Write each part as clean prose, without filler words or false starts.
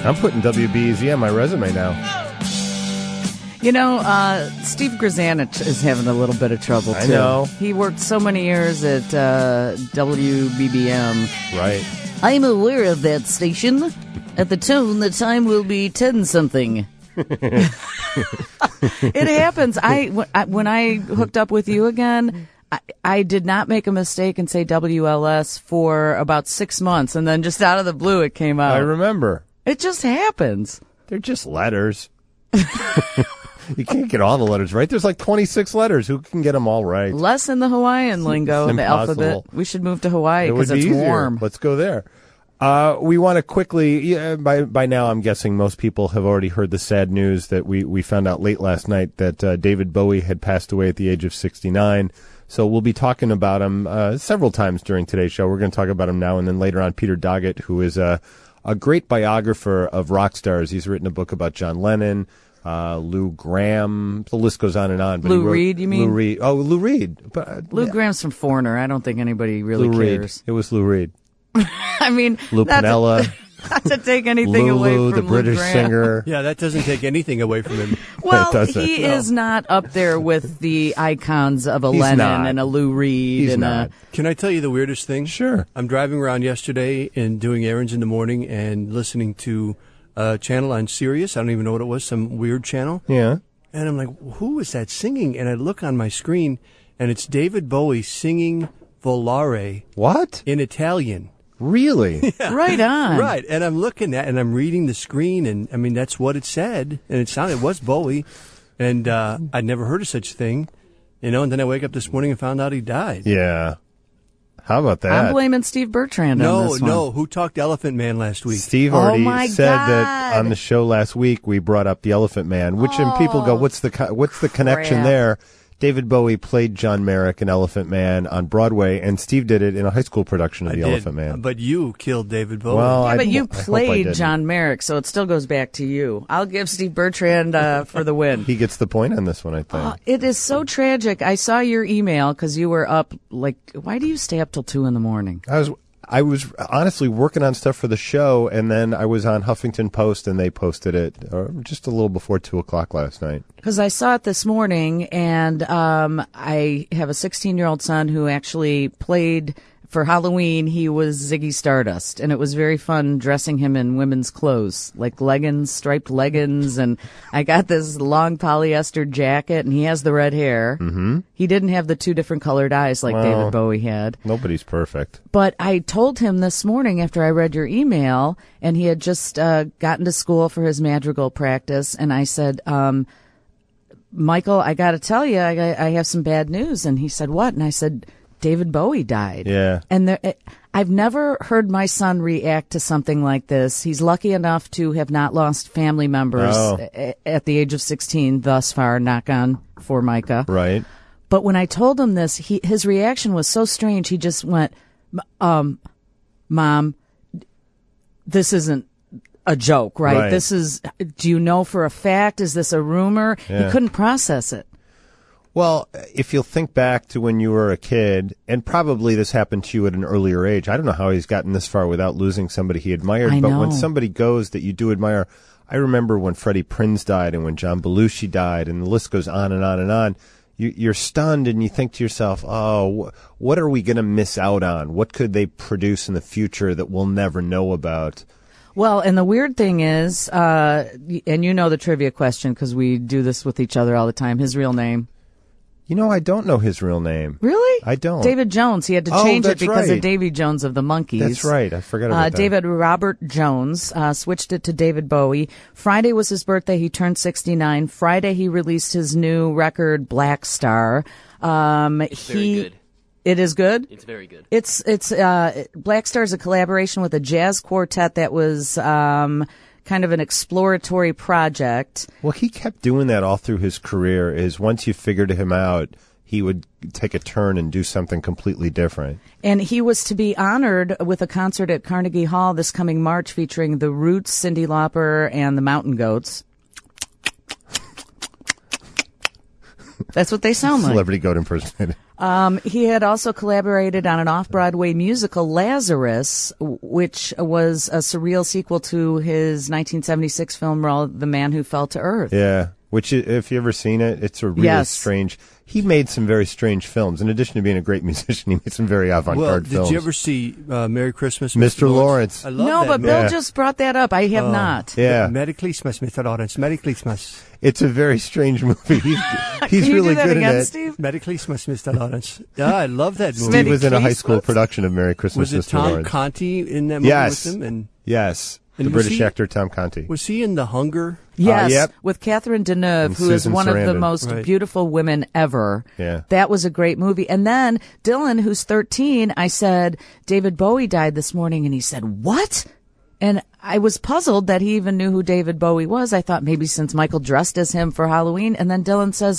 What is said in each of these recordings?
I'm putting WBEZ on my resume now. You know, Steve Grzanich is having a little bit of trouble, too. I know. He worked so many years at WBBM. Right. I'm aware of that station. At the tone, the time will be 10-something. It happens. When I hooked up with you again, I did not make a mistake and say WLS for about 6 months, and then just out of the blue it came out. I remember. It just happens. They're just letters. You can't get all the letters right. There's like 26 letters. Who can get them all right? Less in the Hawaiian lingo, the alphabet. We should move to Hawaii because it's warm. Let's go there. We want to quickly, by now I'm guessing most people have already heard the sad news that we found out late last night that David Bowie had passed away at the age of 69. So we'll be talking about him several times during today's show. We're going to talk about him now and then later on. Peter Doggett, who is a great biographer of rock stars. He's written a book about John Lennon, Lou Gramm. The list goes on and on. But Lou Reed, you mean? Lou Reed. Oh, Lou Reed. But, Lou Gramm's from Foreigner. I don't think anybody really Lou cares. Reed. It was Lou Reed. I mean, Lou Piniella. Not to take anything Lulu, away from the British Lou Gramm. singer. Yeah, that doesn't take anything away from him. Well, he is not up there with the icons of a Lennon and a Lou Reed. He's not. Can I tell you the weirdest thing? Sure. I'm driving around yesterday and doing errands in the morning and listening to a channel on Sirius. I don't even know what it was, some weird channel. Yeah. And I'm like, who is that singing? And I look on my screen, and it's David Bowie singing Volare. What? In Italian. Really? Yeah. Right on. Right. And I'm looking at and I'm reading the screen, and I mean, that's what it said. And it was Bowie. And I'd never heard of such a thing. You know, and then I wake up this morning and found out he died. Yeah. How about that? I'm blaming Steve Bertrand on this one. No. Who talked Elephant Man last week? Steve already said that on the show last week. We brought up the Elephant Man, which and people go, "What's the connection there?" David Bowie played John Merrick in Elephant Man on Broadway, and Steve did it in a high school production of The Elephant Man. But you killed David Bowie. Well, yeah, but you played John Merrick, so it still goes back to you. I'll give Steve Bertrand for the win. He gets the point on this one, I think. It is so tragic. I saw your email because you were up, why do you stay up till 2 a.m? I was honestly working on stuff for the show, and then I was on Huffington Post, and they posted it just a little before 2 o'clock last night. Because I saw it this morning, and I have a 16-year-old son who actually played for Halloween. He was Ziggy Stardust, and it was very fun dressing him in women's clothes, like leggings, striped leggings, and I got this long polyester jacket, and he has the red hair. Mm-hmm. He didn't have the 2 different colored eyes like David Bowie had. Nobody's perfect. But I told him this morning after I read your email, and he had just gotten to school for his madrigal practice, and I said, Michael, I got to tell you, I have some bad news. And he said, what? And I said, David Bowie died. Yeah. And I've never heard my son react to something like this. He's lucky enough to have not lost family members at the age of 16 thus far, knock on for Micah. Right. But when I told him this, his reaction was so strange. He just went, Mom, this isn't a joke, right? This is, do you know for a fact? Is this a rumor? Yeah. He couldn't process it. Well, if you'll think back to when you were a kid, and probably this happened to you at an earlier age, I don't know how he's gotten this far without losing somebody he admired, but when somebody goes that you do admire, I remember when Freddie Prinze died and when John Belushi died, and the list goes on and on and on. You're stunned and you think to yourself, oh, what are we going to miss out on? What could they produce in the future that we'll never know about? Well, and the weird thing is, and you know the trivia question because we do this with each other all the time, his real name. You know, I don't know his real name. Really? I don't. David Jones. He had to change it because of Davy Jones of the Monkees. That's right. I forgot about that. David Robert Jones switched it to David Bowie. Friday was his birthday. He turned 69. Friday he released his new record, Black Star. It's very good. It is good? It's very good. It's Black Star is a collaboration with a jazz quartet that was kind of an exploratory project. Well, he kept doing that all through his career, is once you figured him out, he would take a turn and do something completely different. And he was to be honored with a concert at Carnegie Hall this coming March featuring The Roots, Cyndi Lauper, and the Mountain Goats. That's what they sound like. Celebrity goat impersonator. He had also collaborated on an off-Broadway musical, Lazarus, which was a surreal sequel to his 1976 film, The Man Who Fell to Earth. Yeah. Which, if you ever seen it, it's a really strange. He made some very strange films. In addition to being a great musician, he made some very avant-garde films. Did you ever see Merry Christmas, Mr. Lawrence? I love No, that but movie. Bill just brought that up. I have not. Yeah. Merry Christmas, Mr. Lawrence. Merry Christmas. It's a very strange movie. He's Can really you do that good again, in it. Steve? Merry Christmas, Mr. Lawrence. Yeah, I love that movie. Steve was in a high Christmas? school production of Merry Christmas, Was it Mr. Tom Lawrence. Conti in that movie Yes. with him? And Yes. The And was British he- actor Tom Conti. was he in The Hunger? Yes, yep. with Catherine Deneuve, And who is Susan one of the Sarandon. most Right. beautiful women ever. Yeah. That was a great movie. And then Dylan, who's 13, I said, David Bowie died this morning, and he said, what? And I was puzzled that he even knew who David Bowie was. I thought maybe since Michael dressed as him for Halloween. And then Dylan says,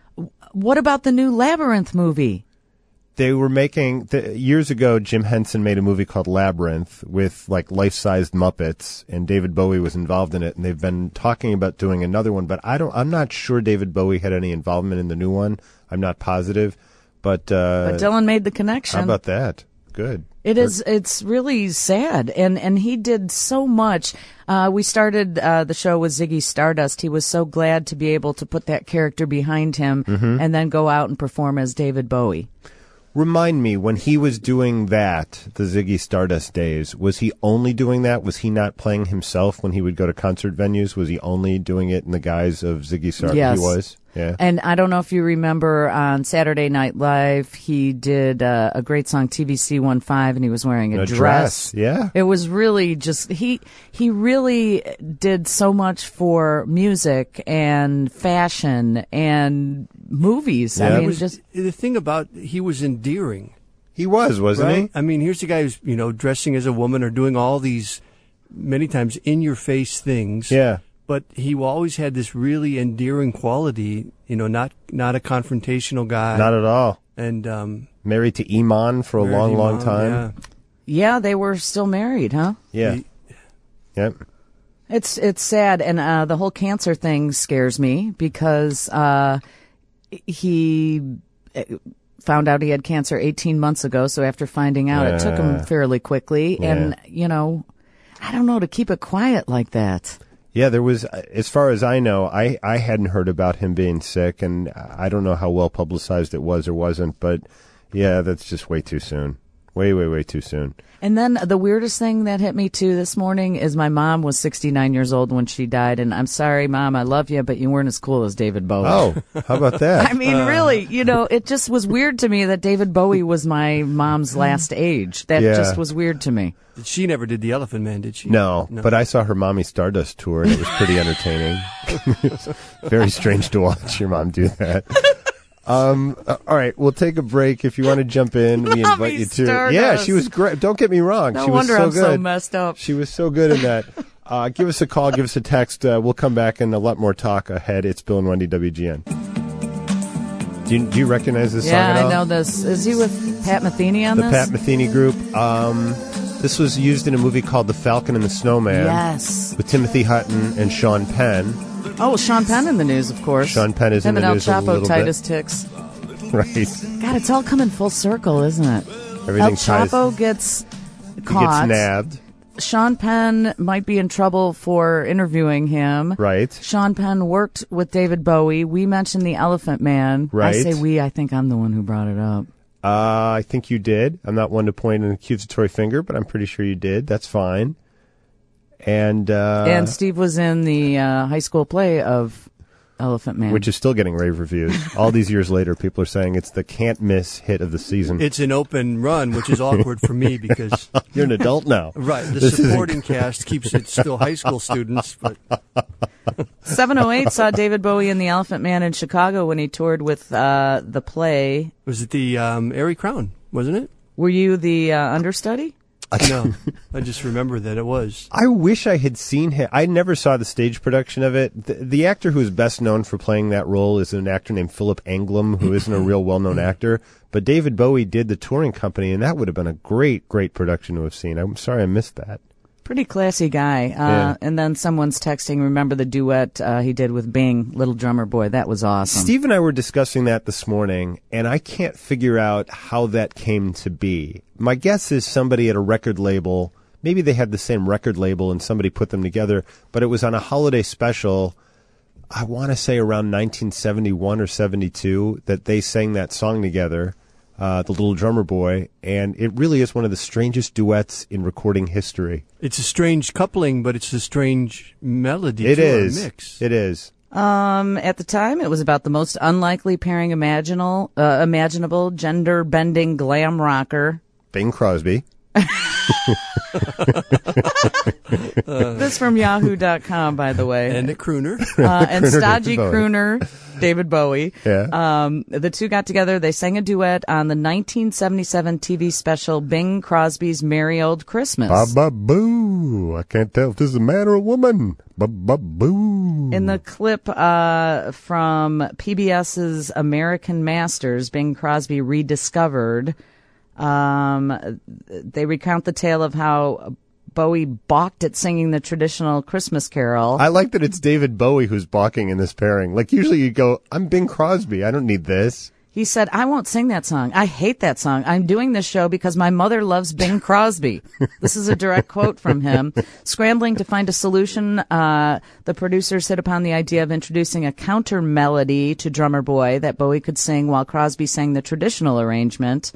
what about the new Labyrinth movie? They were making years ago. Jim Henson made a movie called Labyrinth with like life-sized Muppets, and David Bowie was involved in it. And they've been talking about doing another one, but I'm not sure David Bowie had any involvement in the new one. I'm not positive, but Dylan made the connection. how about that? Good. It's really sad. And he did so much. We started the show with Ziggy Stardust. He was so glad to be able to put that character behind him and then go out and perform as David Bowie. Remind me, when he was doing that, the Ziggy Stardust days, was he only doing that? Was he not playing himself when he would go to concert venues? Was he only doing it in the guise of Ziggy Stardust? Yes. He was? Yeah. And I don't know if you remember on Saturday Night Live, he did a great song, TVC15, and he was wearing a dress. Yeah. It was really just, he really did so much for music and fashion and movies. Yeah. I It mean, was, just, the thing about he was endearing. He was, wasn't Right? he? I mean, here's the guy who's, dressing as a woman or doing all these many times in-your-face things. Yeah. But he always had this really endearing quality, not a confrontational guy. Not at all. And Married to Iman for a married long, long Iman, time. yeah. yeah, they were still married, huh? Yeah. He- Yep. It's sad, and the whole cancer thing scares me because he found out he had cancer 18 months ago. So after finding out, it took him fairly quickly, Yeah. and I don't know, to keep it quiet like that. Yeah, there was, as far as I know, I hadn't heard about him being sick, and I don't know how well publicized it was or wasn't, but yeah, that's just way too soon. Way, way, way too soon. And then the weirdest thing that hit me too this morning is my mom was 69 years old when she died, and I'm sorry, Mom, I love you, but you weren't as cool as David Bowie. Oh, how about that? I mean, really, it just was weird to me that David Bowie was my mom's last age. That Yeah. just was weird to me. She never did the Elephant Man, did she? No, but I saw her Mommy Stardust tour, and it was pretty entertaining. It was very strange to watch your mom do that. All right, we'll take a break. If you want to jump in, we invite Mommy you to. Stardust. Yeah, she was great. Don't get me wrong. No she was wonder so I'm good. so messed up. She was so good in that. Give us a call. Give us a text. We'll come back and a lot more talk ahead. It's Bill and Wendy, WGN. Do you recognize this song Yeah, at all? I know this. Is he with Pat Metheny on The this? Pat Metheny Group. This was used in a movie called The Falcon and the Snowman. Yes. With Timothy Hutton and Sean Penn. Oh, Sean Penn in the news, of course. Sean Penn is Him in the and news a El little Chapo, bit. Titus Ticks. Right. God, it's all coming full circle, isn't it? Everything El Chapo gets he caught. gets nabbed. Sean Penn might be in trouble for interviewing him. Right. Sean Penn worked with David Bowie. We mentioned the Elephant Man. Right. I say we. I think I'm the one who brought it up. I think you did. I'm not one to point an accusatory finger, but I'm pretty sure you did. That's fine. And Steve was in the high school play of Elephant Man. which is still getting rave reviews. All these years later, people are saying it's the can't miss hit of the season. It's an open run, which is awkward for me because You're an adult now. right, the This isn't- supporting cast keeps it still high school students, but 708 saw David Bowie in the Elephant Man in Chicago when he toured with the play. was it the Airy Crown, wasn't it? Were you the understudy? No, I just remember that it was. I wish I had seen him. I never saw the stage production of it. The actor who is best known for playing that role is an actor named Philip Anglum, who isn't a real well-known actor. But David Bowie did the touring company, and that would have been a great, great production to have seen. I'm sorry I missed that. Pretty classy guy. Yeah. And then someone's texting, remember the duet he did with Bing, Little Drummer Boy. That was awesome. Steve and I were discussing that this morning, and I can't figure out how that came to be. My guess is somebody at a record label, maybe they had the same record label and somebody put them together, but it was on a holiday special, I want to say around 1971 or 72, that they sang that song together, The Little Drummer Boy, and it really is one of the strangest duets in recording history. It's a strange coupling, but it's a strange melody. It too, is. a mix. It is. At the time, it was about the most unlikely pairing imaginable, gender-bending glam rocker. Bing Crosby. This from Yahoo.com, by the way. And a crooner. And stodgy David Bowie. crooner David Bowie. Yeah. The two got together. They sang a duet on the 1977 TV special Bing Crosby's Merry Old Christmas. Ba-ba-boo. I can't tell if this is a man or a woman. Ba-ba-boo. In the clip from PBS's American Masters, Bing Crosby Rediscovered, they recount the tale of how Bowie balked at singing the traditional Christmas carol. I like that it's David Bowie who's balking in this pairing. Like, usually you go, I'm Bing Crosby. I don't need this. He said, I won't sing that song. I hate that song. I'm doing this show because my mother loves Bing Crosby. This is a direct quote from him. Scrambling to find a solution, the producers hit upon the idea of introducing a counter melody to Drummer Boy that Bowie could sing while Crosby sang the traditional arrangement.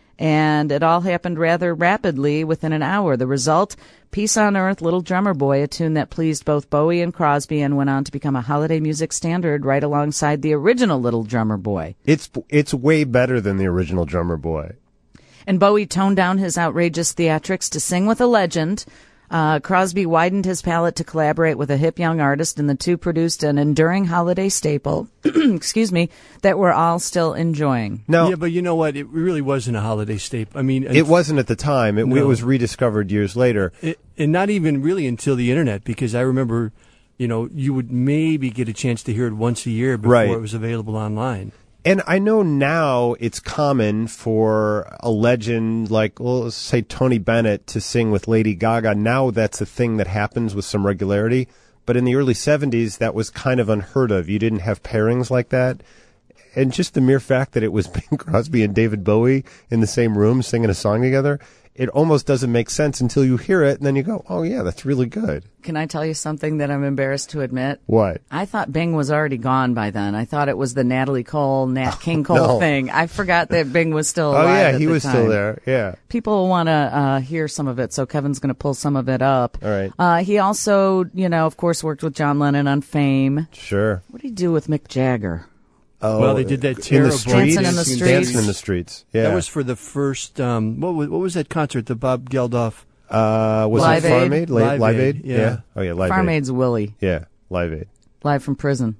And it all happened rather rapidly within an hour. The result, Peace on Earth, Little Drummer Boy, a tune that pleased both Bowie and Crosby and went on to become a holiday music standard right alongside the original Little Drummer Boy. It's way better than the original Drummer Boy. And Bowie toned down his outrageous theatrics to sing with a legend. Crosby widened his palette to collaborate with a hip young artist, and the two produced an enduring holiday staple, excuse me, that we're all still enjoying. Now, Yeah, but you know what? It really wasn't a holiday staple. I mean, it wasn't at the time. It No. was rediscovered years later. and not even really until the internet, because I remember, you would maybe get a chance to hear it once a year before Right. it was available online. And I know now it's common for a legend like, well, let's say Tony Bennett to sing with Lady Gaga. Now that's a thing that happens with some regularity. But in the early 70s, that was kind of unheard of. You didn't have pairings like that. And just the mere fact that it was Bing Crosby and David Bowie in the same room singing a song together, it almost doesn't make sense until you hear it, and then you go, oh, yeah, that's really good. Can I tell you something that I'm embarrassed to admit? What? I thought Bing was already gone by then. I thought it was the Natalie Cole, Nat King Cole No. thing. I forgot that Bing was still Oh, alive. yeah, at he the was time. still there. Yeah. People want to hear some of it, so Kevin's going to pull some of it up. All right. He also, of course, worked with John Lennon on Fame. Sure. What did he do with Mick Jagger? Oh, Well, they did that in terrible the streets. Dancing in the Streets. Dancing in the Streets. Yeah. That was for the first, what was that concert, the Bob Geldof? Was Live it Aid? Farm Aid? Live Aid, Aid? yeah. Oh, yeah, Live Farm Aid. Aid's Willie, Yeah, Live Aid. live from prison.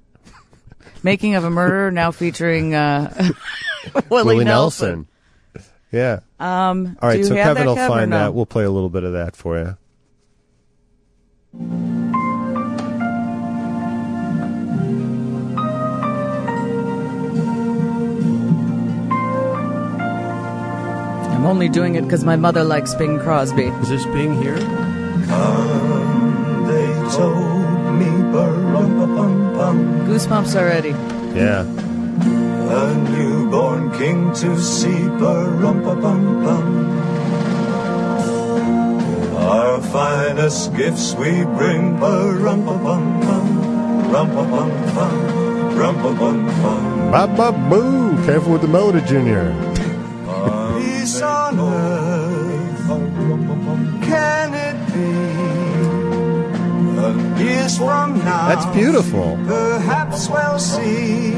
Making of a Murder, now featuring Willie Nelson. Yeah. All right, do so you have Kevin that, will Kev, or find no? that. We'll play a little bit of that for you. I'm only doing it because my mother likes Bing Crosby. Is this Bing here? They told me, bum Goosebumps already. Yeah. a newborn king to see, bum Our finest gifts we bring, bum rum Ba-ba-boo. Careful with the melody, Junior. Peace on earth, can it be? Years from now, That's beautiful. perhaps we'll see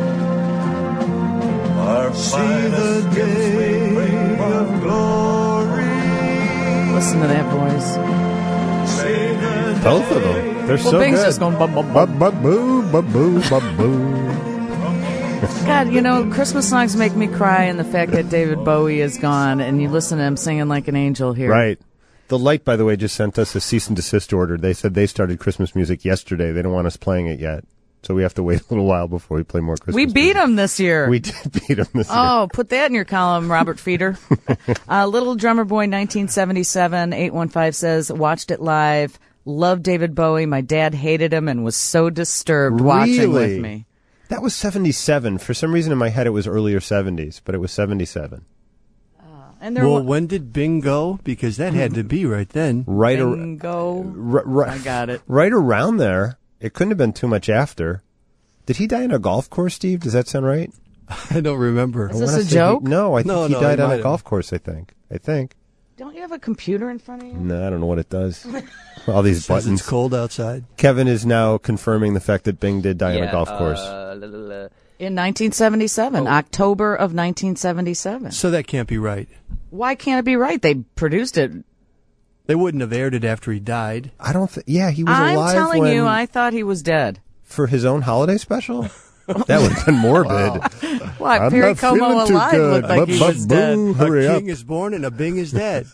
the day of glory. Listen to that voice. Both of them. They're Well, so Bing's good. just going bum bum bum. Ba-ba-boo, ba-boo, ba-boo. God, Christmas songs make me cry, and the fact that David Bowie is gone, and you listen to him singing like an angel here. Right. The Light, by the way, just sent us a cease and desist order. They said they started Christmas music yesterday. They don't want us playing it yet. So we have to wait a little while before we play more Christmas. We beat him this year. We did beat him this year. Oh, put that in your column, Robert Feeder. Little Drummer Boy, 1977, 815 says, watched it live, loved David Bowie. My dad hated him and was so disturbed watching with me. That was 77. For some reason in my head it was earlier 70s, but it was 77. And there Well, when did Bing go? Because that had to be right then. Right I got it. Right around there. It couldn't have been too much after. Did he die on a golf course, Steve? Does that sound right? I don't remember. Is this a joke? No, I think No, he no, died he on might a have. golf course, I think. Don't you have a computer in front of you? No, I don't know what it does. All these Says buttons. it's cold outside. Kevin is now confirming the fact that Bing did die on a golf course. In 1977, October of 1977. So that can't be right. Why can't it be right? They produced it. They wouldn't have aired it after he died. I don't think. Yeah, he was I'm alive telling when, you, I thought he was dead. for his own holiday special. That would have been morbid. Why, I'm Perry not Como feeling too alive good. looked like he was dead. Hurry a up! king is born and a Bing is dead.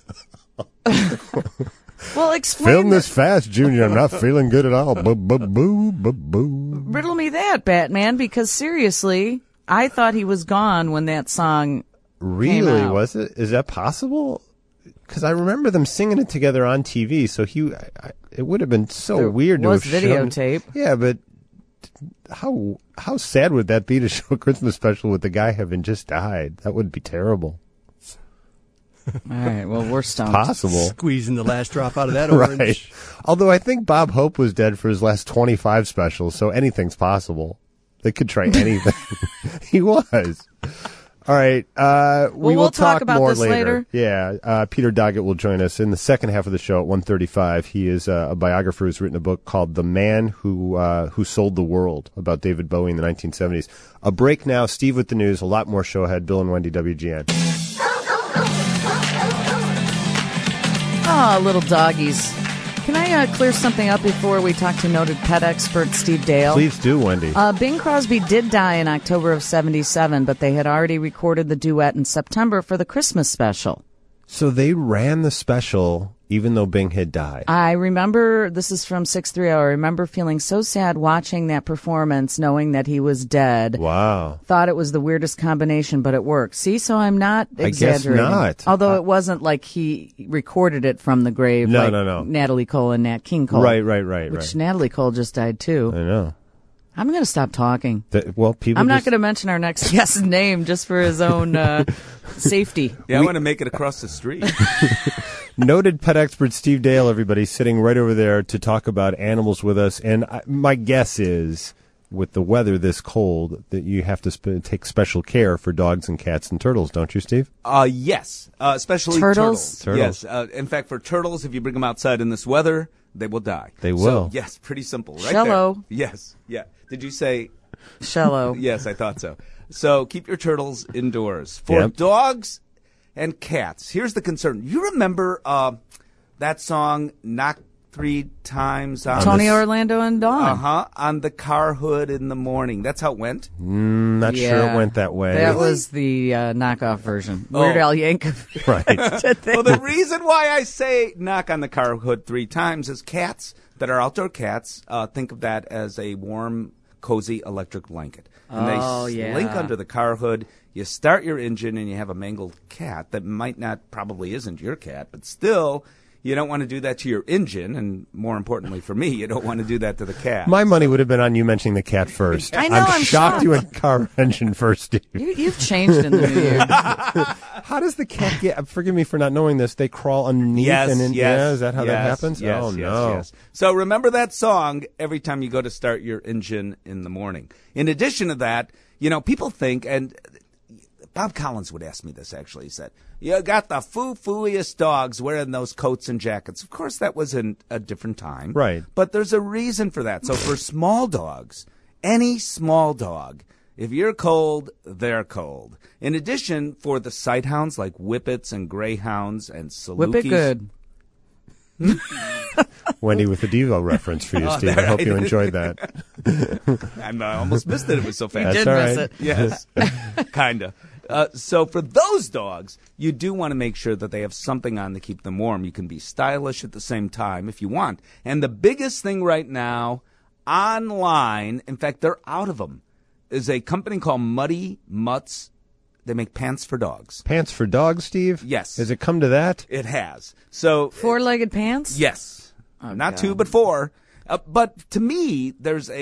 Well, explain Film this fast, Junior. I'm not feeling good at all. Boo. riddle me that, Batman, because seriously, I thought he was gone when that song Really? out. Was it? Is that possible? Because I remember them singing it together on TV. So it would have been so There weird was to have shown- videotape. Yeah, but how sad would that be to show a Christmas special with the guy having just died? That would be terrible. All right, well, we're stumped. Possible. Squeezing the last drop out of that orange. Right. Although I think Bob Hope was dead for his last 25 specials, so anything's possible. They could try anything. He was. All right. We will we'll talk about more this later. Yeah. Peter Doggett will join us in the second half of the show at 1:35. He is a biographer who's written a book called The Man Who Sold the World about David Bowie in the 1970s. A break now. Steve with the news. A lot more show ahead. Bill and Wendy, WGN. Oh, little doggies. Can I clear something up before we talk to noted pet expert Steve Dale? Please do, Wendy. Bing Crosby did die in October of 77, but they had already recorded the duet in September for the Christmas special. So they ran the special even though Bing had died. I remember, this is from 630, I remember feeling so sad watching that performance, knowing that he was dead. Wow. Thought it was the weirdest combination, but it worked. See, so I'm not exaggerating. I guess not. Although it wasn't like he recorded it from the grave like No. Natalie Cole and Nat King Cole. Right. Which Natalie Cole just died too. I know. I'm going to stop talking. People I'm not just- going to mention our next guest's name just for his own safety. Yeah, I want to make it across the street. Noted pet expert Steve Dale, everybody, sitting right over there to talk about animals with us. And my guess is, with the weather this cold, that you have to take special care for dogs and cats and turtles, don't you, Steve? Yes, especially Turtles? Yes, in fact, for turtles, if you bring them outside in this weather, they will die. They will. So, yes, pretty simple, right Shallow. there. Yes, yeah. Did you say? Shallow. Yes, I thought so. So keep your turtles indoors. For Yep. dogs and cats, here's the concern. You remember that song, Knock 3 Times on Tony Orlando and Dawn. on the car hood in the morning. That's how it went? Not sure it went that way. That was the knockoff version. Weird Al Yankovic. right. Well, the reason why I say knock on the car hood 3 times is cats that are outdoor cats, think of that as a warm, cozy electric blanket. And they slink under the car hood. You start your engine and you have a mangled cat that probably isn't your cat, but still, you don't want to do that to your engine. And more importantly for me, you don't want to do that to the cat. My money would have been on you mentioning the cat first. I know, I'm shocked shocked. you went car engine first, Steve. You've changed in the new year. How does the cat get? Forgive me for not knowing this. They crawl underneath, Yes, and yes. is that how that happens? Yes, oh yes, no! yes. So remember that song every time you go to start your engine in the morning. In addition to that, people think, and Bob Collins would ask me this actually. He said, "You got the foo-fooiest dogs wearing those coats and jackets." Of course, that was in a different time, Right. But there's a reason for that. So for small dogs, any small dog, if you're cold, they're cold. In addition, for the sight hounds like whippets and greyhounds and salukis. Whip it good. Wendy with the Devo reference for you, Steve. I hope you enjoyed that. I almost missed it. It was so fast. Did all miss right. it. Yes, kind of. So for those dogs, you do want to make sure that they have something on to keep them warm. You can be stylish at the same time if you want. And the biggest thing right now, online. In fact, they're out of them. Is a company called Muddy Mutts. They make pants for dogs. Pants for dogs, Steve? Yes. Has it come to that? It has. So Four-legged pants? yes, Oh, not God. 2 but 4. But to me,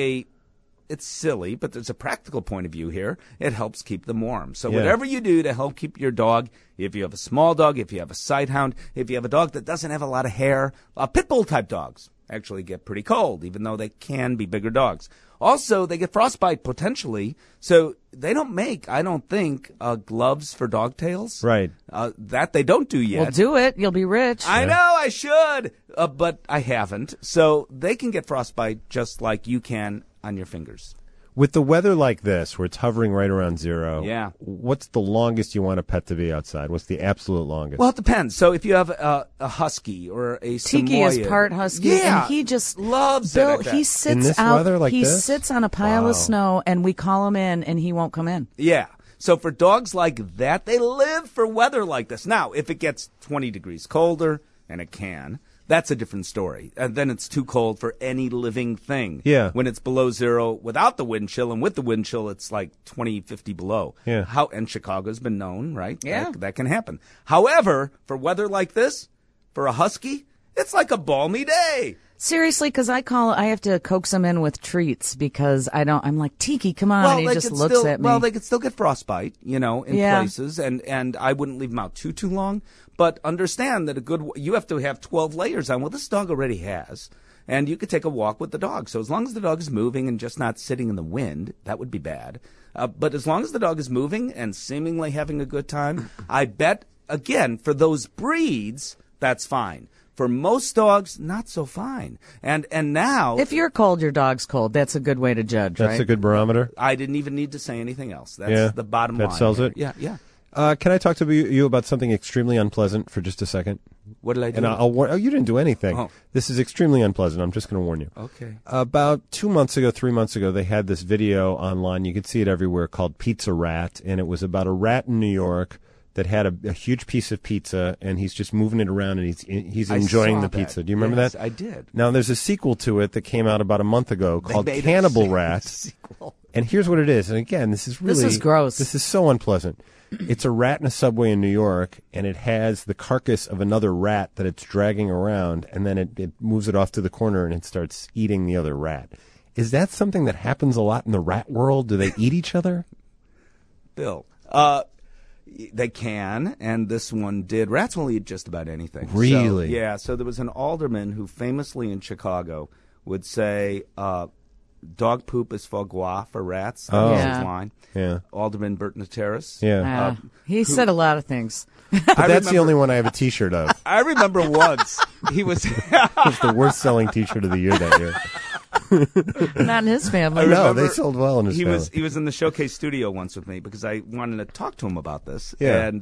it's silly, but there's a practical point of view here. It helps keep them warm. So Yeah. whatever you do to help keep your dog, if you have a small dog, if you have a sighthound, if you have a dog that doesn't have a lot of hair, pit bull type dogs actually get pretty cold, even though they can be bigger dogs. Also, they get frostbite potentially, so they don't make, I don't think, gloves for dog tails. Right. That they don't do yet. Well, do it. You'll be rich. I know I should, but I haven't. So they can get frostbite just like you can on your fingers. With the weather like this, where it's hovering right around 0, Yeah. what's the longest you want a pet to be outside? What's the absolute longest? Well, it depends. So if you have a husky or a Tiki is Samoyed, part husky, yeah, and he just loves Bill, it. I bet. he sits In this out. weather like he this? sits on a pile Wow. of snow, and we call him in, and he won't come in. Yeah. So for dogs like that, they live for weather like this. Now, if it gets 20 degrees colder, and it can, that's a different story. And then it's too cold for any living thing. Yeah. When it's below 0 without the wind chill, and with the wind chill, it's like 20, 50 below. Yeah. And Chicago's been known, right? Yeah. That can happen. However, for weather like this, for a husky, it's like a balmy day. Seriously, because I have to coax him in with treats because I'm like, Tiki, come on, and he they just could looks still, at me. Well, they could still get frostbite, in Yeah. places, and I wouldn't leave them out too long. But understand that you have to have 12 layers on. Well, this dog already has, and you could take a walk with the dog. So as long as the dog is moving and just not sitting in the wind, that would be bad. But as long as the dog is moving and seemingly having a good time, I bet again for those breeds that's fine. For most dogs, not so fine. And now, If you're cold, your dog's cold. That's a good way to judge, That's right? a good barometer. I didn't even need to say anything else. That's Yeah, the bottom that line. sells it? Yeah, yeah. Can I talk to you about something extremely unpleasant for just a second? What did I do? And I'll warn. Oh, you didn't do anything. Oh. This is extremely unpleasant. I'm just going to warn you. Okay. About 2 months ago, 3 months ago, they had this video online. You could see it everywhere called Pizza Rat, and it was about a rat in New York that had a huge piece of pizza, and he's just moving it around, and he's I enjoying saw the that. pizza. Do you remember Yes, that? I did. Now, there's a sequel to it that came out about a month ago called made a Cannibal Rat. sequel. And here's what it is. And again, this is gross. This is so unpleasant. It's a rat in a subway in New York, and it has the carcass of another rat that it's dragging around, and then it moves it off to the corner, and it starts eating the other rat. Is that something that happens a lot in the rat world? Do they eat each other? Bill, they can, and this one did. Rats will eat just about anything. Really? So, yeah. So there was an alderman who famously in Chicago would say, dog poop is foie gras for rats. That was Yeah. his line. Yeah. Alderman Bert Nateris. Yeah. He said a lot of things. But that's the only one I have a T-shirt of. I remember once he was. It's the worst selling T-shirt of the year that year. Not in his family. No, remember they sold well in his family. He was in the showcase studio once with me because I wanted to talk to him about this. Yeah. And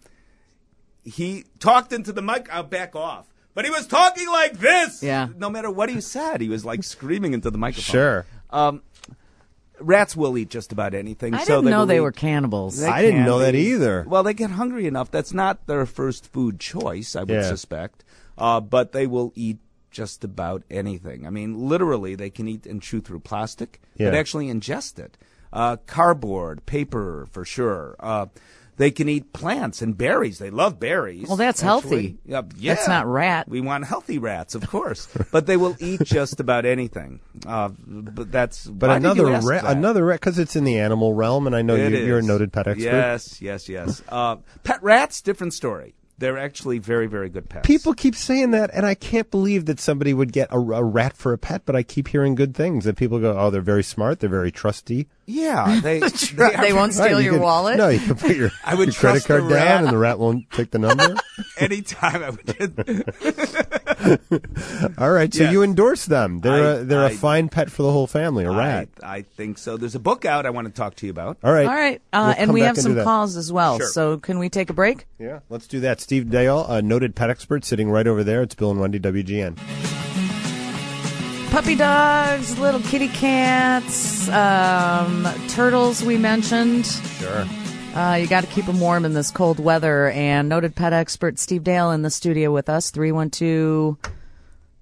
he talked into the mic. I'll back off. But he was talking like this. Yeah. No matter what he said, he was like screaming into the microphone. Sure. Rats will eat just about anything. I so didn't know will they eat- were cannibals. They I didn't can know that be. either. Well, they get hungry enough. That's not their first food choice, I would Yeah. suspect. But they will eat just about anything. I mean, literally, they can eat and chew through plastic, Yeah. but actually ingest it. Cardboard, paper, for sure. They can eat plants and berries. They love berries. Well, that's actually. healthy. Yeah. That's not rat. We want healthy rats, of course. But they will eat just about anything. But that's. But why did you another ask rat, that? because it's in the animal realm, and I know It you're a is. noted pet expert. Yes. Pet rats, different story. They're actually very, very good pets. People keep saying that, and I can't believe that somebody would get a rat for a pet, but I keep hearing good things. That people go, oh, they're very smart, they're very trusty. Yeah, they They won't steal Right, your could- wallet? No, you can put your, I would your credit trust card the down, rat. and the rat won't take the number. anytime I would. All right, so Yes. you endorse them. They're a I- fine pet for the whole family, a rat. I think so. There's a book out I want to talk to you about. All right. All right. We'll And come we back have and some do that. calls as well. Sure. So can we take a break? Yeah, let's do that. Steve Dale, a noted pet expert, sitting right over there. It's Bill and Wendy, WGN. Puppy dogs, little kitty cats, turtles we mentioned. Sure. You got to keep them warm in this cold weather. And noted pet expert Steve Dale in the studio with us, 312.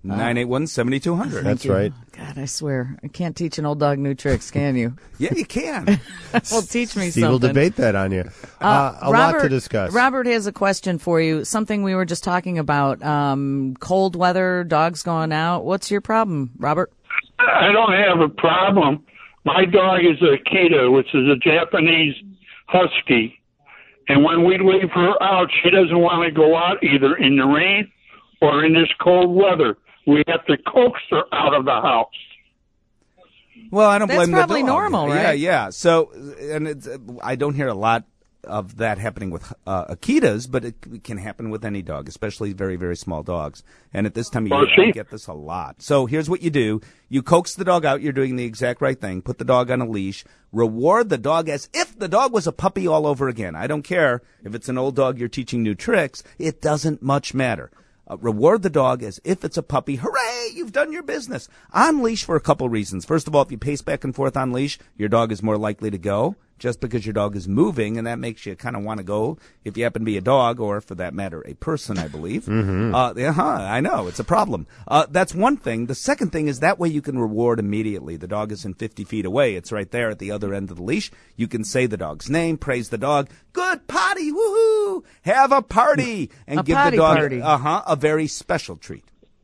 981-7200. That's right. God, I swear, I can't teach an old dog new tricks, can you? Yeah, you can. Well, teach me Steve will something. debate that on you. A lot to discuss. Robert has a question for you. Something we were just talking about. Cold weather, dogs going out. What's your problem, Robert? I don't have a problem. My dog is a Akita, which is a Japanese husky. And when we leave her out, she doesn't want to go out either in the rain or in this cold weather. We have to coax her out of the house. Well, I don't blame the dog. That's probably normal, right? Yeah. So, and I don't hear a lot of that happening with Akitas, but it can happen with any dog, especially very, very small dogs. And at this time of year, I get this a lot. So here's what you do. You coax the dog out. You're doing the exact right thing. Put the dog on a leash. Reward the dog as if the dog was a puppy all over again. I don't care if it's an old dog you're teaching new tricks. It doesn't much matter. Reward the dog as if it's a puppy. Hooray, you've done your business. On leash for a couple reasons. First of all, if you pace back and forth on leash, your dog is more likely to go just because your dog is moving, and that makes you kind of want to go if you happen to be a dog or, for that matter, a person, I believe. Mm-hmm. I know. It's a problem. That's one thing. The second thing is that way you can reward immediately. The dog isn't 50 feet away. It's right there at the other end of the leash. You can say the dog's name, praise the dog. Good potty, woohoo! Have a party! And give the dog a very special treat.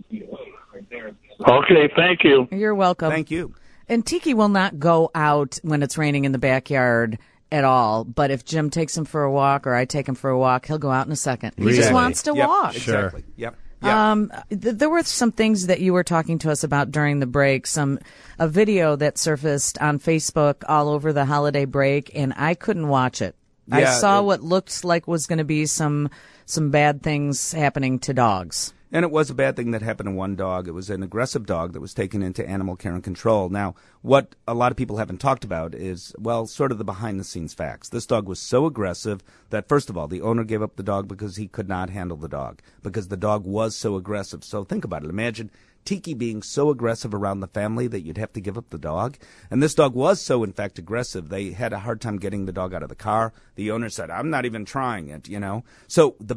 Okay, thank you. You're welcome. Thank you. And Tiki will not go out when it's raining in the backyard at all. But if Jim takes him for a walk or I take him for a walk, he'll go out in a second. He just wants to walk. Exactly. Yep. There were some things that you were talking to us about during the break, a video that surfaced on Facebook all over the holiday break, and I couldn't watch it. Yeah, I saw what looked like was going to be some bad things happening to dogs. And it was a bad thing that happened to one dog. It was an aggressive dog that was taken into animal care and control. Now, what a lot of people haven't talked about is, well, sort of the behind-the-scenes facts. This dog was so aggressive that, first of all, the owner gave up the dog because he could not handle the dog, because the dog was so aggressive. So think about it. Imagine Tiki being so aggressive around the family that you'd have to give up the dog. And this dog was so, in fact, aggressive. They had a hard time getting the dog out of the car. The owner said, I'm not even trying it, So the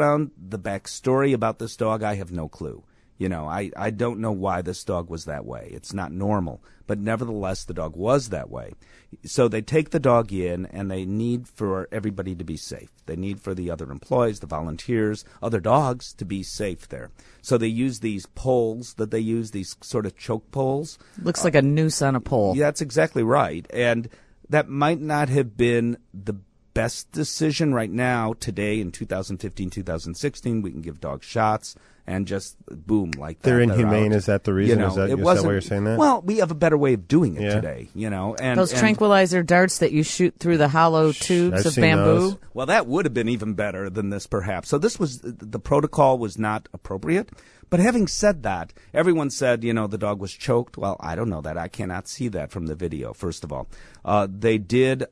backstory about this dog, I have no clue. I don't know why this dog was that way. It's not normal. But nevertheless, the dog was that way. So they take the dog in, and they need for everybody to be safe. They need for the other employees, the volunteers, other dogs to be safe there. So they use these poles that they use, these sort of choke poles. Looks like a noose on a pole. Yeah, that's exactly right. And that might not have been the best decision right now, today in 2015, 2016. We can give dogs shots and just boom, like that. They're inhumane. Is that the reason? Is that why you're saying that? Well, we have a better way of doing it today, And those tranquilizer darts that you shoot through the hollow tubes of bamboo. Those. Well, that would have been even better than this, perhaps. So the protocol was not appropriate. But having said that, everyone said, the dog was choked. Well, I don't know that. I cannot see that from the video, first of all. They did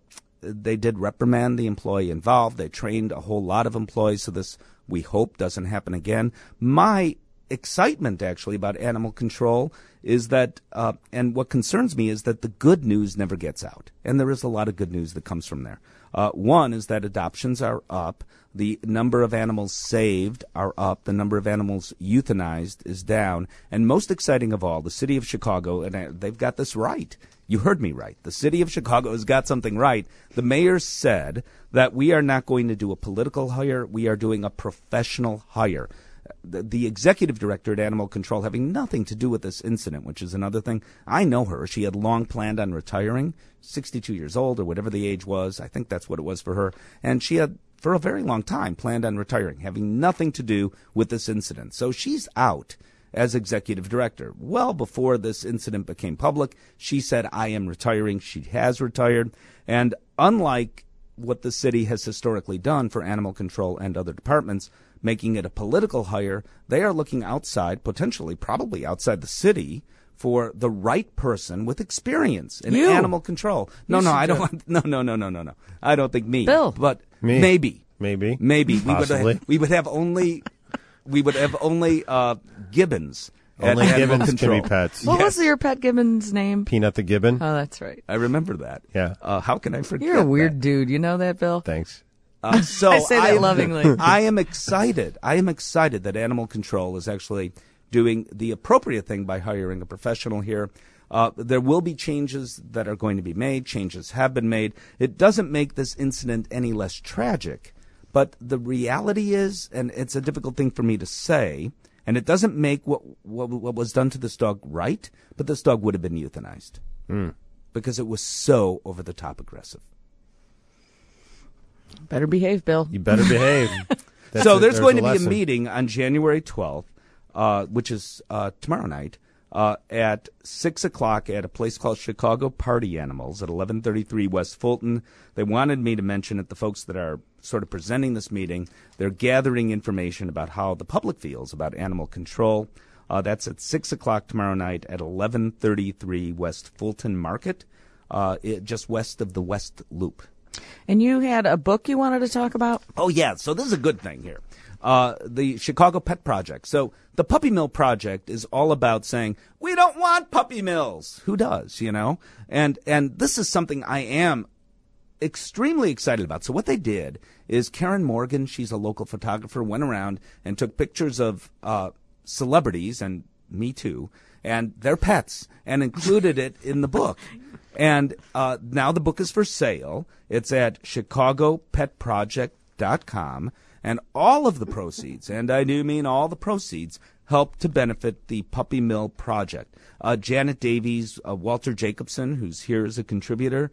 reprimand the employee involved. They trained a whole lot of employees, so this, we hope, doesn't happen again. My excitement, actually, about animal control is that, and what concerns me is that the good news never gets out. And there is a lot of good news that comes from there. One is that adoptions are up. The number of animals saved are up. The number of animals euthanized is down. And most exciting of all, the city of Chicago, and they've got this right. You heard me right. The city of Chicago has got something right. The mayor said that we are not going to do a political hire. We are doing a professional hire. The executive director at Animal Control, having nothing to do with this incident, which is another thing. I know her. She had long planned on retiring, 62 years old or whatever the age was. I think that's what it was for her. And she had, for a very long time, planned on retiring, having nothing to do with this incident. So she's out as executive director. Well before this incident became public, she said, I am retiring. She has retired. And unlike what the city has historically done for animal control and other departments, making it a political hire, they are looking outside, potentially, probably outside the city, for the right person with experience in animal control. No, I don't want, no. I don't think me. Bill. But me. Maybe. Possibly. We would have only Gibbons. Only at Animal Gibbons Control. can be pets. What was your pet Gibbon's name? Peanut the Gibbon. Oh, that's right. I remember that. Yeah. How can I forget You're a weird that? dude. You know that, Bill? Thanks. So I say that lovingly. I am excited. I am excited that Animal Control is actually doing the appropriate thing by hiring a professional here. There will be changes that are going to be made. Changes have been made. It doesn't make this incident any less tragic, but the reality is, and it's a difficult thing for me to say, and it doesn't make what was done to this dog right, but this dog would have been euthanized because it was so over-the-top aggressive. Better behave, Bill. You better behave. So there's going to be a meeting on January 12th, which is tomorrow night, at 6 o'clock at a place called Chicago Party Animals at 1133 West Fulton. They wanted me to mention it. The folks that are sort of presenting this meeting, they're gathering information about how the public feels about animal control. That's at 6 o'clock tomorrow night at 1133 West Fulton Market, just west of the West Loop. And you had a book you wanted to talk about? Oh, yeah. So this is a good thing here. The Chicago Pet Project. So the Puppy Mill Project is all about saying, we don't want puppy mills. Who does, you know? And this is something I am extremely excited about. So what they did is Karen Morgan, she's a local photographer, went around and took pictures of celebrities, and me too, and their pets, and included it in the book. And now the book is for sale. It's at ChicagoPetProject.com. And all of the proceeds, and I do mean all the proceeds, help to benefit the Puppy Mill Project. Janet Davies, Walter Jacobson, who's here as a contributor,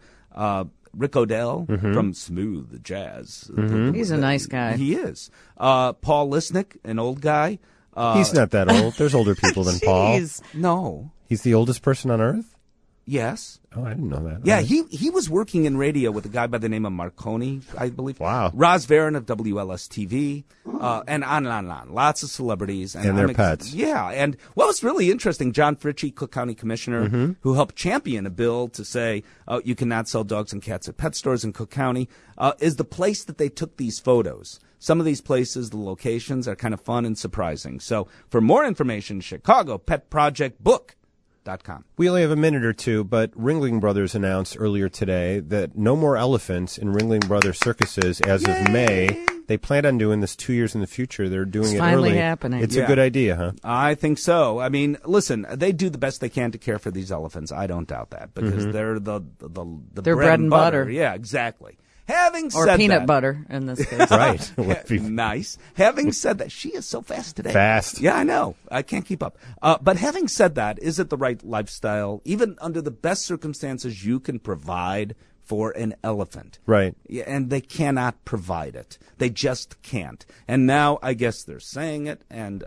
Rick O'Dell from Smooth Jazz. He's a nice guy. He is. Paul Lisnick, an old guy. He's not that old. There's older people than Paul. No. He's the oldest person on Earth? Yes. Oh, I didn't know that. Yeah, Right. he was working in radio with a guy by the name of Marconi, I believe. Wow. Roz Varon of WLS-TV, and on and on and on. Lots of celebrities. And their pets. Yeah, and what was really interesting, John Fritchie, Cook County Commissioner, who helped champion a bill to say you cannot sell dogs and cats at pet stores in Cook County, is the place that they took these photos. Some of these places, the locations are kind of fun and surprising. So for more information, ChicagoPetProjectBook.com. We only have a minute or two, but Ringling Brothers announced earlier today that no more elephants in Ringling Brothers circuses as of May. They plan on doing this 2 years in the future. They're doing it finally early. happening. It's Yeah. a good idea, huh? I think so. I mean, listen, they do the best they can to care for these elephants. I don't doubt that because they're the They're bread and butter. Yeah, exactly. Having Or said peanut that, butter in this case. Right. Would be nice. Having said that, she is so fast today. Fast. Yeah, I know. I can't keep up. But having said that, is it the right lifestyle, even under the best circumstances you can provide for an elephant? Right. Yeah, and they cannot provide it. They just can't. And now I guess they're saying it, and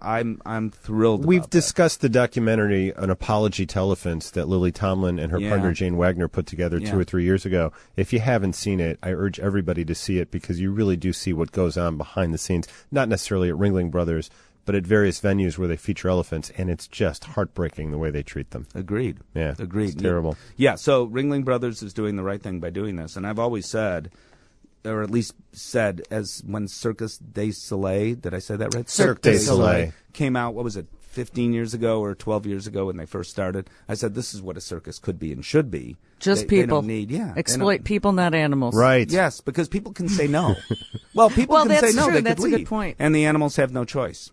I'm thrilled. We've about that. discussed the documentary An Apology to Elephants that Lily Tomlin and her Yeah. partner Jane Wagner put together 2 Yeah. or 3 years ago. If you haven't seen it, I urge everybody to see it because you really do see what goes on behind the scenes, not necessarily at Ringling Brothers, but at various venues where they feature elephants, and it's just heartbreaking the way they treat them. Agreed. Yeah, Agreed. it's terrible. Yeah, so Ringling Brothers is doing the right thing by doing this. And I've always said, or at least said, as when Circus du Soleil, did I say that right? Cirque du Soleil. Came out, what was it, 15 years ago or 12 years ago when they first started. I said, this is what a circus could be and should be. Just They people. don't need, they Exploit don't- people, not animals. Right. Yes, because people can say no. Well, people Well, can that's say no. true. They That's could a good leave. point. And the animals have no choice.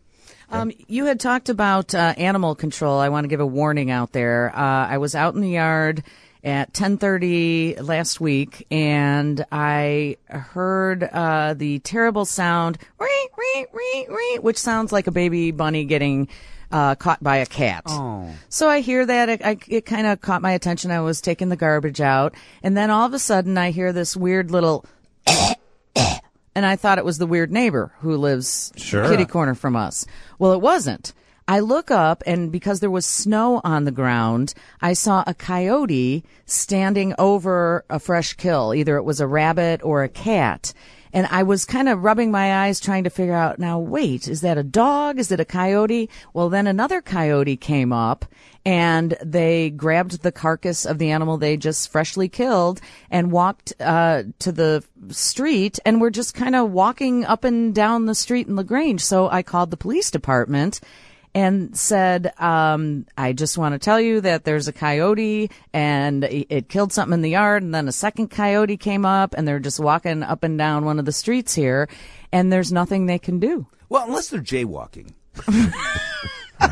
You had talked about animal control. I want to give a warning out there. I was out in the yard at 10:30 last week, and I heard the terrible sound, which sounds like a baby bunny getting caught by a cat. Oh. So I hear that. It kind of caught my attention. I was taking the garbage out, and then all of a sudden I hear this weird little and I thought it was the weird neighbor who lives Sure. kitty corner from us. Well, it wasn't. I look up, and because there was snow on the ground, I saw a coyote standing over a fresh kill. Either it was a rabbit or a cat. And I was kind of rubbing my eyes trying to figure out, now, wait, is that a dog? Is it a coyote? Well, then another coyote came up, and they grabbed the carcass of the animal they just freshly killed and walked to the street, and were just kind of walking up and down the street in LaGrange. So I called the police department and said, I just want to tell you that there's a coyote and it killed something in the yard, and then a second coyote came up, and they're just walking up and down one of the streets here, and there's nothing they can do. Well, unless they're jaywalking.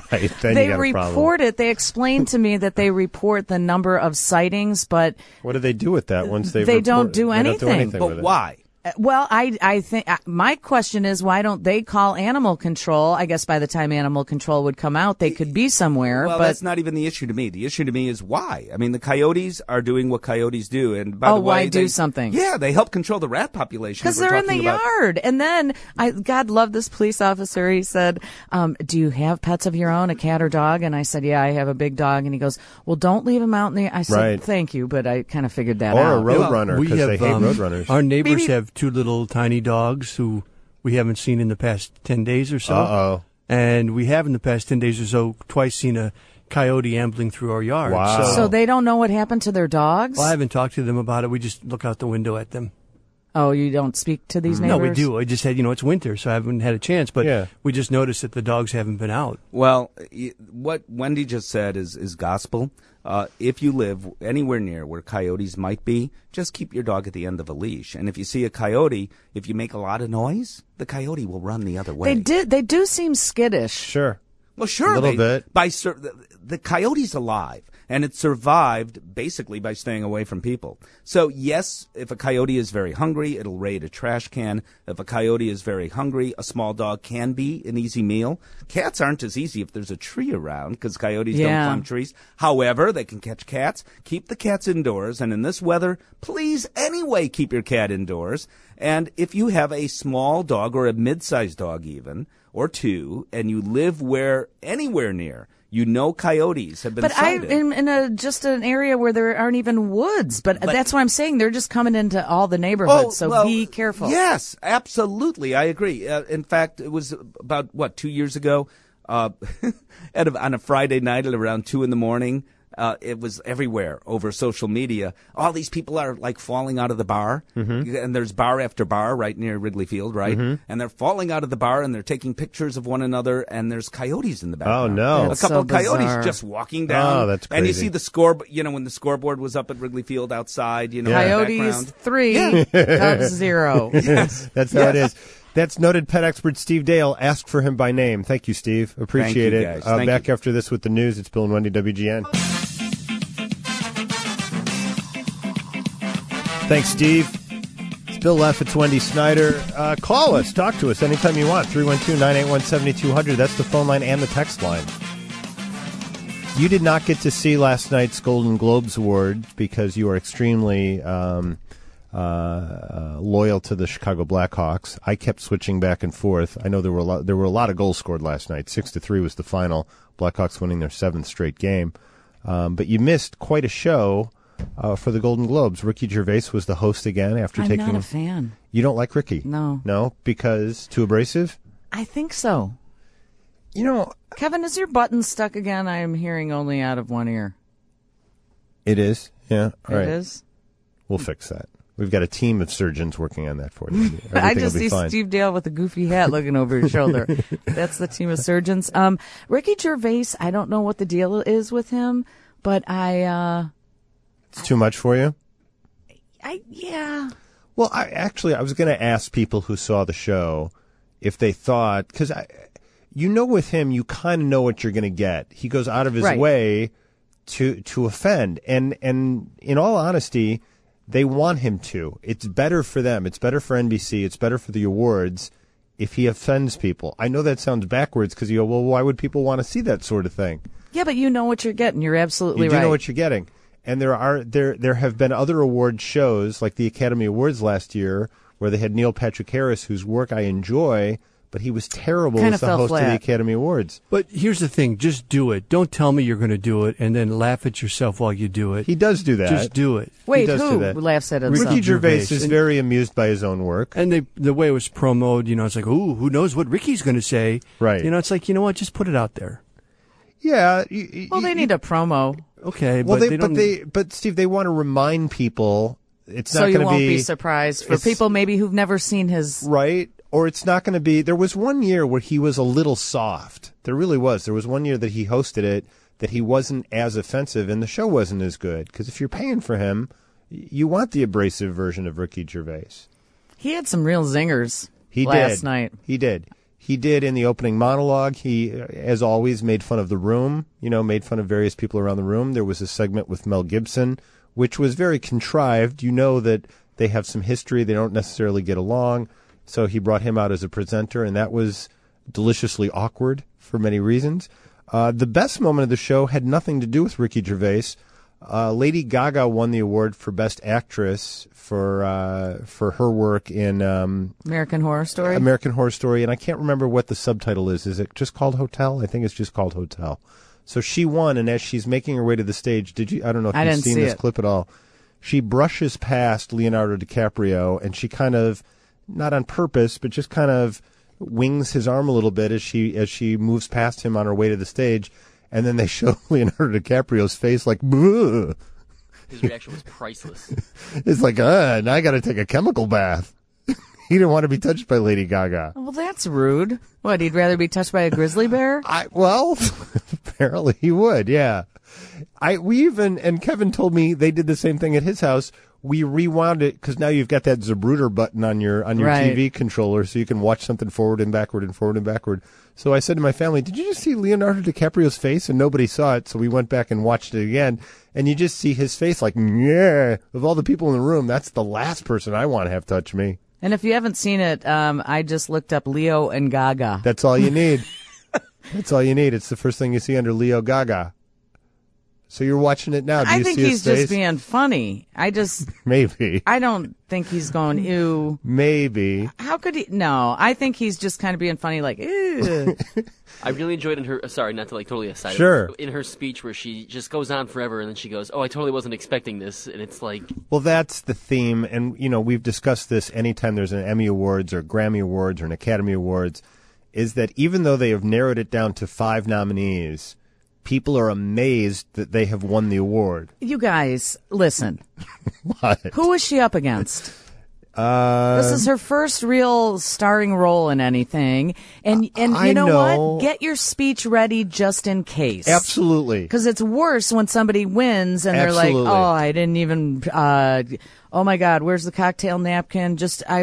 Right. Then They you got a problem. report it. They explained to me that they report the number of sightings, but What do they do with that once they don't do They don't do anything. anything But with it. why? well, I think my question is, why don't they call animal control? I guess by the time animal control would come out, they could be somewhere. Well, but that's not even the issue to me. The issue to me is why. I mean, the coyotes are doing what coyotes do, and by the way, why do something? Yeah, they help control the rat population. because We're they're in the talking about- yard. And then, God love this police officer. He said, do you have pets of your own, a cat or dog? And I said, yeah, I have a big dog. And he goes, well, don't leave him out in the. I said, Right. thank you, but I kind of figured that Or out. a roadrunner, We because they have, hate roadrunners. Our neighbors Maybe- have two little tiny dogs who we haven't seen in the past 10 days or so. Uh-oh. And we have in the past 10 days or so twice seen a coyote ambling through our yard. Wow. So they don't know what happened to their dogs? Well, I haven't talked to them about it. We just look out the window at them. Oh, you don't speak to these neighbors? No, we do. I just said, it's winter, so I haven't had a chance. But Yeah. we just noticed that the dogs haven't been out. Well, what Wendy just said is gospel. If you live anywhere near where coyotes might be, just keep your dog at the end of a leash. And if you see a coyote, if you make a lot of noise, the coyote will run the other way. They do seem skittish. Sure. Well, sure, A little bit. The coyote's alive, and it survived basically by staying away from people. So yes, if a coyote is very hungry, it'll raid a trash can. If a coyote is very hungry, a small dog can be an easy meal. Cats aren't as easy if there's a tree around, because coyotes don't Yeah. climb trees. However, they can catch cats. Keep the cats indoors, and in this weather, please anyway keep your cat indoors. And if you have a small dog or a mid-sized dog even, or two, and you live anywhere near, coyotes have been But sighted. in just an area where there aren't even woods. But that's what I'm saying. They're just coming into all the neighborhoods. So well, be careful. Yes, absolutely. I agree. In fact, it was about, 2 years ago, on a Friday night at around 2 a.m, it was everywhere over social media. All these people are like falling out of the bar, and there's bar after bar right near Wrigley Field, right? And they're falling out of the bar and they're taking pictures of one another, and there's coyotes in the background. Oh, no. A That's couple so of coyotes bizarre. just walking down. Oh, that's And you crazy. see the score, when the scoreboard was up at Wrigley Field outside, in the Coyotes background. 3, Cubs 0. That's how it is. That's noted pet expert Steve Dale. Asked for him by name. Thank you, Steve. Appreciate Thank you, it. guys. Thank Back you. after this with the news. It's Bill and Wendy, WGN. Thanks, Steve. It's Bill Leff. It's Wendy Snyder. Call us. Talk to us anytime you want. 312-981-7200. That's the phone line and the text line. You did not get to see last night's Golden Globes Award because you are extremely loyal to the Chicago Blackhawks. I kept switching back and forth. I know there were a lot of goals scored last night. 6-3 was the final. Blackhawks winning their 7th straight game. But you missed quite a show for the Golden Globes. Ricky Gervais was the host again after I'm taking. not a fan. You don't like Ricky? No. Because too abrasive. I think so. Kevin, is your button stuck again? I am hearing only out of one ear. It is. Yeah. All right. It is? We'll fix that. We've got a team of surgeons working on that for you. Everything I just will be see fine. Steve Dale with a goofy hat looking over his shoulder. That's the team of surgeons. Ricky Gervais, I don't know what the deal is with him, but It's too much for you? yeah. Well, I was going to ask people who saw the show if they thought, because with him, you kind of know what you're going to get. He goes out of his Right. way to offend, and in all honesty, they want him to. It's better for them. It's better for NBC. It's better for the awards if he offends people. I know that sounds backwards because you go, well, why would people want to see that sort of thing? Yeah, but you know what you're getting. You're absolutely You do right. know what you're getting. And there have been other award shows like the Academy Awards last year where they had Neil Patrick Harris, whose work I enjoy, but he was terrible Kinda as the fell host of the flat. Academy Awards. But here's the thing. Just do it. Don't tell me you're going to do it and then laugh at yourself while you do it. He does do that. Just do it. Wait, does do who that. laughs at himself? Ricky Gervais Gervais. is very amused by his own work. And the way it was promoted, it's like, ooh, who knows what Ricky's going to say? Right. It's like, you know what? Just put it out there. Yeah. Well, they need a promo, Okay, Well, but but Steve, they want to remind people it's so not you going to won't be be surprised for it's- people maybe who've never seen his. right, or it's not going to be. There was one year where he was a little soft. There really was. There was one year that he hosted it that he wasn't as offensive, and the show wasn't as good. Because if you're paying for him, you want the abrasive version of Ricky Gervais. He had some real zingers He last did. night. He did. He did in the opening monologue. He, as always, made fun of the room, made fun of various people around the room. There was a segment with Mel Gibson, which was very contrived. You know that they have some history. They don't necessarily get along. So he brought him out as a presenter, and that was deliciously awkward for many reasons. The best moment of the show had nothing to do with Ricky Gervais. Lady Gaga won the award for Best Actress for her work in American Horror Story. American Horror Story, and I can't remember what the subtitle is. Is it just called Hotel? I think it's just called Hotel. So she won, and as she's making her way to the stage, I don't know if you've seen this clip at all. She brushes past Leonardo DiCaprio, and she kind of, not on purpose, but just kind of wings his arm a little bit as she moves past him on her way to the stage, and then they show Leonardo DiCaprio's face like, bleh. His reaction was priceless. It's like, now I got to take a chemical bath. He didn't want to be touched by Lady Gaga. Well, that's rude. What, he'd rather be touched by a grizzly bear? Well, apparently he would, yeah. And Kevin told me they did the same thing at his house. We rewound it because now you've got that Zapruder button on your right. TV controller, so you can watch something forward and backward and forward and backward. So I said to my family, "Did you just see Leonardo DiCaprio's face?" And nobody saw it, so we went back and watched it again. And you just see his face, like, yeah. Of all the people in the room, that's the last person I want to have touch me. And if you haven't seen it, I just looked up Leo and Gaga. That's all you need. That's all you need. It's the first thing you see under Leo Gaga. So you're watching it now. Do you I think see his he's face? just being funny. Maybe. I don't think he's going, ew. Maybe. How could he? No, I think he's just kind of being funny, like, ew. I really enjoyed in her, sorry, not to like totally aside. Sure. In her speech where she just goes on forever and then she goes, oh, I totally wasn't expecting this. And it's like. Well, that's the theme. And, we've discussed this anytime there's an Emmy Awards or Grammy Awards or an Academy Awards, is that even though they have narrowed it down to 5 nominees, people are amazed that they have won the award. You guys, listen. What? Who is she up against? This is her first real starring role in anything. And you know what? Get your speech ready just in case. Absolutely. Because it's worse when somebody wins and they're like, oh, I didn't even, oh my God, where's the cocktail napkin?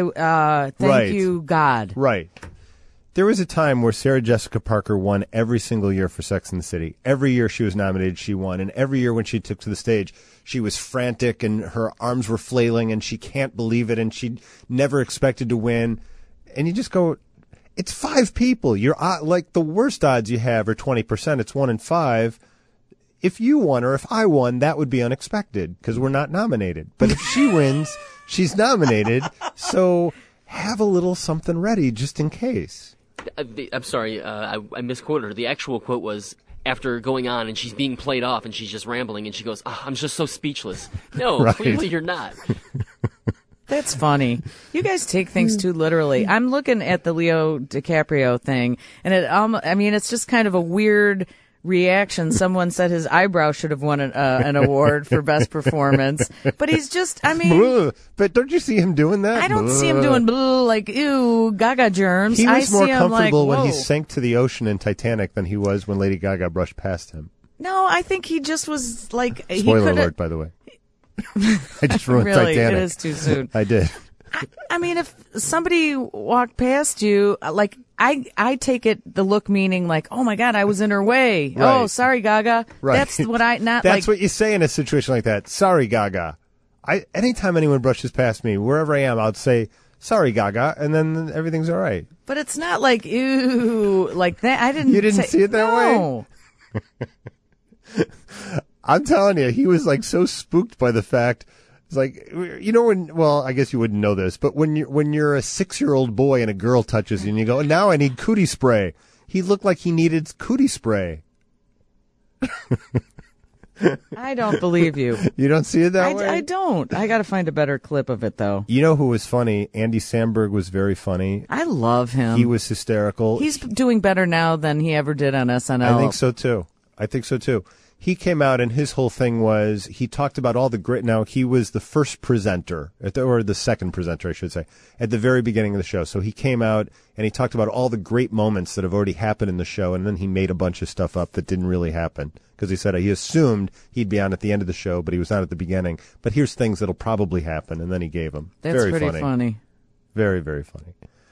Thank you, God. Right. There was a time where Sarah Jessica Parker won every single year for Sex and the City. Every year she was nominated, she won. And every year when she took to the stage, she was frantic and her arms were flailing and she can't believe it and she never expected to win. And you just go, it's 5 people. You're like the worst odds you have are 20%. It's 1 in 5. If you won or if I won, that would be unexpected because we're not nominated. But if she wins, she's nominated. So have a little something ready just in case. I'm sorry, I misquoted her. The actual quote was, after going on and she's being played off and she's just rambling and she goes, I'm just so speechless. No, right. Clearly you're not. That's funny. You guys take things too literally. I'm looking at the Leo DiCaprio thing, and it's just kind of a weird reaction. Someone said his eyebrow should have won an award for best performance, but he's just, but don't you see him doing that? I don't see him doing like, ew, Gaga germs. He was more comfortable when he sank to the ocean in Titanic than he was when Lady Gaga brushed past him. No, I think he just was like, spoiler alert, by the way. I just ruined really, Titanic. It is too soon. I did. I mean, if somebody walked past you, like, I take it the look meaning like, oh my God, I was in her way. Right. Oh, sorry, Gaga. Right. That's what That's what you say in a situation like that. Sorry, Gaga. Anytime anyone brushes past me, wherever I am, I'll say, sorry, Gaga, and then everything's all right. But it's not like, ew, like that. You didn't see it that way? I'm telling you, he was like so spooked by the fact. It's like, I guess you wouldn't know this, but when you're a 6-year-old boy and a girl touches you and you go, now I need cootie spray. He looked like he needed cootie spray. I don't believe you. You don't see it that way? I don't. I got to find a better clip of it, though. You know who was funny? Andy Samberg was very funny. I love him. He was hysterical. He's doing better now than he ever did on SNL. I think so, too. He came out and his whole thing was he talked about all the great. Now, he was the first presenter, or the second presenter, I should say, at the very beginning of the show. So he came out and he talked about all the great moments that have already happened in the show. And then he made a bunch of stuff up that didn't really happen because he said he assumed he'd be on at the end of the show, but he was not at the beginning. But here's things that'll probably happen. And then he gave them. That's very pretty funny. Very, very funny.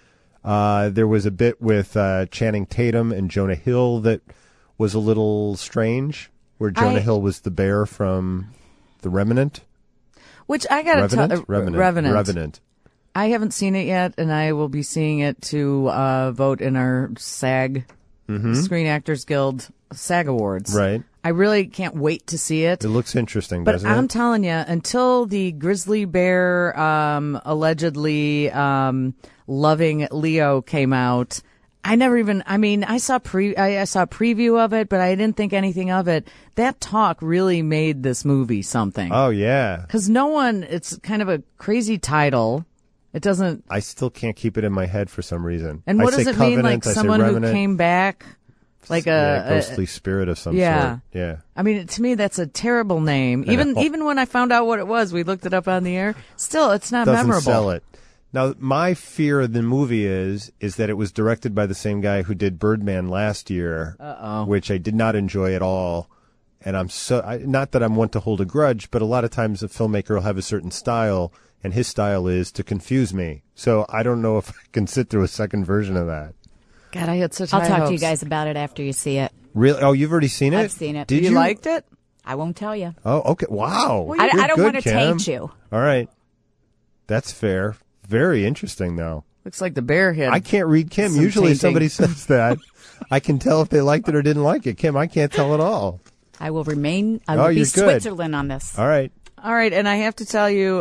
There was a bit with Channing Tatum and Jonah Hill that was a little strange, where Jonah Hill was the bear from The Remnant. Which I got to tell... Revenant. I haven't seen it yet, and I will be seeing it to vote in our SAG, Screen Actors Guild SAG Awards. Right. I really can't wait to see it. It looks interesting, but doesn't it? I'm telling you, until the grizzly bear allegedly loving Leo came out, I never even. I mean, I saw a preview of it, but I didn't think anything of it. That talk really made this movie something. Oh yeah, because no one. It's kind of a crazy title. It doesn't. I still can't keep it in my head for some reason. And what does it mean? Like I someone who came back, like a ghostly spirit of some sort. Yeah. I mean, to me, that's a terrible name. Even when I found out what it was, we looked it up on the air. Still, it's not Doesn't memorable. Sell it. Now, my fear of the movie is that it was directed by the same guy who did Birdman last year, which I did not enjoy at all. And not that I'm one to hold a grudge, but a lot of times a filmmaker will have a certain style, and his style is to confuse me. So I don't know if I can sit through a second version of that. God, I had such I'll high talk hopes. to you guys about it after you see it. Really? Oh, you've already seen it? I've seen it. Did you liked it? I won't tell you. Oh, okay. Wow. Well, I don't want to taint you. All right. That's fair. Very interesting, though. Looks like the bear head. I can't read Kim. Some Usually tainting. somebody says that. I can tell if they liked it or didn't like it. Kim, I can't tell at all. I will remain. I will be you're good. Switzerland on this. All right. All right, and I have to tell you,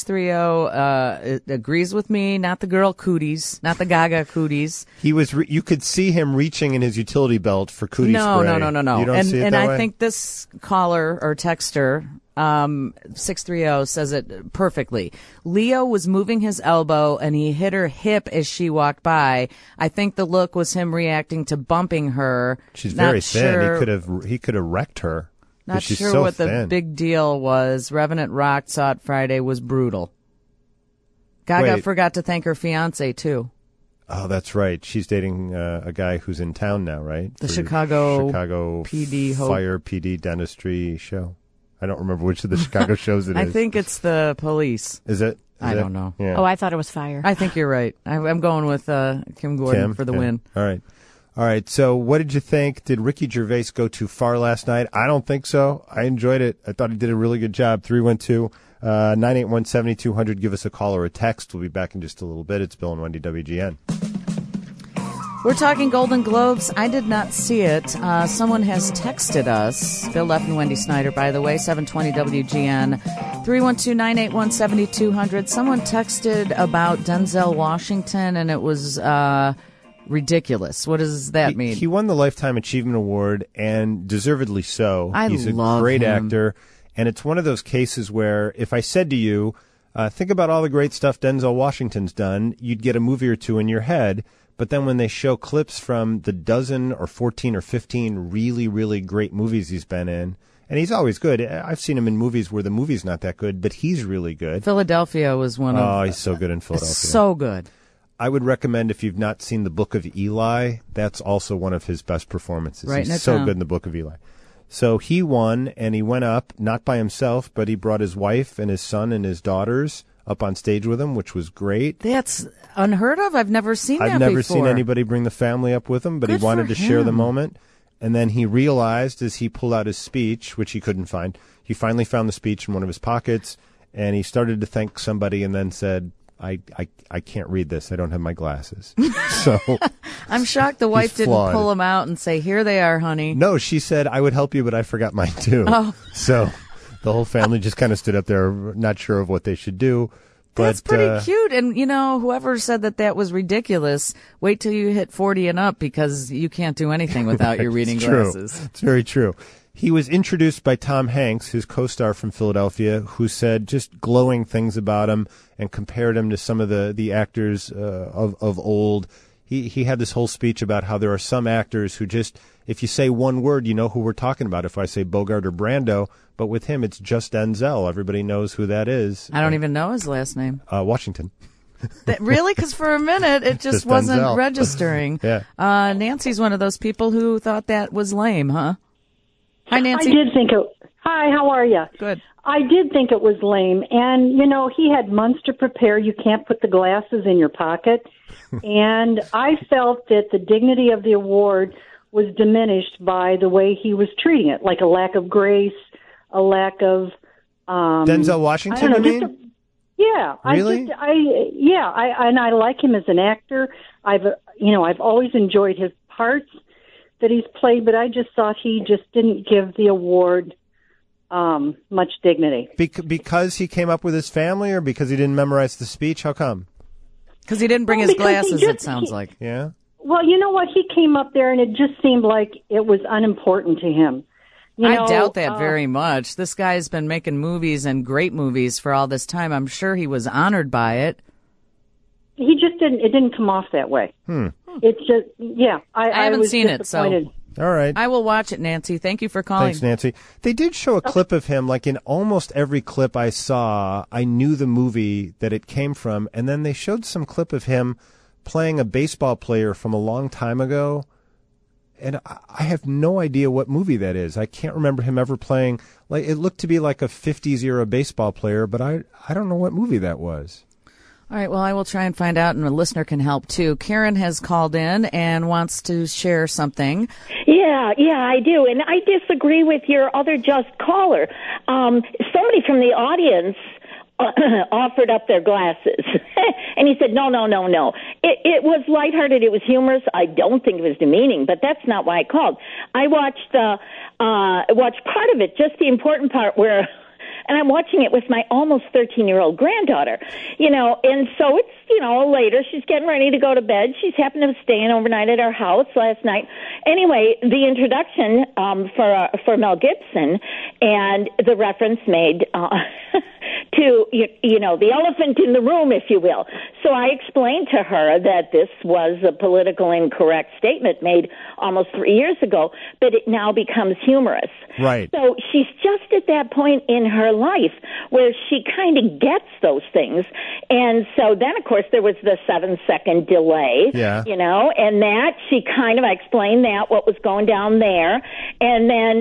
630 agrees with me. Not the girl cooties, not the Gaga cooties. He was. You could see him reaching in his utility belt for cootie No. spray. No. You don't see it and that I way? think this caller or texter, 630 says it perfectly. Leo was moving his elbow and he hit her hip as she walked by. I think the look was him reacting to bumping her. She's Not very thin. sure- He could have wrecked her. Not she's sure so what thin. the big deal was. Revenant Rock saw it Friday was brutal. Gaga Wait. forgot to thank her fiance too. Oh, that's right. She's dating a guy who's in town now, right? The For Chicago PD PD Fire PD dentistry show. I don't remember which of the Chicago shows it is. I think it's the police. Is it? I don't know. Yeah. Oh, I thought it was fire. I think you're right. I'm going with Kim Gordon for the win. All right. So what did you think? Did Ricky Gervais go too far last night? I don't think so. I enjoyed it. I thought he did a really good job. 312-981-7200. Give us a call or a text. We'll be back in just a little bit. It's Bill and Wendy, WGN. We're talking Golden Globes. I did not see it. Someone has texted us. Bill Leff and Wendy Snyder, by the way, 720 WGN. 312-981-7200. Someone texted about Denzel Washington, and it was ridiculous. What does that mean? He won the Lifetime Achievement Award, and deservedly so. He's a love great him. actor, and it's one of those cases where if I said to you, think about all the great stuff Denzel Washington's done, you'd get a movie or two in your head. But then when they show clips from the dozen or 14 or 15 really, really great movies he's been in, and he's always good. I've seen him in movies where the movie's not that good, but he's really good. Philadelphia was one of... Oh, he's so good in Philadelphia. So good. I would recommend, if you've not seen The Book of Eli, that's also one of his best performances. Writing He's it so down. good in The Book of Eli. So he won, and he went up, not by himself, but he brought his wife and his son and his daughters up on stage with him, which was great. That's unheard of. I've never seen that I've never before. seen anybody bring the family up with him, but Good he wanted for to share the him. moment. And then he realized, as he pulled out his speech, which he couldn't find, he finally found the speech in one of his pockets, and he started to thank somebody and then said, I can't read this. I don't have my glasses. So I'm shocked the wife didn't flawed. pull him out and say, here they are, honey. no, she said, I would help you, but I forgot mine too. Oh. So the whole family just kind of stood up there, not sure of what they should do. But, That's pretty cute. And, whoever said that was ridiculous, wait till you hit 40 and up because you can't do anything without your reading It's true. glasses. It's very true. He was introduced by Tom Hanks, his co-star from Philadelphia, who said just glowing things about him and compared him to some of the actors of old. He had this whole speech about how there are some actors who just, if you say one word, you know who we're talking about. If I say Bogart or Brando, but with him, it's just Denzel. Everybody knows who that is. I don't even know his last name. Washington. Really? Because for a minute, it just wasn't Denzel. registering. Yeah. Nancy's one of those people who thought that was lame, huh? Hi, Nancy. I did think it. Hi, how are you? Good. I did think it was lame. And, you know, he had months to prepare. You can't put the glasses in your pocket. And I felt that the dignity of the award was diminished by the way he was treating it, like a lack of grace, a lack of... Denzel Washington, you mean? Yeah. Really? I like him as an actor. I've always enjoyed his parts that he's played, but I just thought he just didn't give the award much dignity. Because he came up with his family, or because he didn't memorize the speech? How come? Because he didn't bring his glasses, it sounds like. Yeah? Well, you know what? He came up there, and it just seemed like it was unimportant to him. I doubt that very much. This guy's been making movies and great movies for all this time. I'm sure he was honored by it. He just didn't. It didn't come off that way. It's just, yeah. I haven't was seen it, so all right. I will watch it, Nancy. Thank you for calling. Thanks, Nancy. They did show a clip of him, like in almost every clip I saw, I knew the movie that it came from, and then they showed some clip of him playing a baseball player from a long time ago, and I have no idea what movie that is. I can't remember him ever playing. Like, it looked to be like a 50s era baseball player, but I don't know what movie that was. All right, well, I will try and find out, and a listener can help, too. Karen has called in and wants to share something. Yeah, I do. And I disagree with your other just caller. Somebody from the audience offered up their glasses. And he said, no. It was lighthearted. It was humorous. I don't think it was demeaning, but that's not why I called. I watched part of it, just the important part where... And I'm watching it with my almost 13-year-old granddaughter, and so it's, later. She's getting ready to go to bed. She's happened to stay overnight at our house last night. Anyway, the introduction for Mel Gibson and the reference made to, the elephant in the room, if you will. So I explained to her that this was a political incorrect statement made almost 3 years ago, but it now becomes humorous. Right. So she's just at that point in her life where she kind of gets those things. And so then, of course, there was the 7-second delay, and that I explained what was going down there. And then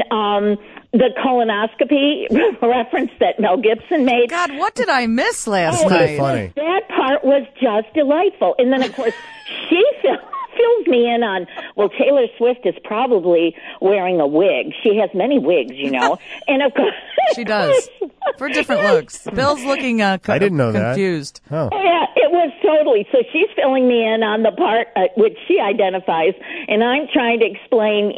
the colonoscopy reference that Mel Gibson made. God, what did I miss last night? Funny. That part was just delightful. And then, of course, she fills me in on, well, Taylor Swift is probably wearing a wig. She has many wigs, and of course... She does. For different looks. Bill's looking I didn't know confused. That. Oh. Yeah, it was totally. So she's filling me in on the part which she identifies, and I'm trying to explain,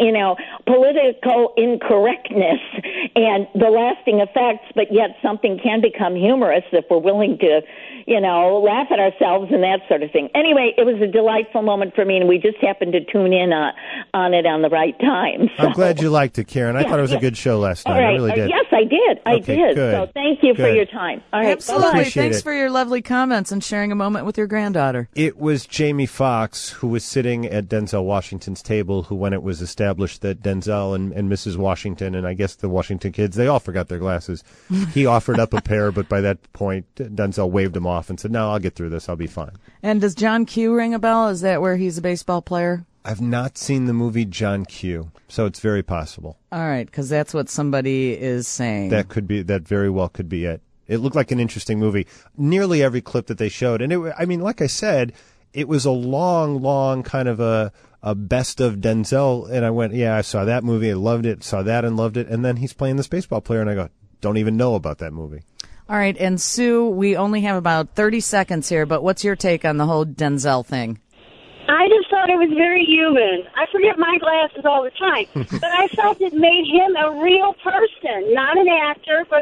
political incorrectness and the lasting effects, but yet something can become humorous if we're willing to, laugh at ourselves and that sort of thing. Anyway, it was a delightful moment for me, and we just happened to tune in on it on the right time. So. I'm glad you liked it, Karen. I thought it was a good show last night. All right. I really did. Yes, I did. I did. Good. So thank you for your time. All right. Absolutely. Bye-bye. Thanks for your lovely comments and sharing a moment with your granddaughter. It was Jamie Foxx who was sitting at Denzel Washington's table, who, when it was established that Denzel and Mrs. Washington, and I guess the Washington kids, they all forgot their glasses. He offered up a pair, but by that point, Denzel waved him off and said, no, I'll get through this. I'll be fine. And does John Q ring a bell? Is that where he's a baseball player? I've not seen the movie John Q, so it's very possible. All right, because that's what somebody is saying. That very well could be it. It looked like an interesting movie. Nearly every clip that they showed, and like I said, it was a long kind of a best of Denzel, and I went, yeah, I saw that movie, I loved it, saw that and loved it, and then he's playing this baseball player, and I go, don't even know about that movie. All right, and Sue, we only have about 30 seconds here, but what's your take on the whole Denzel thing? I just thought it was very human. I forget my glasses all the time, but I felt it made him a real person, not an actor, but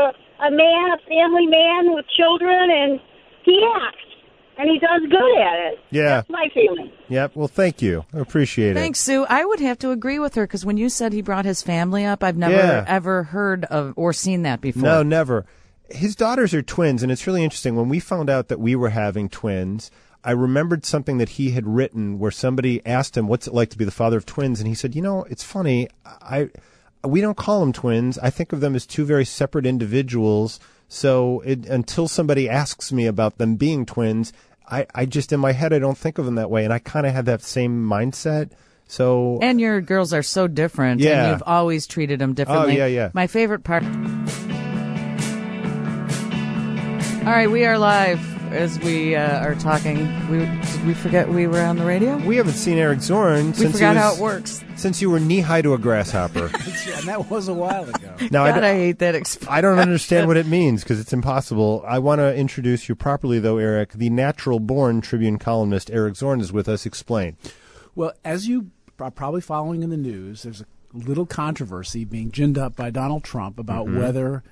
a man, a family man with children, and he acts, and he does good at it. Yeah. That's my feeling. Yep, well, thank you. I appreciate it. Thanks, Sue. I would have to agree with her, because when you said he brought his family up, I've never ever heard of or seen that before. No, never. His daughters are twins, and it's really interesting. When we found out that we were having twins, I remembered something that he had written where somebody asked him, what's it like to be the father of twins? And he said, it's funny. We don't call them twins. I think of them as two very separate individuals. So until somebody asks me about them being twins, I just, in my head, I don't think of them that way. And I kind of had that same mindset. So And your girls are so different, Yeah. and you've always treated them differently. Oh, yeah. My favorite part. All right, we are live as we are talking. Did we forget we were on the radio? we haven't seen Eric Zorn We since forgot how it works. since you were knee-high to a grasshopper. And that was a while ago. Now, God, I hate that expression. I don't understand what it means because it's impossible. I want to introduce you properly, though, Eric. The natural-born Tribune columnist Eric Zorn is with us. Explain. Well, as you are probably following in the news, there's a little controversy being ginned up by Donald Trump about whether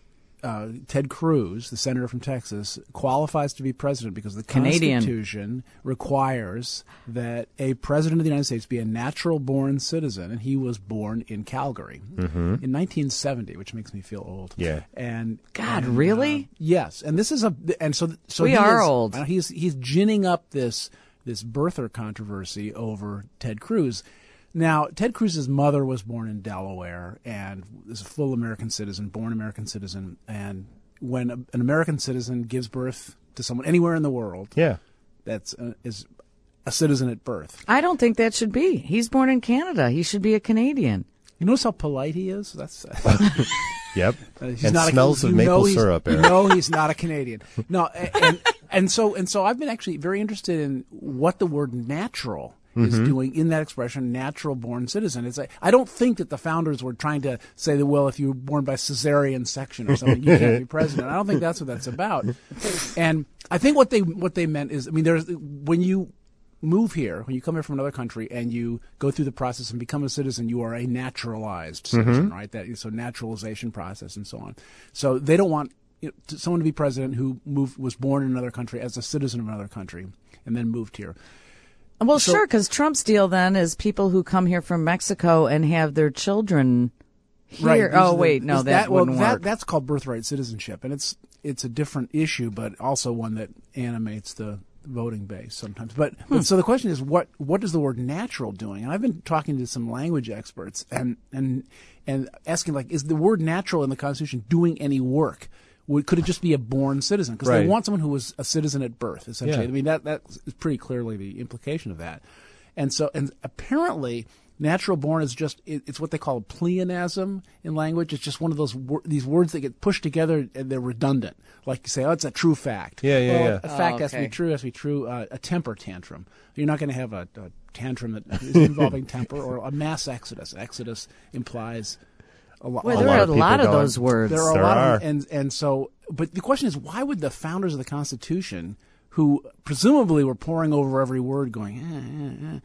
Ted Cruz, the senator from Texas, qualifies to be president because the Canadian. Constitution requires that a president of the United States be a natural-born citizen, and he was born in Calgary in 1970, which makes me feel old. Yeah. And God, really? Yes, and this is so We he are is- old. He's ginning up this birther controversy over Ted Cruz. Now, Ted Cruz's mother was born in Delaware and is a full American citizen, born American citizen. And when an American citizen gives birth to someone anywhere in the world, Yeah. is a citizen at birth. I don't think that should be. He's born in Canada. He should be a Canadian. You notice how polite he is? That's Yep. he's And not smells a, of you maple know he's- syrup, You Eric. know he's not a Canadian. No, and so I've been actually very interested in what the word natural is doing in that expression, natural-born citizen. It's I don't think that the founders were trying to say that, well, if you were born by cesarean section or something, you can't be president. I don't think that's what that's about. And I think what they meant is, I mean, when you move here, when you come here from another country and you go through the process and become a citizen, you are a naturalized citizen, right? So naturalization process and so on. So they don't want someone to be president who was born in another country as a citizen of another country and then moved here. Well, sure, because Trump's deal then is people who come here from Mexico and have their children here. Right. Oh, wait, no, that wouldn't work. That's called birthright citizenship, and it's a different issue, but also one that animates the voting base sometimes. But so the question is, what is the word natural doing? And I've been talking to some language experts and asking, like, is the word natural in the Constitution doing any work? Could it just be a born citizen? Because Right. they want someone who was a citizen at birth, essentially. Yeah. I mean, that is pretty clearly the implication of that. And apparently, natural born is it's what they call a pleonasm in language. It's just one of these words that get pushed together and they're redundant. Like you say, oh, it's a true fact. Yeah. A fact has to be true, a temper tantrum. You're not going to have a tantrum that is involving temper, or a mass exodus. Exodus implies a lot. Well, there are a lot of those words. There are a lot of them, and so, but the question is, why would the founders of the Constitution, who presumably were poring over every word, going,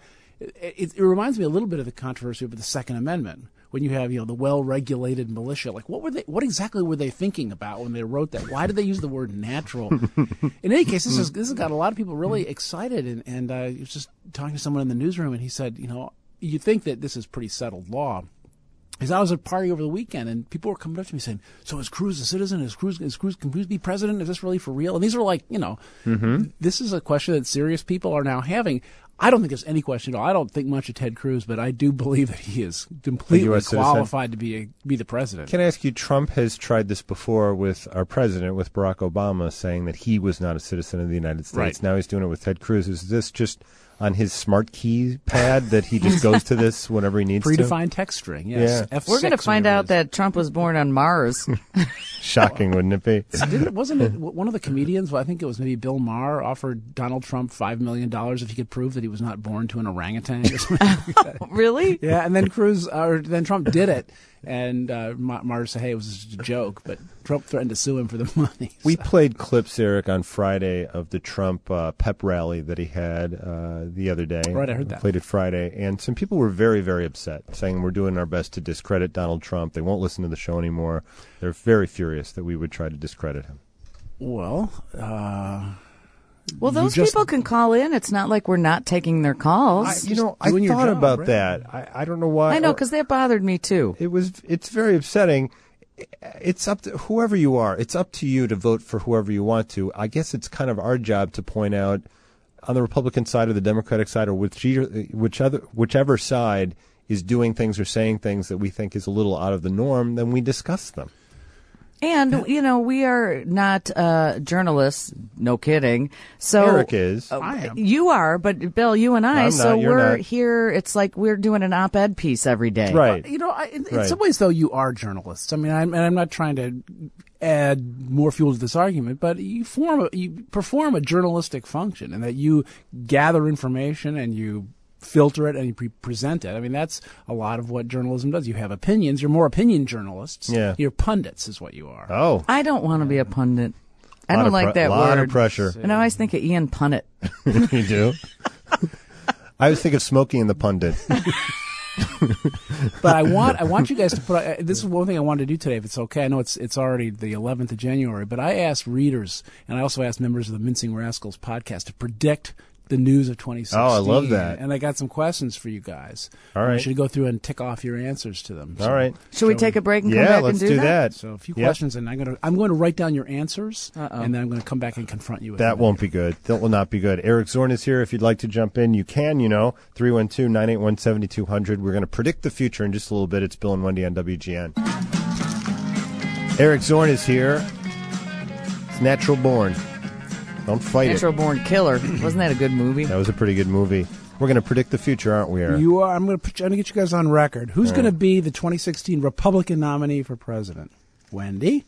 It reminds me a little bit of the controversy over the Second Amendment, when you have the well-regulated militia. Like, what exactly were they thinking about when they wrote that? Why did they use the word natural? In any case, this has got a lot of people really excited. And I was just talking to someone in the newsroom, and he said, you think that this is pretty settled law. Because I was at a party over the weekend, and people were coming up to me saying, "So is Cruz a citizen? Can Cruz be president? Is this really for real?" And these are like, this is a question that serious people are now having. I don't think there's any question at all. I don't think much of Ted Cruz, but I do believe that he is completely qualified to be the president. Can I ask you, Trump has tried this before with our president, with Barack Obama, saying that he was not a citizen of the United States. Right. Now he's doing it with Ted Cruz. Is this just on his smart keypad that he just goes to this whenever he needs Predefined text string, yes. Yeah. F6, We're going to find out that Trump was born on Mars. Shocking, wouldn't it be? Wasn't it one of the comedians, I think it was maybe Bill Maher, offered Donald Trump $5 million if he could prove that he was not born to an orangutan or something like that. Really? Yeah, and then then Trump did it, and Maher said, hey, it was just a joke, but Trump threatened to sue him for the money. We played clips, Eric, on Friday of the Trump pep rally that he had the other day. Right, I heard that. We played it Friday, and some people were very, very upset, saying we're doing our best to discredit Donald Trump. They won't listen to the show anymore. They're very furious that we would try to discredit him. Well, those people can call in. It's not like we're not taking their calls. I thought about that. I don't know why. I know, because that bothered me too. It's very upsetting. It's up to whoever you are. It's up to you to vote for whoever you want to. I guess it's kind of our job to point out on the Republican side or the Democratic side or whichever side is doing things or saying things that we think is a little out of the norm, then we discuss them. And, we are not journalists, no kidding. So Eric is. I am. You are, but Bill, you and I, I'm so not, you're we're not. here, it's like we're doing an op-ed piece every day. Right. In Right. some ways, though, you are journalists. I mean, I'm not trying to add more fuel to this argument, but you perform a journalistic function, in that you gather information and you filter it and you present it. I mean, that's a lot of what journalism does. You have opinions. You're more opinion journalists. Yeah. You're pundits, is what you are. Oh. I don't want to be a pundit. I Lot don't of like that a lot word. of pressure. And I always think of Ian Punnett. You do? I always think of Smokey and the Pundit. But I want you guys to put. This is one thing I wanted to do today, if it's okay. I know it's already the 11th of January, but I asked readers, and I also asked members of the Mincing Rascals podcast to predict the news of 2016. Oh, I love that. And I got some questions for you guys. All right. I should go through and tick off your answers to them. All right. Should we take a break and come Yeah, back let's and do that. So a few Yep. questions, and I'm going to write down your answers, Uh-oh. and then I'm going to come back and confront you with That them. won't be good. That will not be good. Eric Zorn is here. If you'd like to jump in, you can, 312-981-7200. We're going to predict the future in just a little bit. It's Bill and Wendy on WGN. Eric Zorn is here. It's Natural Born. Don't fight Natural it. Born Killer. Wasn't that a good movie? That was a pretty good movie. We're going to predict the future, aren't we, Eric? You are. I'm going to get you guys on record. Who's All going to right. be the 2016 Republican nominee for president? Wendy?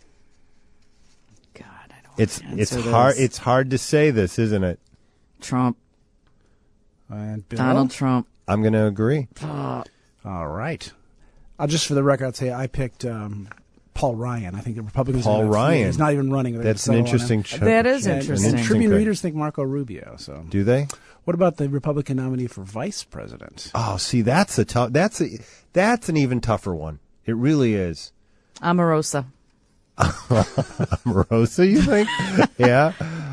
It's answer hard. this. It's hard to say this, isn't it? Trump. And Bill? Donald Trump. I'm going to agree. All right. Just for the record, I'll tell you, I picked Paul Ryan. I think the Republicans. Paul Ryan. He's not even running. They're That's gonna an settle on him. interesting. That is And interesting. Tribune pick. readers think Marco Rubio. So Do they? what about the Republican nominee for vice president? Oh, see, that's a tough. That's an even tougher one. It really is. Omarosa. Rosa, you think? Yeah.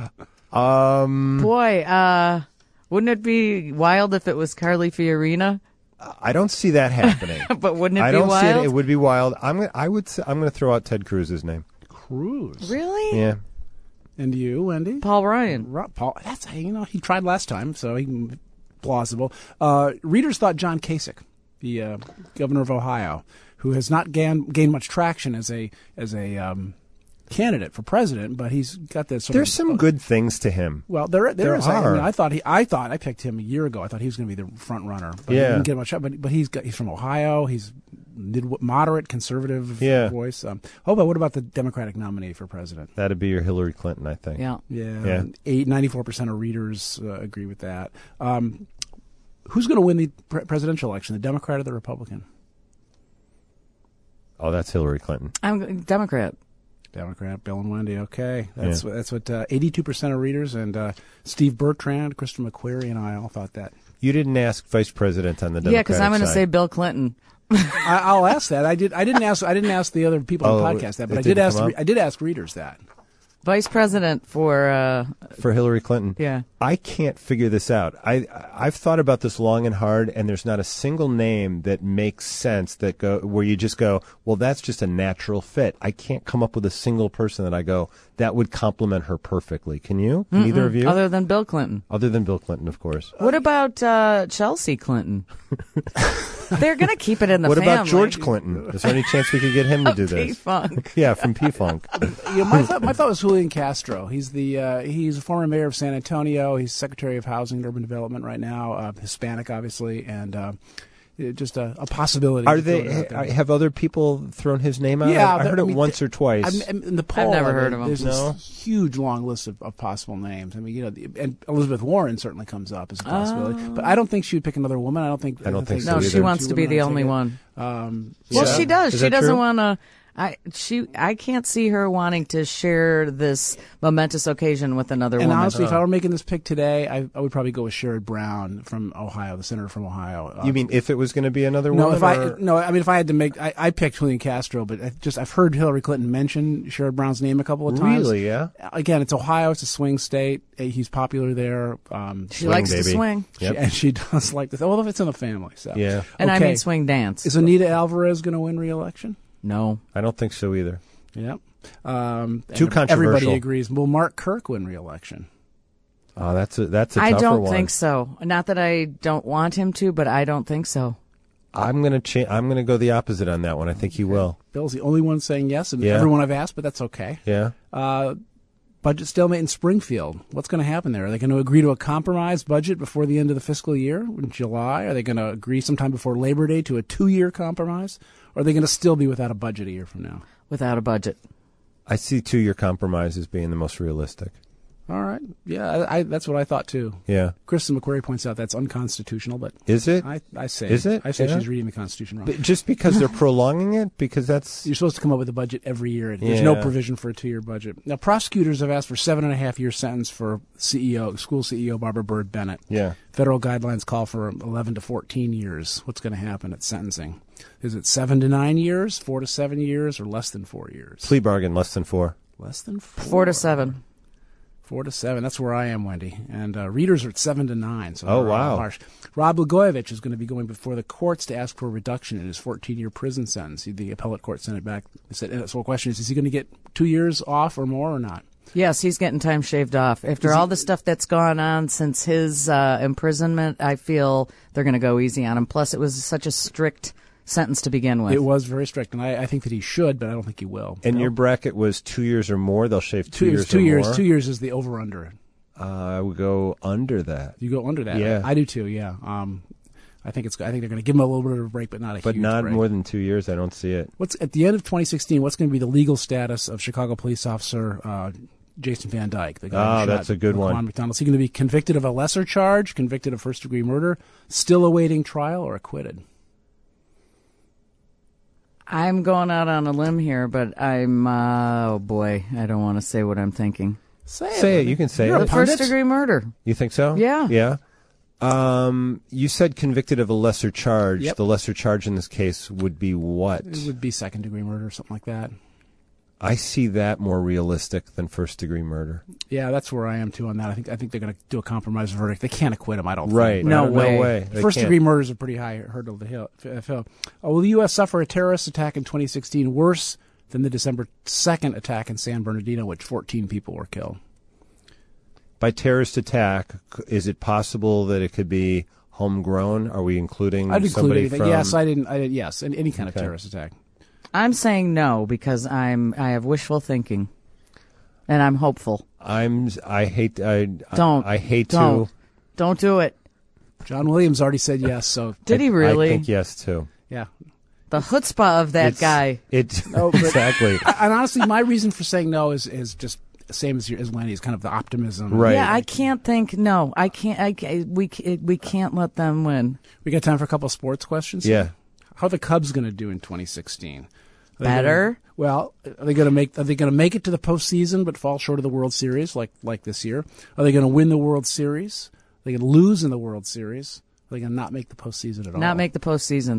Boy, wouldn't it be wild if it was Carly Fiorina? I don't see that happening. But wouldn't it I be don't see wild? it. It would be wild. I'm going to throw out Ted Cruz's name. Cruz. Really? Yeah. And you, Wendy? Paul Ryan. Paul. That's he tried last time, so he plausible. Readers thought John Kasich, the governor of Ohio, who has not gained much traction as a candidate for president, but he's got this. There's some good things to him. Well, there is. I are. mean, I thought I picked him a year ago. I thought he was going to be the front runner, but Yeah. he didn't get much. But he's from Ohio. He's moderate conservative voice. But what about the Democratic nominee for president? That'd be your Hillary Clinton, I think. Yeah. Yeah. 94% of readers agree with that. Who's going to win the presidential election, the Democrat or the Republican? Oh, that's Hillary Clinton. I'm Democrat. Democrat, Bill and Wendy. Okay, that's what 82% of readers, and Steve Bertrand, Christopher McQuarrie, and I all thought that. You didn't ask vice president on the Democratic Yeah, because I'm going to side. say Bill Clinton. I'll ask that. I didn't ask the other people on the podcast that, but it I did didn't ask. come up? I did ask readers that. Vice president for Hillary Clinton. Yeah. I can't figure this out. I've thought about this long and hard, and there's not a single name that makes sense where you just go, well, that's just a natural fit. I can't come up with a single person that I go, that would complement her perfectly. Can you? Neither of you? Other than Bill Clinton. Other than Bill Clinton, of course. What about Chelsea Clinton? They're going to keep it in the What family. about George Clinton? Is there any chance we could get him to do this? P-Funk. Yeah, from P-Funk. My thought was Julian Castro. He's he's a former mayor of San Antonio. He's Secretary of Housing and Urban Development right now. Hispanic, obviously, and just a possibility. Are to throw it they? out there. Have other people thrown his name out? Yeah, I heard it once or twice. In the poll, never heard of him. There's No? this huge long list of possible names. I mean, and Elizabeth Warren certainly comes up as a possibility. But I don't think she would pick another woman. I don't think so No, either. she wants to be the only one. Well, she does. She doesn't want to. I can't see her wanting to share this momentous occasion with another And woman. honestly, if I were making this pick today, I would probably go with Sherrod Brown from Ohio, the senator from Ohio. You mean if it was going to be another No, woman? I mean if I had to make, I picked Julian Castro, but I've heard Hillary Clinton mention Sherrod Brown's name a couple of times. Really? Yeah. Again, it's Ohio. It's a swing state. He's popular there. She likes to swing. Yep. She does like this. Well, if it's in the family, so Yeah. And I Okay. mean swing dance. Is Anita Alvarez going to win re-election? No. I don't think so either. Yep. Too Everybody controversial. agrees. Will Mark Kirk win re-election? Oh, that's a tougher I don't one. think so. Not that I don't want him to, but I don't think so. I'm going to go the opposite on that one. I think he will. Bill's the only one saying yes, and everyone I've asked, but that's okay. Yeah. Budget stalemate in Springfield. What's going to happen there? Are they going to agree to a compromise budget before the end of the fiscal year in July? Are they going to agree sometime before Labor Day to a 2-year compromise? Or are they going to still be without a budget a year from now? Without a budget. I see 2-year compromise as being the most realistic. All right. Yeah, that's what I thought, too. Yeah. Kristen McQuarrie points out that's unconstitutional, but... Is it? I say... Is it? I say Yeah. she's reading the Constitution wrong. But just because they're prolonging it? Because that's... You're supposed to come up with a budget every year. There's no provision for a 2-year budget. Now, prosecutors have asked for 7.5-year sentence for school CEO Barbara Byrd Bennett. Yeah. Federal guidelines call for 11 to 14 years. What's going to happen at sentencing? Is it 7 to 9 years, 4 to 7 years, or less than 4 years? Plea bargain, less than 4. Less than 4? 4 to 7. 4 to 7. That's where I am, Wendy. And readers are at 7 to 9. So oh, they're wow. Harsh. Rob Blagojevich is going to be going before the courts to ask for a reduction in his 14-year prison sentence. The appellate court sent it back. So the question is he going to get 2 years off or more or not? Yes, he's getting time shaved off. After all the stuff that's gone on since his imprisonment, I feel they're going to go easy on him. Plus, it was such a strict sentence to begin with. It was very strict, and I think that he should, but I don't think he will. And your bracket was 2 years or more? They'll shave 2 years or 2 years. more? 2 years is the over-under. I would go under that. You go under that? Yeah. I do too, yeah. I think they're going to give him a little bit of a break, but not a huge break. But not more than 2 years. I don't see it. At the end of 2016, what's going to be the legal status of Chicago police officer Jason Van Dyke? The guy who that's shot a good one. Laquan McDonald. Is he going to be convicted of a lesser charge, convicted of first-degree murder, still awaiting trial, or acquitted? I'm going out on a limb here, but I'm, oh boy, I don't want to say what I'm thinking. Say it. You can say You're it. a first-degree murder. You think so? Yeah. Yeah. You said convicted of a lesser charge. Yep. The lesser charge in this case would be what? It would be second-degree murder or something like that. I see that more realistic than first-degree murder. Yeah, that's where I am, too, on that. I think they're going to do a compromise verdict. They can't acquit him, I don't Right. think. No way. First-degree murder is a pretty high hurdle to fill. Will the U.S. suffer a terrorist attack in 2016 worse than the December 2nd attack in San Bernardino, which 14 people were killed? By terrorist attack, is it possible that it could be homegrown? Are we including I'd include somebody anything. from... Yes, I didn't. Yes, any kind of terrorist attack. I'm saying no because I have wishful thinking, and I'm hopeful. Don't do it. John Williams already said yes. So did he really? I think yes too. Yeah. The chutzpah of that guy. Exactly. And honestly, my reason for saying no is just the same as Lenny's, kind of the optimism. Right. Yeah, I can't think. No, I can't. We can't let them win. We got time for a couple of sports questions. Yeah. How are the Cubs going to do in 2016? Better. Are they going to make it to the postseason but fall short of the World Series like this year? Are they going to win the World Series? Are they going to lose in the World Series? Are they going to not make the postseason at all? Not make the postseason.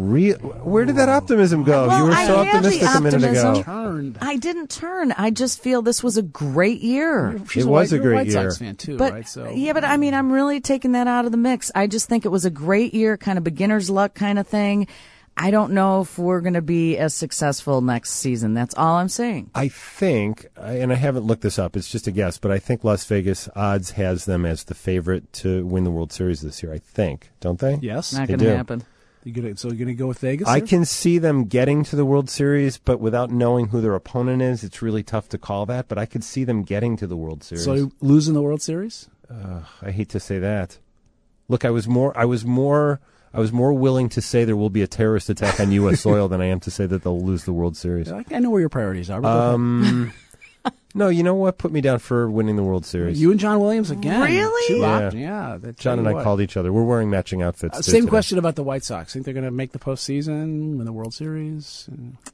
Where did that optimism go? Well, you were so I had optimistic the a minute ago. Turned. I didn't turn. I just feel this was a great year. It was a great White year. Sox fan too, But right? So yeah, but I mean, I'm really taking that out of the mix. I just think it was a great year, kind of beginner's luck kind of thing. I don't know if we're going to be as successful next season. That's all I'm saying. I think, and I haven't looked this up, it's just a guess, but I think Las Vegas odds has them as the favorite to win the World Series this year, I think. Don't they? yes, Not They going to do. happen. you're going to go with Vegas? I here? can see them getting to the World Series, but without knowing who their opponent is, it's really tough to call that, but I could see them getting to the World Series. So losing the World Series? I hate to say that. Look, I was more willing to say there will be a terrorist attack on U.S. soil than I am to say that they'll lose the World Series. I know where your priorities are. But go ahead. No, you know what? Put me down for winning the World Series. You and John Williams again. Really? Yeah. John and I called each other. We're wearing matching outfits. Same today. question about the White Sox. Think they're going to make the postseason, win the World Series?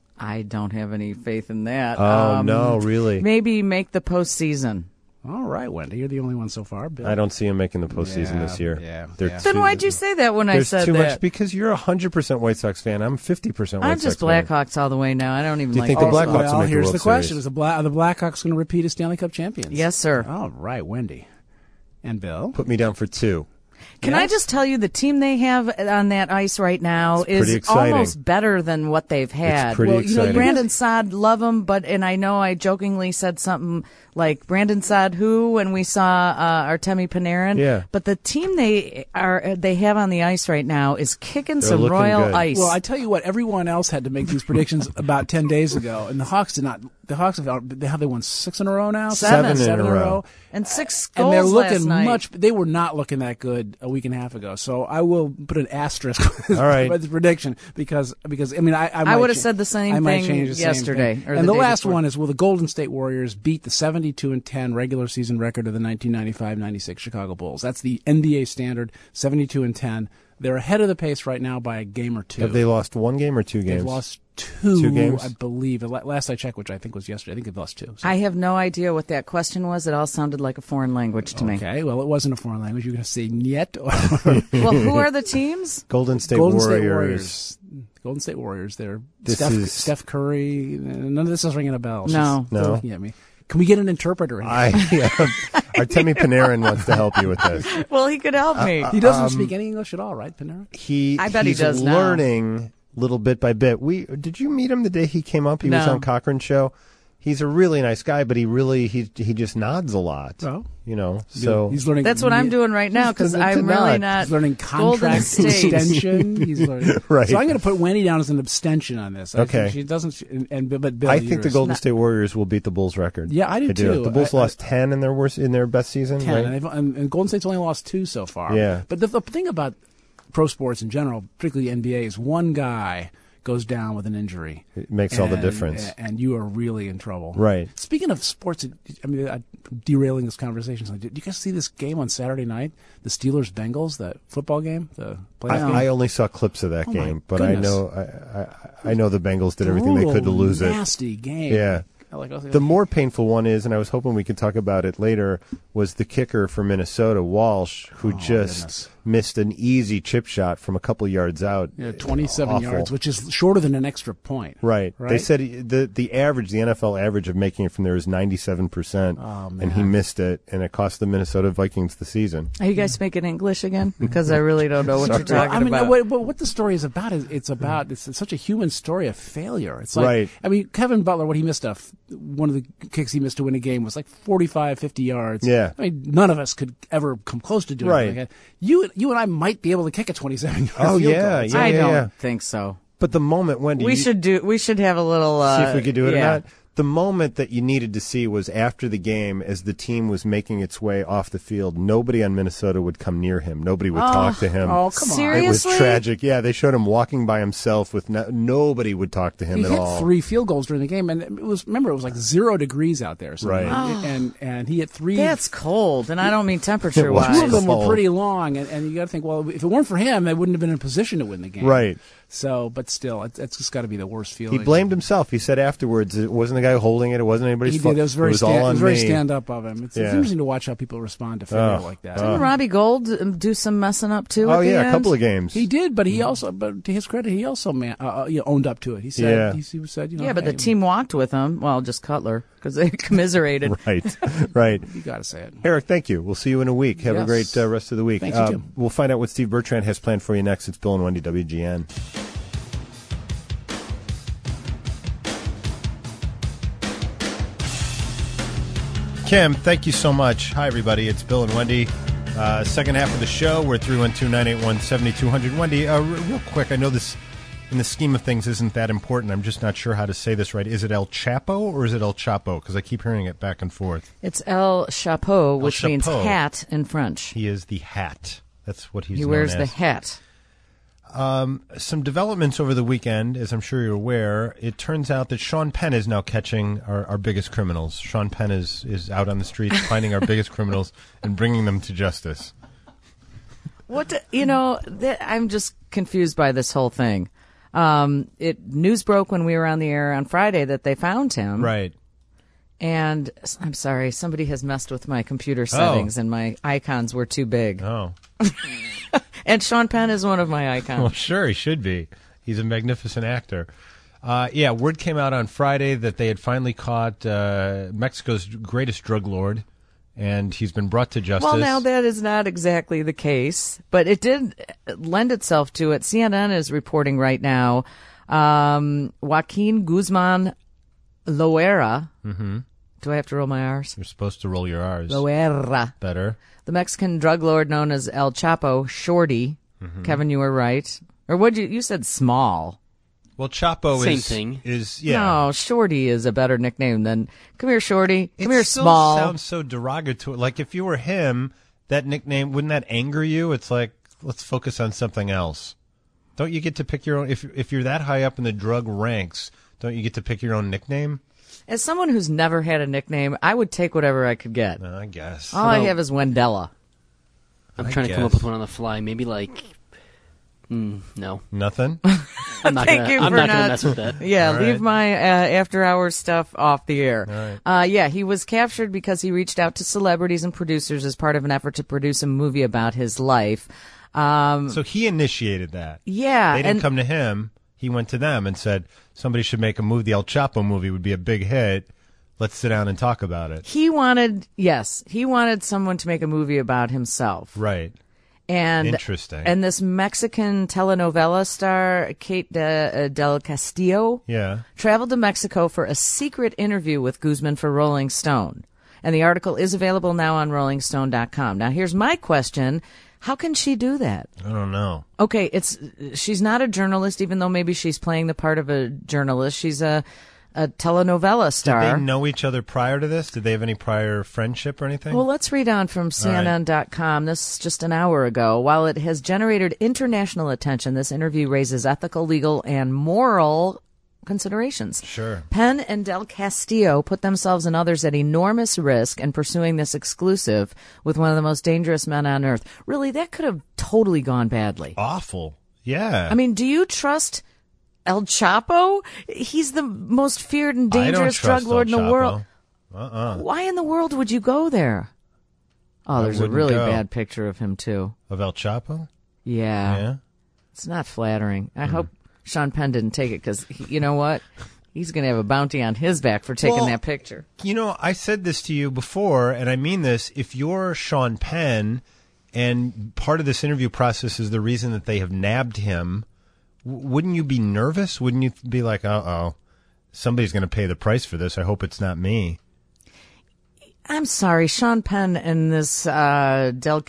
I don't have any faith in that. Oh, no, really? Maybe make the postseason. All right, Wendy. You're the only one so far. Bill. I don't see him making the postseason this year. Yeah. Then why'd you say that when I said too that? much because you're 100% White Sox fan. I'm 50% White Sox fan. I'm just Blackhawks all the way now. I don't even Do you like think the baseball. Blackhawks will make the here's World the question: Series? Are the Blackhawks going to repeat as Stanley Cup champions? Yes, sir. All right, Wendy and Bill. Put me down for 2. Can I just tell you, the team they have on that ice right now is almost better than what they've had. It's pretty exciting. Brandon Saad, love him, and I know I jokingly said something like Brandon Saad who when we saw Artemi Panarin. Yeah. But the team they have on the ice right now is kicking some royal good. ice. Well, I tell you what, everyone else had to make these predictions about 10 days ago, and the Hawks did not. The Hawks have they won 6 in a row now? Seven in a row. And 6 goals and they're looking last night. they were not looking that good a week and a half ago. So I will put an asterisk All right. with the prediction because I mean I would have said the same thing yesterday. And the last one is, will the Golden State Warriors beat the 72-10 regular season record of the 1995-96 Chicago Bulls? That's the NBA standard, 72-10. They're ahead of the pace right now by a game or two. Have they lost 1 game or 2 games? They've lost 2 games, I believe. Last I checked, which I think was yesterday, I think they've lost 2. So. I have no idea what that question was. It all sounded like a foreign language to me. Okay, well, it wasn't a foreign language. You're going to say "niet." Well, who are the teams? Golden State Warriors. Golden State Warriors. They're Steph Curry. None of this is ringing a bell. No. They're looking at me. Can we get an interpreter in here? Artemi Panarin wants to help you with this. Well, he could help me. He doesn't speak any English at all, right, Panarin? I bet he does he's now. learning little bit by bit. Did you meet him the day he came up? He was No. on Cochran's show. He's a really nice guy, but he just nods a lot. Oh. So he's learning. That's what I'm doing right now because I'm really not. He's learning Golden contract State. extension. He's learning. Right. So I'm going to put Wendy down as an abstention on this. I Okay. think she doesn't. But Bill, I think the Golden State Warriors will beat the Bulls record. Yeah, I do too. The Bulls lost 10 in their best season. 10, right? and Golden State's only lost 2 so far. Yeah. But the thing about pro sports in general, particularly NBA, is one guy goes down with an injury. It makes all the difference. And you are really in trouble. Right. Speaking of sports, I mean, derailing this conversation. Did you guys see this game on Saturday night? The Steelers-Bengals, the football game? The playoff game? I only saw clips of that game, but goodness. I know the Bengals did everything they could to lose it. Nasty game. Yeah. The more painful one is, and I was hoping we could talk about it later, was the kicker for Minnesota, Walsh, who missed an easy chip shot from a couple yards out. Yeah, 27 Awful. yards, which is shorter than an extra point. Right. They said the average, the NFL average of making it from there is 97%, and he missed it, and it cost the Minnesota Vikings the season. Are you guys speaking English again? Because I really don't know what you're talking about. What the story is about is it's such a human story of failure. It's like, right. I mean, Kevin Butler, what he missed one of the kicks he missed to win a game was like 45, 50 yards. Yeah. I mean, none of us could ever come close to doing anything like that. You and I might be able to kick a 27-yard field goal. I don't think so. But the moment when we should have a little see if we could do it or not. The moment that you needed to see was after the game, as the team was making its way off the field. Nobody on Minnesota would come near him. Nobody would talk to him. Oh, come on. Seriously? It was tragic. Yeah, they showed him walking by himself with nobody would talk to him at all. He hit 3 field goals during the game, and it was like 0 degrees out there. So right. And he hit 3. That's cold, and I don't mean temperature-wise. 2 of them were pretty long, and you got to think, well, if it weren't for him, they wouldn't have been in a position to win the game. Right. So, but still, it's just got to be the worst feeling. He blamed himself. He said afterwards, it wasn't the guy holding it. It wasn't anybody's fault. It was very all on me. stand-up of him. It's interesting to watch how people respond to failure like that. Didn't Robbie Gould do some messing up too? Oh at the yeah, end? a couple of games. He did, but but to his credit, he also owned up to it. He said, he said, yeah, but the team walked with him. Well, just Cutler, because they commiserated. Right. You got to say it, Eric. Thank you. We'll see you in a week. Have a great rest of the week. Thank you too. We'll find out what Steve Bertrand has planned for you next. It's Bill and Wendy, WGN. Kim, thank you so much. Hi, everybody. It's Bill and Wendy. Second half of the show. We're 312-981-7200. Wendy, real quick, I know this, in the scheme of things, isn't that important. I'm just not sure how to say this right. Is it El Chapo or is it El Chapo? Because I keep hearing it back and forth. It's El Chapeau, which means hat in French. He is the hat. That's what he's He known wears as. the hat. Some developments over the weekend, as I'm sure you're aware. It turns out that Sean Penn is now catching our biggest criminals. Sean Penn is out on the streets finding our biggest criminals and bringing them to justice. I'm just confused by this whole thing. News broke when we were on the air on Friday that they found him. Right. And I'm sorry, somebody has messed with my computer settings and my icons were too big. Oh. And Sean Penn is one of my icons. Well, sure, he should be. He's a magnificent actor. Word came out on Friday that they had finally caught Mexico's greatest drug lord, and he's been brought to justice. Well, now that is not exactly the case, but it did lend itself to it. CNN is reporting right now Joaquin Guzman Loera. Mm-hmm. Do I have to roll my R's? You're supposed to roll your R's. Loera. Better. The Mexican drug lord known as El Chapo, Shorty. Mm-hmm. Kevin, you were right. Or what you said small. Well, Chapo Same thing. is yeah. No, Shorty is a better nickname than come here, Shorty. Come It here, still small. sounds so derogatory. Like if you were him, that nickname wouldn't that anger you? It's like let's focus on something else. Don't you get to pick your own? If you're that high up in the drug ranks, don't you get to pick your own nickname? As someone who's never had a nickname, I would take whatever I could get. I guess. All I have is Wendella. I'm trying to come up with one on the fly. Maybe like, no. Nothing? I'm not Thank you I'm for not going to mess with that. Yeah, All right. leave my after-hours stuff off the air. All right. Yeah, he was captured because he reached out to celebrities and producers as part of an effort to produce a movie about his life. So he initiated that. Yeah. They didn't and come to him. He went to them and said, somebody should make a movie. The El Chapo movie would be a big hit. Let's sit down and talk about it. he wanted someone to make a movie about himself. Right. And Interesting. And this Mexican telenovela star, Kate del Castillo, traveled to Mexico for a secret interview with Guzman for Rolling Stone. And the article is available now on RollingStone.com. Now, here's my question. How can she do that? I don't know. Okay, she's not a journalist, even though maybe she's playing the part of a journalist. She's a telenovela star. Did they know each other prior to this? Did they have any prior friendship or anything? Well, let's read on from CNN.com. This is just an hour ago. While it has generated international attention, this interview raises ethical, legal, and moral considerations. Sure. Penn and Del Castillo put themselves and others at enormous risk in pursuing this exclusive with one of the most dangerous men on earth. Really, that could have totally gone badly. Awful. Yeah. I mean, do you trust El Chapo? He's the most feared and dangerous drug lord in the world. Why in the world would you go there? Oh, there's a really bad picture of him, too. Of El Chapo? Yeah. It's not flattering. I hope Sean Penn didn't take it because, you know what? He's going to have a bounty on his back for taking that picture. You know, I said this to you before, and I mean this. If you're Sean Penn and part of this interview process is the reason that they have nabbed him, wouldn't you be nervous? Wouldn't you be like, uh-oh, somebody's going to pay the price for this. I hope it's not me. I'm sorry. Sean Penn and this Kate Del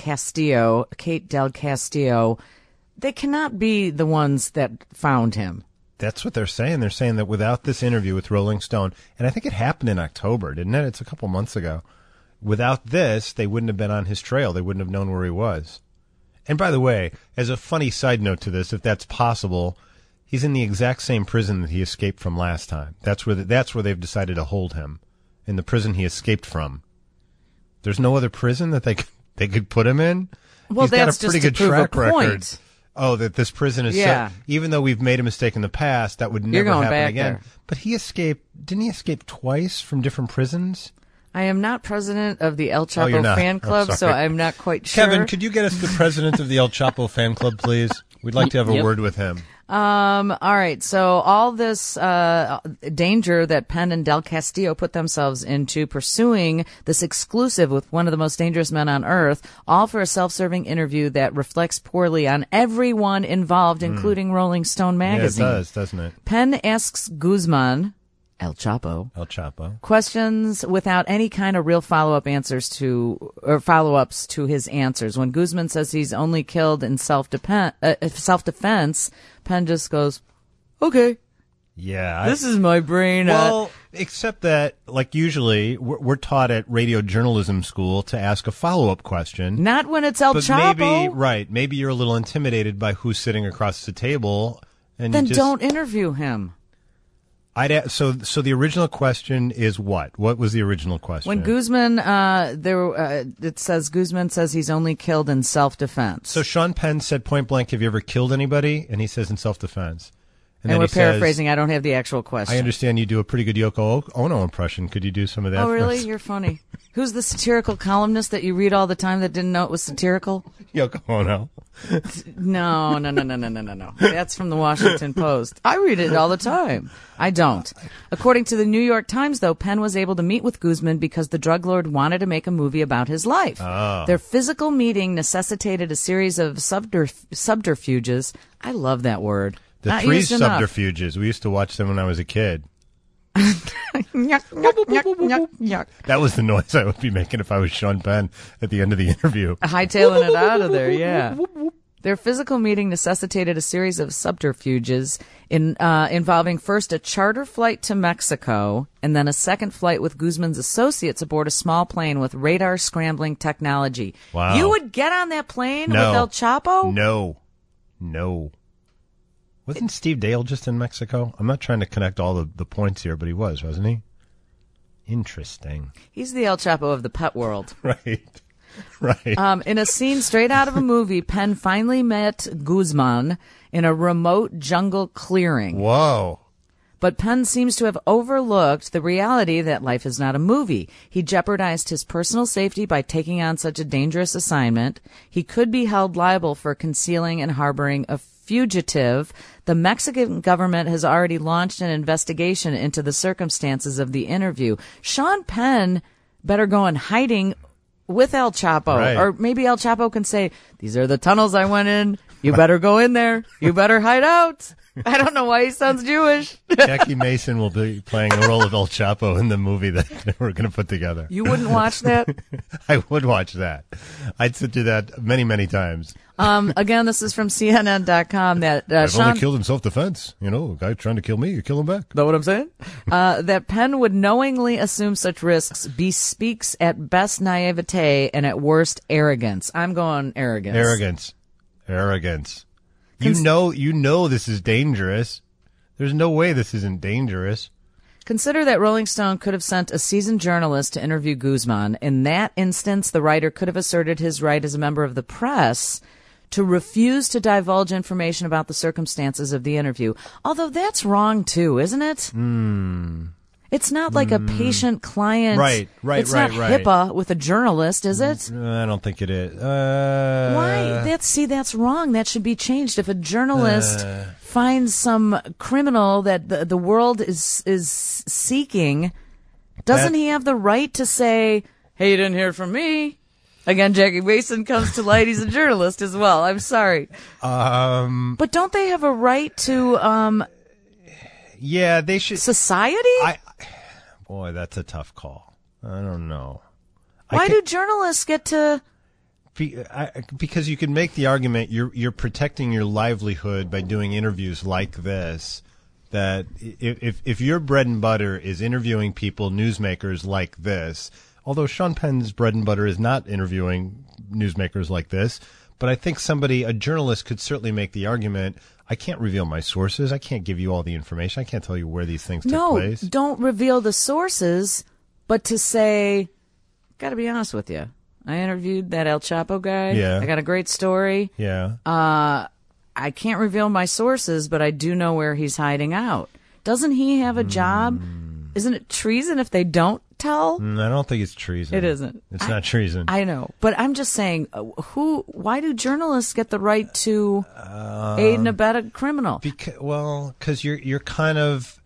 Castillo, they cannot be the ones that found him. That's what they're saying. They're saying that without this interview with Rolling Stone, and I think it happened in October, didn't it? It's a couple months ago. Without this, they wouldn't have been on his trail. They wouldn't have known where he was. And by the way, as a funny side note to this, if that's possible, he's in the exact same prison that he escaped from last time. That's where they've decided to hold him, in the prison he escaped from. There's no other prison that they could put him in. Well, he's got that's a pretty just good to prove track a point. record. Oh, that this prison is even though we've made a mistake in the past, that would You're never going happen back again. there. But didn't he escape twice from different prisons? I am not president of the El Oh, you're Chapo not. fan club, Oh, so sorry. I'm not quite sure. Kevin, could you get us the president of the El Chapo fan club, please? We'd like to have a word with him. All right. So all this danger that Penn and Del Castillo put themselves into pursuing this exclusive with one of the most dangerous men on earth, all for a self-serving interview that reflects poorly on everyone involved, including Rolling Stone magazine. Yeah, it does, doesn't it? Penn asks Guzman, El Chapo, questions without any kind of real follow-ups to his answers. When Guzman says he's only killed in self-defense, Penn just goes, "Okay." Yeah. This is my brain. Well, except that, like usually, we're taught at radio journalism school to ask a follow-up question. Not when it's El but Chapo. Maybe you're a little intimidated by who's sitting across the table. And Then you just, don't interview him. So the original question is what? What was the original question? When Guzman, it says Guzman says he's only killed in self-defense. So Sean Penn said point blank, "Have you ever killed anybody?" And he says in self-defense. And we're paraphrasing. I don't have the actual question. I understand you do a pretty good Yoko Ono impression. Could you do some of that? Oh, for really? us? You're funny. Who's the satirical columnist that you read all the time that didn't know it was satirical? Yoko Ono. No. That's from the Washington Post. I read it all the time. I don't. According to the New York Times, though, Penn was able to meet with Guzman because the drug lord wanted to make a movie about his life. Oh. Their physical meeting necessitated a series of subterfuges. I love that word. The Not three used enough. subterfuges. We used to watch them when I was a kid. Yuck, yuck, yuck, yuck, yuck. That was the noise I would be making if I was Sean Penn at the end of the interview. Hightailing it out of there, yeah. Their physical meeting necessitated a series of subterfuges involving first a charter flight to Mexico and then a second flight with Guzman's associates aboard a small plane with radar scrambling technology. Wow. You would get on that plane No. with El Chapo? No. Wasn't Steve Dale just in Mexico? I'm not trying to connect all the points here, but he was, wasn't he? Interesting. He's the El Chapo of the pet world. Right. In a scene straight out of a movie, Penn finally met Guzman in a remote jungle clearing. Whoa. But Penn seems to have overlooked the reality that life is not a movie. He jeopardized his personal safety by taking on such a dangerous assignment. He could be held liable for concealing and harboring a fugitive. The Mexican government has already launched an investigation into the circumstances of the interview. Sean Penn better go in hiding with El Chapo. Right. Or maybe El Chapo can say, these are the tunnels I went in. You better go in there. You better hide out. I don't know why he sounds Jewish. Jackie Mason will be playing the role of El Chapo in the movie that we're going to put together. You wouldn't watch that? I would watch that. I'd sit through that many, many times. Again, this is from CNN.com that I've Sean... only killed in self-defense. You know, a guy trying to kill me, you kill him back. Know what I'm saying? That Penn would knowingly assume such risks bespeaks at best naivete and at worst arrogance. I'm going arrogance. Arrogance. You know this is dangerous. There's no way this isn't dangerous. Consider that Rolling Stone could have sent a seasoned journalist to interview Guzman. In that instance, the writer could have asserted his right as a member of the press to refuse to divulge information about the circumstances of the interview. Although that's wrong too, isn't it? It's not like a patient-client. Right. It's not HIPAA with a journalist, is it? I don't think it is. Why? That's wrong. That should be changed. If a journalist finds some criminal that the world is seeking, doesn't he have the right to say, hey, you didn't hear it from me? Again, Jackie Mason comes to light. He's a journalist as well. I'm sorry. But don't they have a right to... yeah, they should... Society? Boy, that's a tough call. I don't know. Why do journalists get to... Because you can make the argument you're protecting your livelihood by doing interviews like this. That if your bread and butter is interviewing people, newsmakers like this, although Sean Penn's bread and butter is not interviewing newsmakers like this, but I think a journalist could certainly make the argument, I can't reveal my sources. I can't give you all the information. I can't tell you where these things took place. No, don't reveal the sources, but to say, got to be honest with you. I interviewed that El Chapo guy. Yeah. I got a great story. Yeah. I can't reveal my sources, but I do know where he's hiding out. Doesn't he have a job? Isn't it treason if they don't tell? I don't think it's treason. It isn't. It's not treason. I know, but I'm just saying, why do journalists get the right to aid and abet a criminal? Because you're kind of.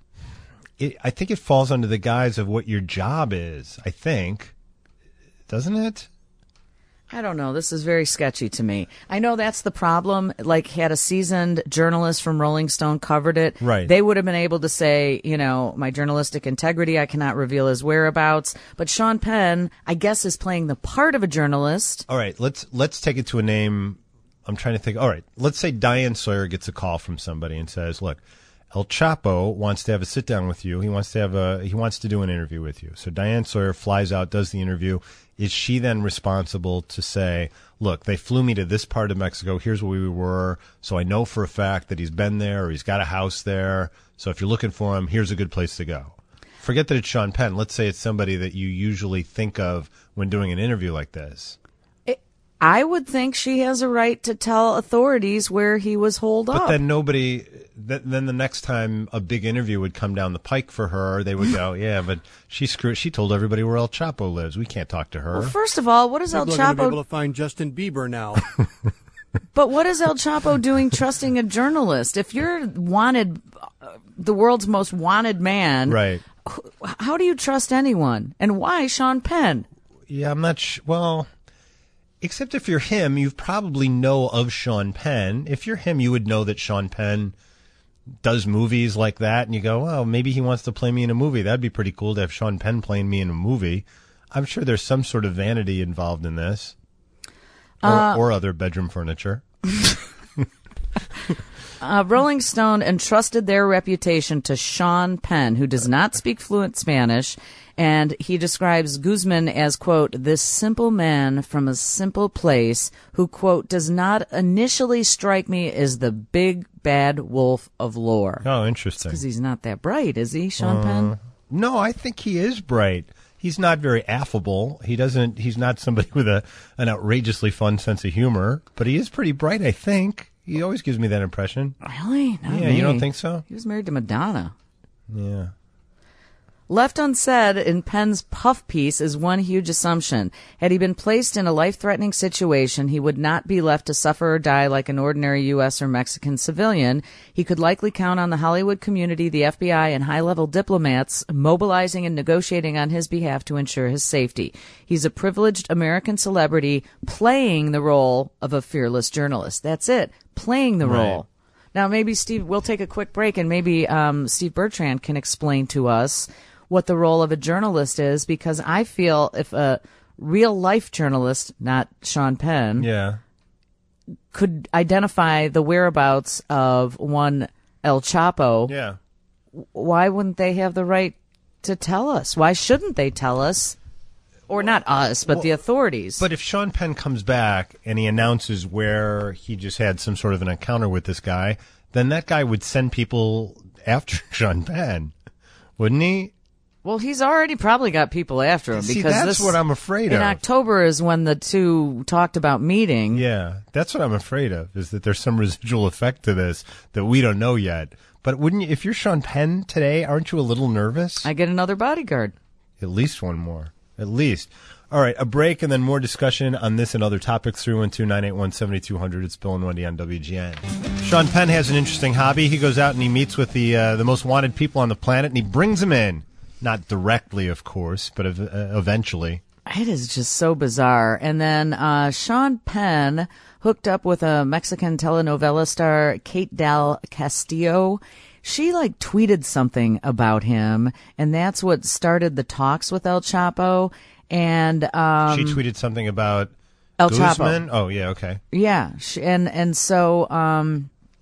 I think it falls under the guise of what your job is. I think, doesn't it? I don't know. This is very sketchy to me. I know that's the problem. Like, had a seasoned journalist from Rolling Stone covered it, right, they would have been able to say, my journalistic integrity, I cannot reveal his whereabouts. But Sean Penn, I guess, is playing the part of a journalist. All right, let's take it to a name. I'm trying to think. All right, let's say Diane Sawyer gets a call from somebody and says, look, El Chapo wants to have a sit down with you. He wants to do an interview with you. So Diane Sawyer flies out, does the interview. Is she then responsible to say, look, they flew me to this part of Mexico. Here's where we were. So I know for a fact that he's been there or he's got a house there. So if you're looking for him, here's a good place to go. Forget that it's Sean Penn. Let's say it's somebody that you usually think of when doing an interview like this. I would think she has a right to tell authorities where he was holed up. But then then the next time a big interview would come down the pike for her, they would go, yeah, but she told everybody where El Chapo lives. We can't talk to her. Well, first of all, what is El People are going to be Chapo... able to find Justin Bieber now. But what is El Chapo doing trusting a journalist? If you're wanted, the world's most wanted man, right? How do you trust anyone? And why Sean Penn? Yeah, I'm not well, except if you're him, you probably know of Sean Penn. If you're him, you would know that Sean Penn does movies like that, and you go, well, maybe he wants to play me in a movie. That'd be pretty cool to have Sean Penn playing me in a movie. I'm sure there's some sort of vanity involved in this. Or other bedroom furniture. Rolling Stone entrusted their reputation to Sean Penn, who does not speak fluent Spanish, and he describes Guzman as, quote, this simple man from a simple place who, quote, does not initially strike me as the big bad wolf of lore. Oh, interesting. Because he's not that bright, is he, Sean Penn? No, I think he is bright. He's not very affable. He's not somebody with an outrageously fun sense of humor, but he is pretty bright, I think. He always gives me that impression. Really? Not yeah, me. You don't think so? He was married to Madonna. Yeah. Left unsaid in Penn's puff piece is one huge assumption. Had he been placed in a life-threatening situation, he would not be left to suffer or die like an ordinary U.S. or Mexican civilian. He could likely count on the Hollywood community, the FBI, and high-level diplomats mobilizing and negotiating on his behalf to ensure his safety. He's a privileged American celebrity playing the role of a fearless journalist. That's it, playing the role. Now, maybe, Steve, we'll take a quick break, and maybe Steve Bertrand can explain to us what the role of a journalist is, because I feel if a real-life journalist, not Sean Penn, could identify the whereabouts of one El Chapo, why wouldn't they have the right to tell us? Why shouldn't they tell us? Or not us, but the authorities. But if Sean Penn comes back and he announces where he just had some sort of an encounter with this guy, then that guy would send people after Sean Penn, wouldn't he? Well, he's already probably got people after him. See, because that's what I'm afraid of. In October is when the two talked about meeting. Yeah, that's what I'm afraid of, is that there's some residual effect to this that we don't know yet. But wouldn't you, if you're Sean Penn today, aren't you a little nervous? I get another bodyguard. At least one more. At least. All right, a break and then more discussion on this and other topics. 312-981-7200. It's Bill and Wendy on WGN. Sean Penn has an interesting hobby. He goes out and he meets with the most wanted people on the planet, and he brings them in. Not directly, of course, but eventually. It is just so bizarre. And then Sean Penn hooked up with a Mexican telenovela star, Kate Del Castillo. She tweeted something about him, and that's what started the talks with El Chapo. And she tweeted something about El Guzman? Chapo. Oh, yeah, okay. Yeah, and so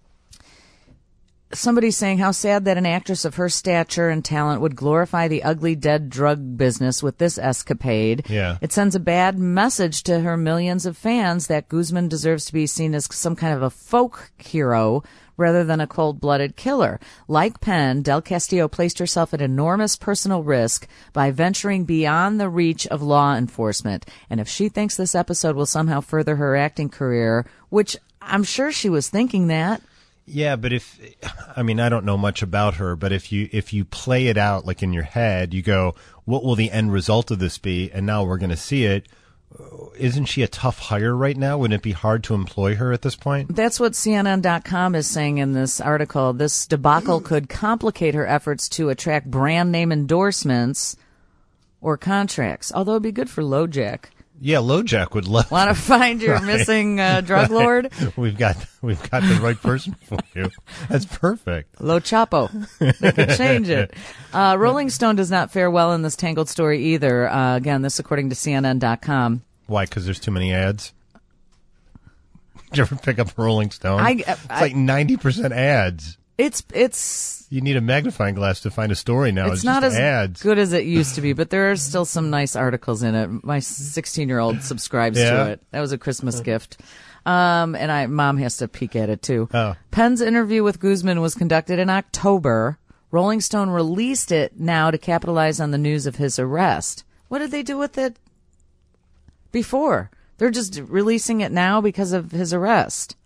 somebody's saying how sad that an actress of her stature and talent would glorify the ugly dead drug business with this escapade. Yeah. It sends a bad message to her millions of fans that Guzman deserves to be seen as some kind of a folk hero rather than a cold-blooded killer. Like Penn, Del Castillo placed herself at enormous personal risk by venturing beyond the reach of law enforcement. And if she thinks this episode will somehow further her acting career, which I'm sure she was thinking that. Yeah, but I don't know much about her, but if you play it out like in your head, you go, what will the end result of this be? And now we're going to see it. Isn't she a tough hire right now? Wouldn't it be hard to employ her at this point? That's what CNN.com is saying in this article. This debacle could complicate her efforts to attract brand name endorsements or contracts, although it'd be good for LoJack. Yeah, LoJack would love. Want to find your missing drug lord? We've got the right person for you. That's perfect. Lo Chapo. They could change it. Rolling Stone does not fare well in this tangled story either. Again, this according to CNN.com. Why? Because there's too many ads? Did you ever pick up Rolling Stone? It's like 90% ads. It's. You need a magnifying glass to find a story now. It's not just as ads. good as it used to be, but there are still some nice articles in it. My 16-year-old subscribes to it. That was a Christmas gift. And Mom has to peek at it too. Oh. Penn's interview with Guzman was conducted in October. Rolling Stone released it now to capitalize on the news of his arrest. What did they do with it before? They're just releasing it now because of his arrest.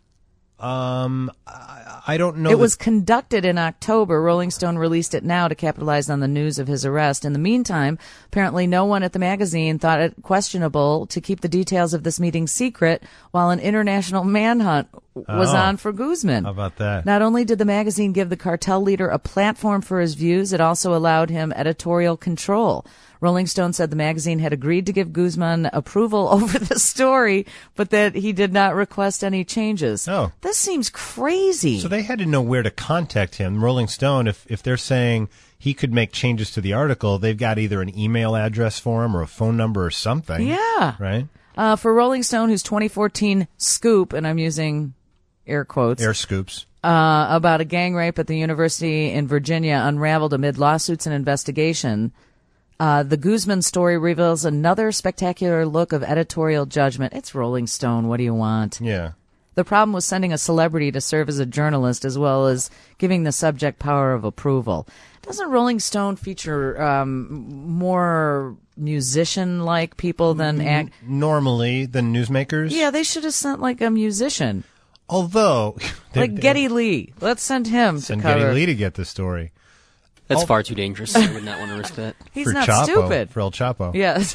I don't know. It was conducted in October. Rolling Stone released it now to capitalize on the news of his arrest. In the meantime, apparently no one at the magazine thought it questionable to keep the details of this meeting secret while an international manhunt was on for Guzman. How about that? Not only did the magazine give the cartel leader a platform for his views, it also allowed him editorial control. Rolling Stone said the magazine had agreed to give Guzman approval over the story, but that he did not request any changes. Oh. This seems crazy. So they had to know where to contact him. Rolling Stone, if they're saying he could make changes to the article, they've got either an email address for him or a phone number or something. Yeah. Right? For Rolling Stone, whose 2014 scoop, and I'm using air quotes. Air scoops. About a gang rape at the university in Virginia unraveled amid lawsuits and investigation. The Guzman story reveals another spectacular look of editorial judgment. It's Rolling Stone. What do you want? Yeah. The problem was sending a celebrity to serve as a journalist as well as giving the subject power of approval. Doesn't Rolling Stone feature more musician-like people than act? Normally, than newsmakers? Yeah, they should have sent like a musician. Although... like Geddy Lee. Let's send him to cover. Geddy Lee to get the story. That's far too dangerous. I would not want to risk that. He's for not Chapo, stupid. For El Chapo. Yes.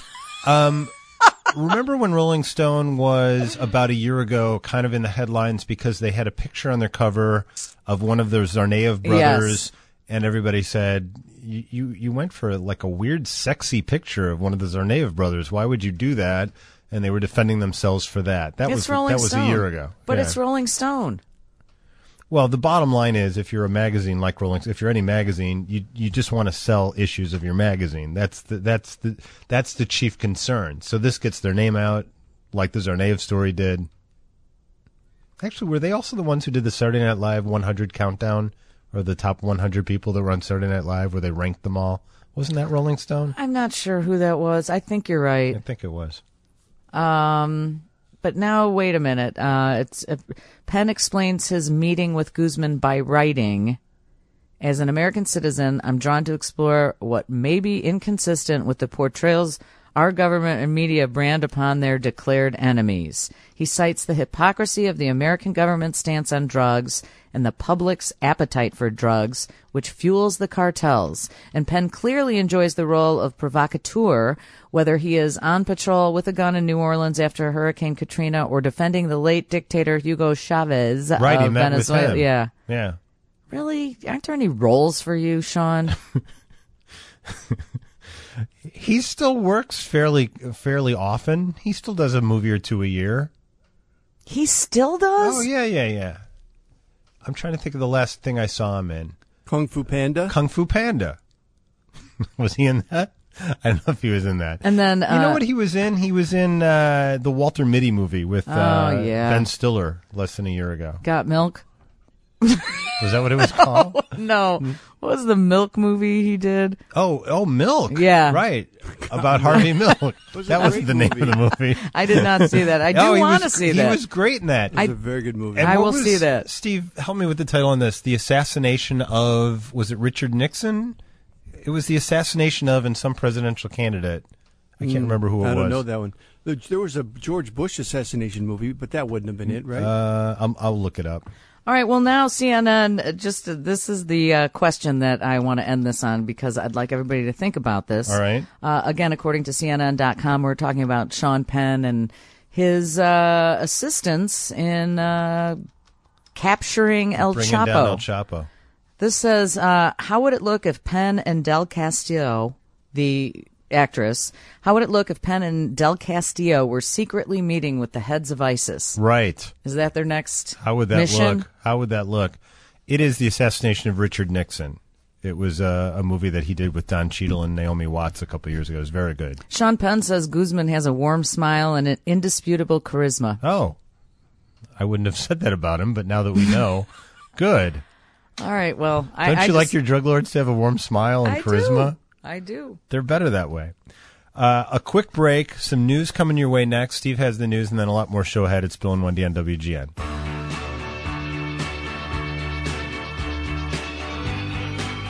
Remember when Rolling Stone was about a year ago kind of in the headlines because they had a picture on their cover of one of the Tsarnaev brothers, and everybody said, you went for like a weird sexy picture of one of the Tsarnaev brothers. Why would you do that? And they were defending themselves for that. That was a year ago. But it's Rolling Stone. Well, the bottom line is, if you're a magazine like Rolling, if you're any magazine, you just want to sell issues of your magazine. That's the chief concern. So this gets their name out, like the Tsarnaev story did. Actually, were they also the ones who did the Saturday Night Live 100 countdown, or the top 100 people that were on Saturday Night Live, where they ranked them all? Wasn't that Rolling Stone? I'm not sure who that was. I think you're right. I think it was. But now, wait a minute. Penn explains his meeting with Guzman by writing, as an American citizen, I'm drawn to explore what may be inconsistent with the portrayals our government and media brand upon their declared enemies. He cites the hypocrisy of the American government's stance on drugs and the public's appetite for drugs, which fuels the cartels. And Penn clearly enjoys the role of provocateur, whether he is on patrol with a gun in New Orleans after Hurricane Katrina or defending the late dictator Hugo Chavez of Venezuela. With him. Yeah. Really? Aren't there any roles for you, Sean? He still works fairly often. He still does a movie or two a year. He still does? Oh, yeah. I'm trying to think of the last thing I saw him in. Kung Fu Panda? Kung Fu Panda. Was he in that? I don't know if he was in that. And then, you know what he was in? He was in the Walter Mitty movie with Ben Stiller less than a year ago. Got Milk? Was that what it was called? No. What was the Milk movie he did? Oh, Milk. Yeah. Right. About Harvey Milk. That wasn't the name of the movie. I did not see that. I do want to see that. He was great in that. It was a very good movie. I will see that. Steve, help me with the title on this. The assassination of, was it Richard Nixon? It was the assassination of and some presidential candidate. I can't remember who it was. I don't know that one. There was a George Bush assassination movie, but that wouldn't have been it, right? I'll look it up. All right. Well, now CNN, this is the question that I want to end this on because I'd like everybody to think about this. All right. Again, according to CNN.com, we're talking about Sean Penn and his assistance in capturing El Bringing Chapo. down El Chapo. This says, how would it look if Penn and Del Castillo, the actress, how would it look if Penn and Del Castillo were secretly meeting with the heads of ISIS? Right. Is that their next How would that mission? look? How would that look? It is the assassination of Richard Nixon. It was a movie that he did with Don Cheadle and Naomi Watts a couple of years ago. It was very good. Sean Penn says Guzman has a warm smile and an indisputable charisma. Oh. I wouldn't have said that about him, but now that we know, good. All right, well, Don't you like your drug lords to have a warm smile and charisma? I do. They're better that way. A quick break, some news coming your way next. Steve has the news, and then a lot more show ahead. It's Bill and Wendy on WGN.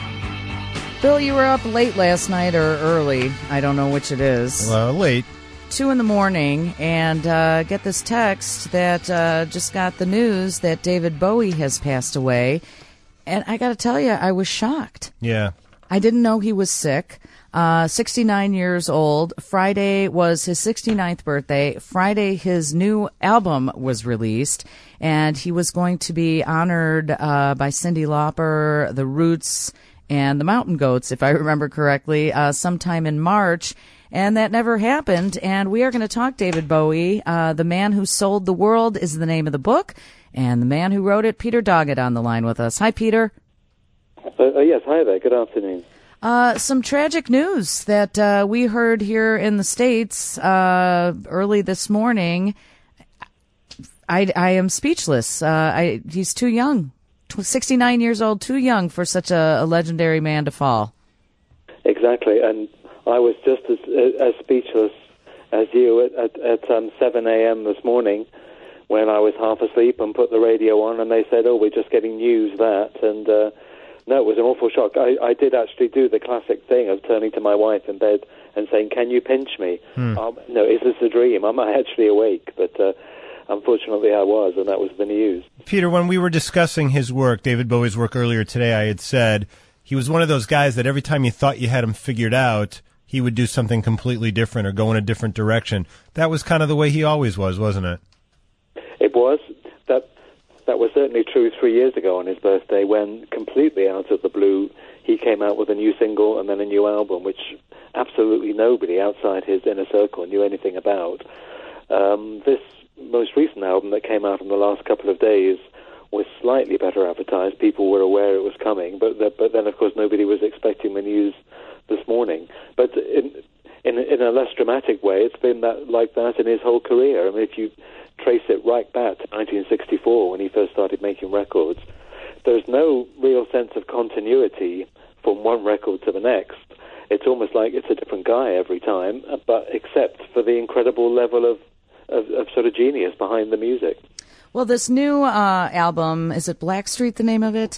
Bill, you were up late last night or early. I don't know which it is. Late. 2 in the morning and get this text that just got the news that David Bowie has passed away. And I got to tell you, I was shocked. Yeah. I didn't know he was sick. 69 years old. Friday was his 69th birthday. Friday, his new album was released, and he was going to be honored by Cyndi Lauper, The Roots, and the Mountain Goats, if I remember correctly, sometime in March. And that never happened. And we are going to talk David Bowie. The Man Who Sold the World is the name of the book, and the man who wrote it, Peter Doggett, on the line with us. Hi, Peter. Yes, hi there. Good afternoon. Some tragic news that we heard here in the States early this morning. I am speechless. He's too young. 69 years old, too young for such a legendary man to fall. Exactly, and I was just as speechless as you at 7 a.m. this morning when I was half asleep and put the radio on, and they said, "Oh, we're just getting news that," and no, it was an awful shock. I did actually do the classic thing of turning to my wife in bed and saying, "Can you pinch me?" No, is this a dream? Am I actually awake? But unfortunately I was, and that was the news. Peter, when we were discussing his work, David Bowie's work earlier today, I had said he was one of those guys that every time you thought you had him figured out, he would do something completely different or go in a different direction. That was kind of the way he always was, wasn't it? It was. That was certainly true 3 years ago on his birthday, when completely out of the blue he came out with a new single and then a new album, which absolutely nobody outside his inner circle knew anything about. This most recent album that came out in the last couple of days was slightly better advertised. People were aware it was coming, but then, of course, nobody was expecting the news this morning. But in a less dramatic way, it's been like that in his whole career. I mean, if you trace it right back to 1964 when he first started making records, there's no real sense of continuity from one record to the next. It's almost like it's a different guy every time, but except for the incredible level of sort of genius behind the music. Well, this new album, is it Blackstreet, the name of it?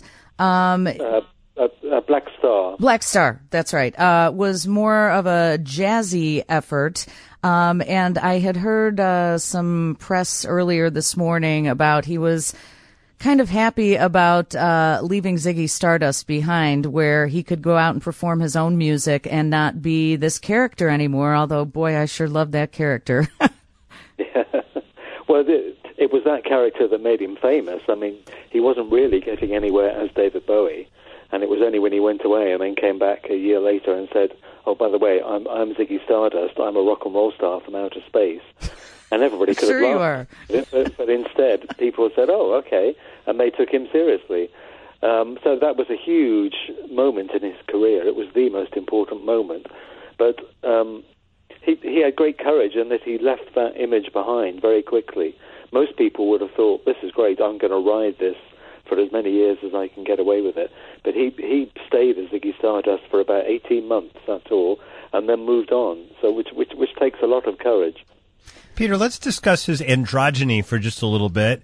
Black Star. Black Star, that's right. Was more of a jazzy effort. And I had heard some press earlier this morning about he was kind of happy about leaving Ziggy Stardust behind, where he could go out and perform his own music and not be this character anymore, although, boy, I sure love that character. Yeah. Well, it was that character that made him famous. I mean, he wasn't really getting anywhere as David Bowie, and it was only when he went away and then came back a year later and said, "Oh, by the way, I'm Ziggy Stardust. I'm a rock and roll star from outer space." And everybody could have laughed. But instead, people said, "Oh, okay," and they took him seriously. So that was a huge moment in his career. It was the most important moment. But he had great courage in that he left that image behind very quickly. Most people would have thought, "This is great, I'm going to ride this for as many years as I can get away with it." But he stayed as Ziggy Stardust for about 18 months, that's all, and then moved on, so which takes a lot of courage. Peter, let's discuss his androgyny for just a little bit.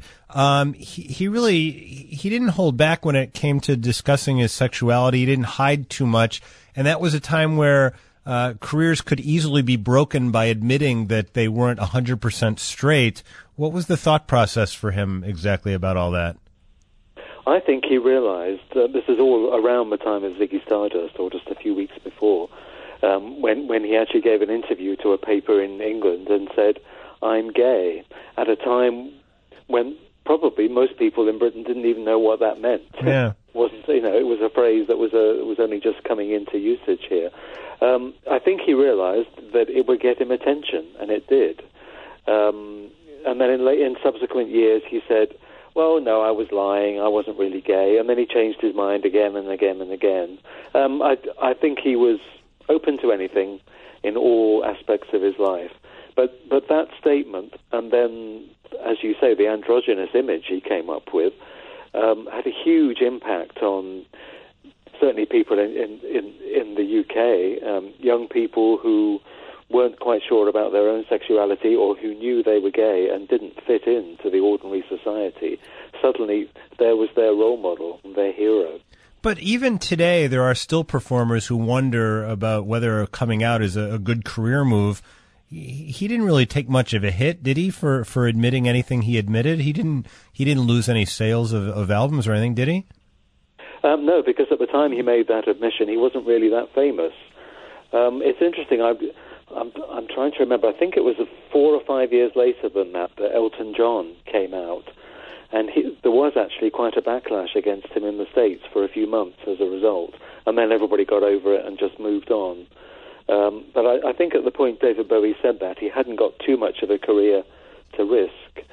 He didn't hold back when it came to discussing his sexuality. He didn't hide too much, and that was a time where careers could easily be broken by admitting that they weren't 100% straight. What was the thought process for him exactly about all that? I think he realized, this is all around the time of Ziggy Stardust, or just a few weeks before, when he actually gave an interview to a paper in England and said, "I'm gay," at a time when probably most people in Britain didn't even know what that meant. Yeah. It was a phrase that was only just coming into usage here. I think he realized that it would get him attention, and it did. And then in subsequent years, he said, "Well, no, I was lying. I wasn't really gay." And then he changed his mind again and again and again. I think he was open to anything in all aspects of his life. But that statement, and then, as you say, the androgynous image he came up with, had a huge impact on certainly people in the UK, young people who weren't quite sure about their own sexuality or who knew they were gay and didn't fit into the ordinary society. Suddenly, there was their role model, their hero. But even today, there are still performers who wonder about whether coming out is a good career move. he didn't really take much of a hit, did he, for admitting anything he admitted? He didn't lose any sales of albums or anything, did he? No, because at the time he made that admission, he wasn't really that famous. It's interesting. I'm trying to remember. I think it was 4 or 5 years later than that Elton John came out, and there was actually quite a backlash against him in the States for a few months as a result, and then everybody got over it and just moved on. But I think at the point David Bowie said that, he hadn't got too much of a career to risk.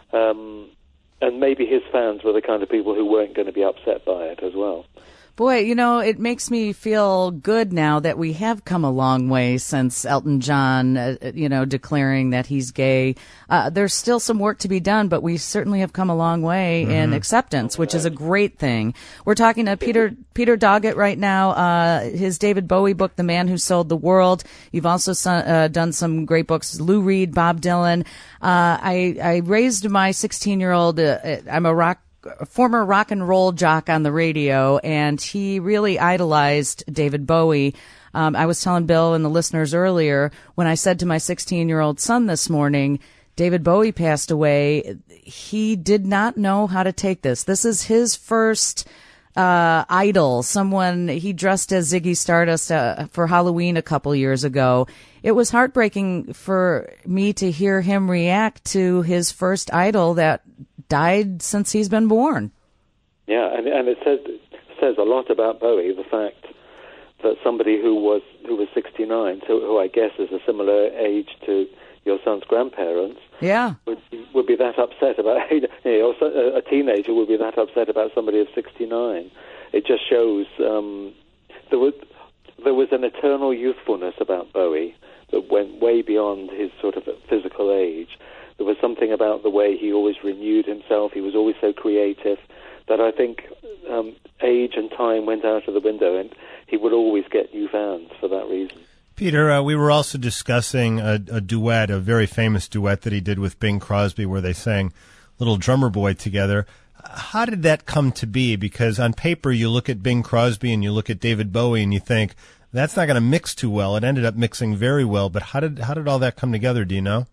And maybe his fans were the kind of people who weren't going to be upset by it as well. Boy, it makes me feel good now that we have come a long way since Elton John, declaring that he's gay. There's still some work to be done, but we certainly have come a long way in acceptance, which is a great thing. We're talking to Peter Doggett right now, his David Bowie book, The Man Who Sold the World. You've also done some great books, Lou Reed, Bob Dylan. I raised my 16-year-old, I'm a former rock and roll jock on the radio, and he really idolized David Bowie. I was telling Bill and the listeners earlier, when I said to my 16-year-old son this morning, David Bowie passed away, he did not know how to take this. This is his first idol, someone he dressed as Ziggy Stardust for Halloween a couple years ago. It was heartbreaking for me to hear him react to his first idol that died since he's been born. Yeah, and it says a lot about Bowie, the fact that somebody who was 69, who I guess is a similar age to your son's grandparents, would be that upset about a teenager would be that upset about somebody of 69. It just shows there was an eternal youthfulness about Bowie that went way beyond his sort of physical age. There was something about the way he always renewed himself. He was always so creative that I think age and time went out of the window, and he would always get new fans for that reason. Peter, we were also discussing a duet, a very famous duet that he did with Bing Crosby, where they sang Little Drummer Boy together. How did that come to be? Because on paper, you look at Bing Crosby and you look at David Bowie and you think, that's not going to mix too well. It ended up mixing very well, but how did all that come together, do you know?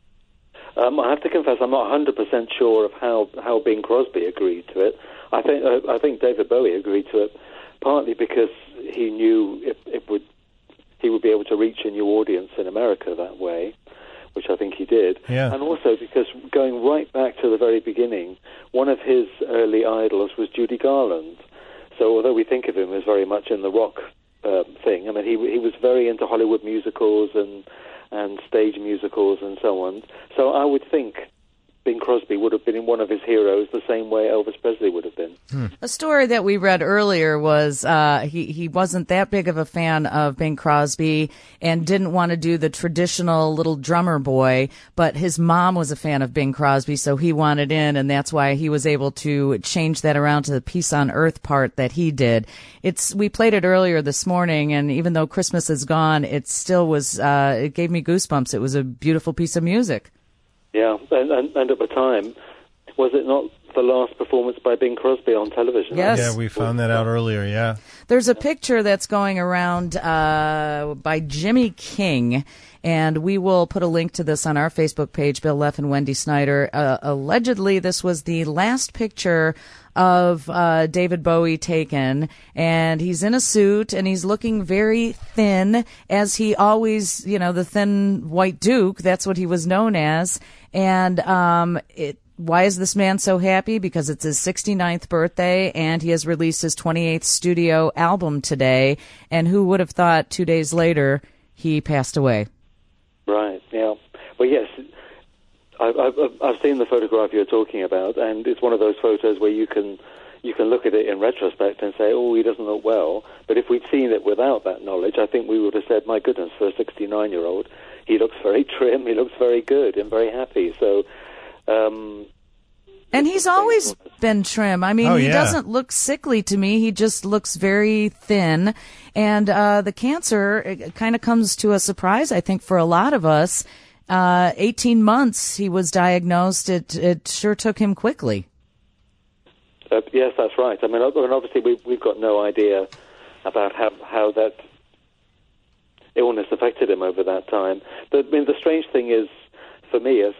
I have to confess, I'm not 100% sure of how Bing Crosby agreed to it. I think David Bowie agreed to it partly because he knew he would be able to reach a new audience in America that way, which I think he did. Yeah. And also because going right back to the very beginning, one of his early idols was Judy Garland. So although we think of him as very much in the rock thing, I mean, he was very into Hollywood musicals and stage musicals and so on. So I would think Bing Crosby would have been one of his heroes the same way Elvis Presley would have been. A story that we read earlier was he wasn't that big of a fan of Bing Crosby and didn't want to do the traditional little drummer boy, but his mom was a fan of Bing Crosby, so he wanted in, and that's why he was able to change that around to the Peace on Earth part that he did. We played it earlier this morning, and even though Christmas is gone, it still was, it gave me goosebumps. It was a beautiful piece of music. Yeah, and at the time, was it not the last performance by Bing Crosby on television? Yes. Yeah, we found that out earlier, yeah. There's a picture that's going around by Jimmy King, and we will put a link to this on our Facebook page, Bill Leff and Wendy Snyder. Allegedly, this was the last picture of David Bowie taken, and he's in a suit, and he's looking very thin, as he always, the thin white duke, that's what he was known as. And why is this man so happy? Because it's his 69th birthday, and he has released his 28th studio album today, and who would have thought 2 days later he passed away? Right, yeah. Well, yes, I've seen the photograph you're talking about, and it's one of those photos where you can look at it in retrospect and say, oh, he doesn't look well. But if we'd seen it without that knowledge, I think we would have said, my goodness, for a 69-year-old, he looks very trim, he looks very good and very happy. So, and he's always been trim. I mean, he doesn't look sickly to me. He just looks very thin. And the cancer kind of comes to a surprise, I think, for a lot of us. 18 months he was diagnosed. It sure took him quickly. Yes, that's right. I mean, obviously we've got no idea about how that illness affected him over that time. But I mean, the strange thing is, for me, as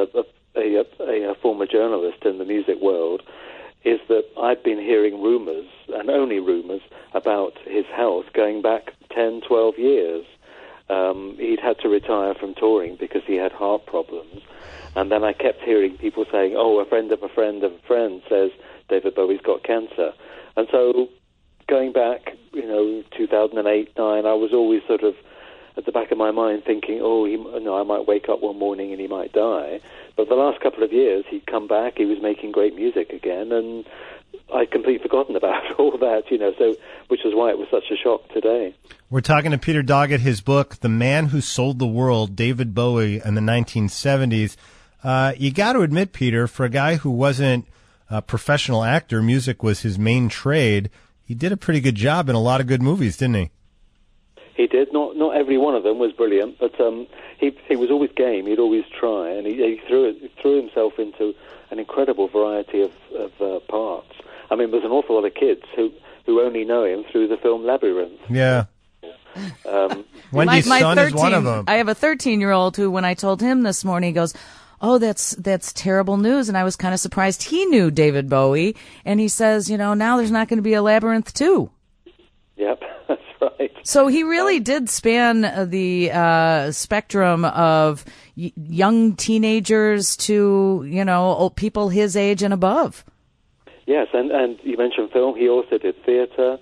a former journalist in the music world, is that I've been hearing rumors, and only rumors, about his health going back 10, 12 years. He'd had to retire from touring because he had heart problems. And then I kept hearing people saying, oh, a friend of a friend of a friend says David Bowie's got cancer. And so going back, 2008, 2009, I was always sort of at the back of my mind thinking, I might wake up one morning and he might die. But the last couple of years, he'd come back, he was making great music again, and I'd completely forgotten about all that, so which is why it was such a shock today. We're talking to Peter Doggett, his book, The Man Who Sold the World, David Bowie in the 1970s. You got to admit, Peter, for a guy who wasn't a professional actor, music was his main trade, he did a pretty good job in a lot of good movies, didn't he? He did. Not every one of them was brilliant, but he was always game. He'd always try, and he threw himself into an incredible variety of parts. I mean, there's an awful lot of kids who only know him through the film Labyrinth. Yeah. Wendy's son is one of them. I have a 13-year-old who, when I told him this morning, he goes, oh, that's terrible news. And I was kind of surprised he knew David Bowie. And he says, now there's not going to be a Labyrinth 2. Yep, that's right. So he really did span the spectrum of young teenagers to, people his age and above. Yes, and you mentioned film. He also did theatre.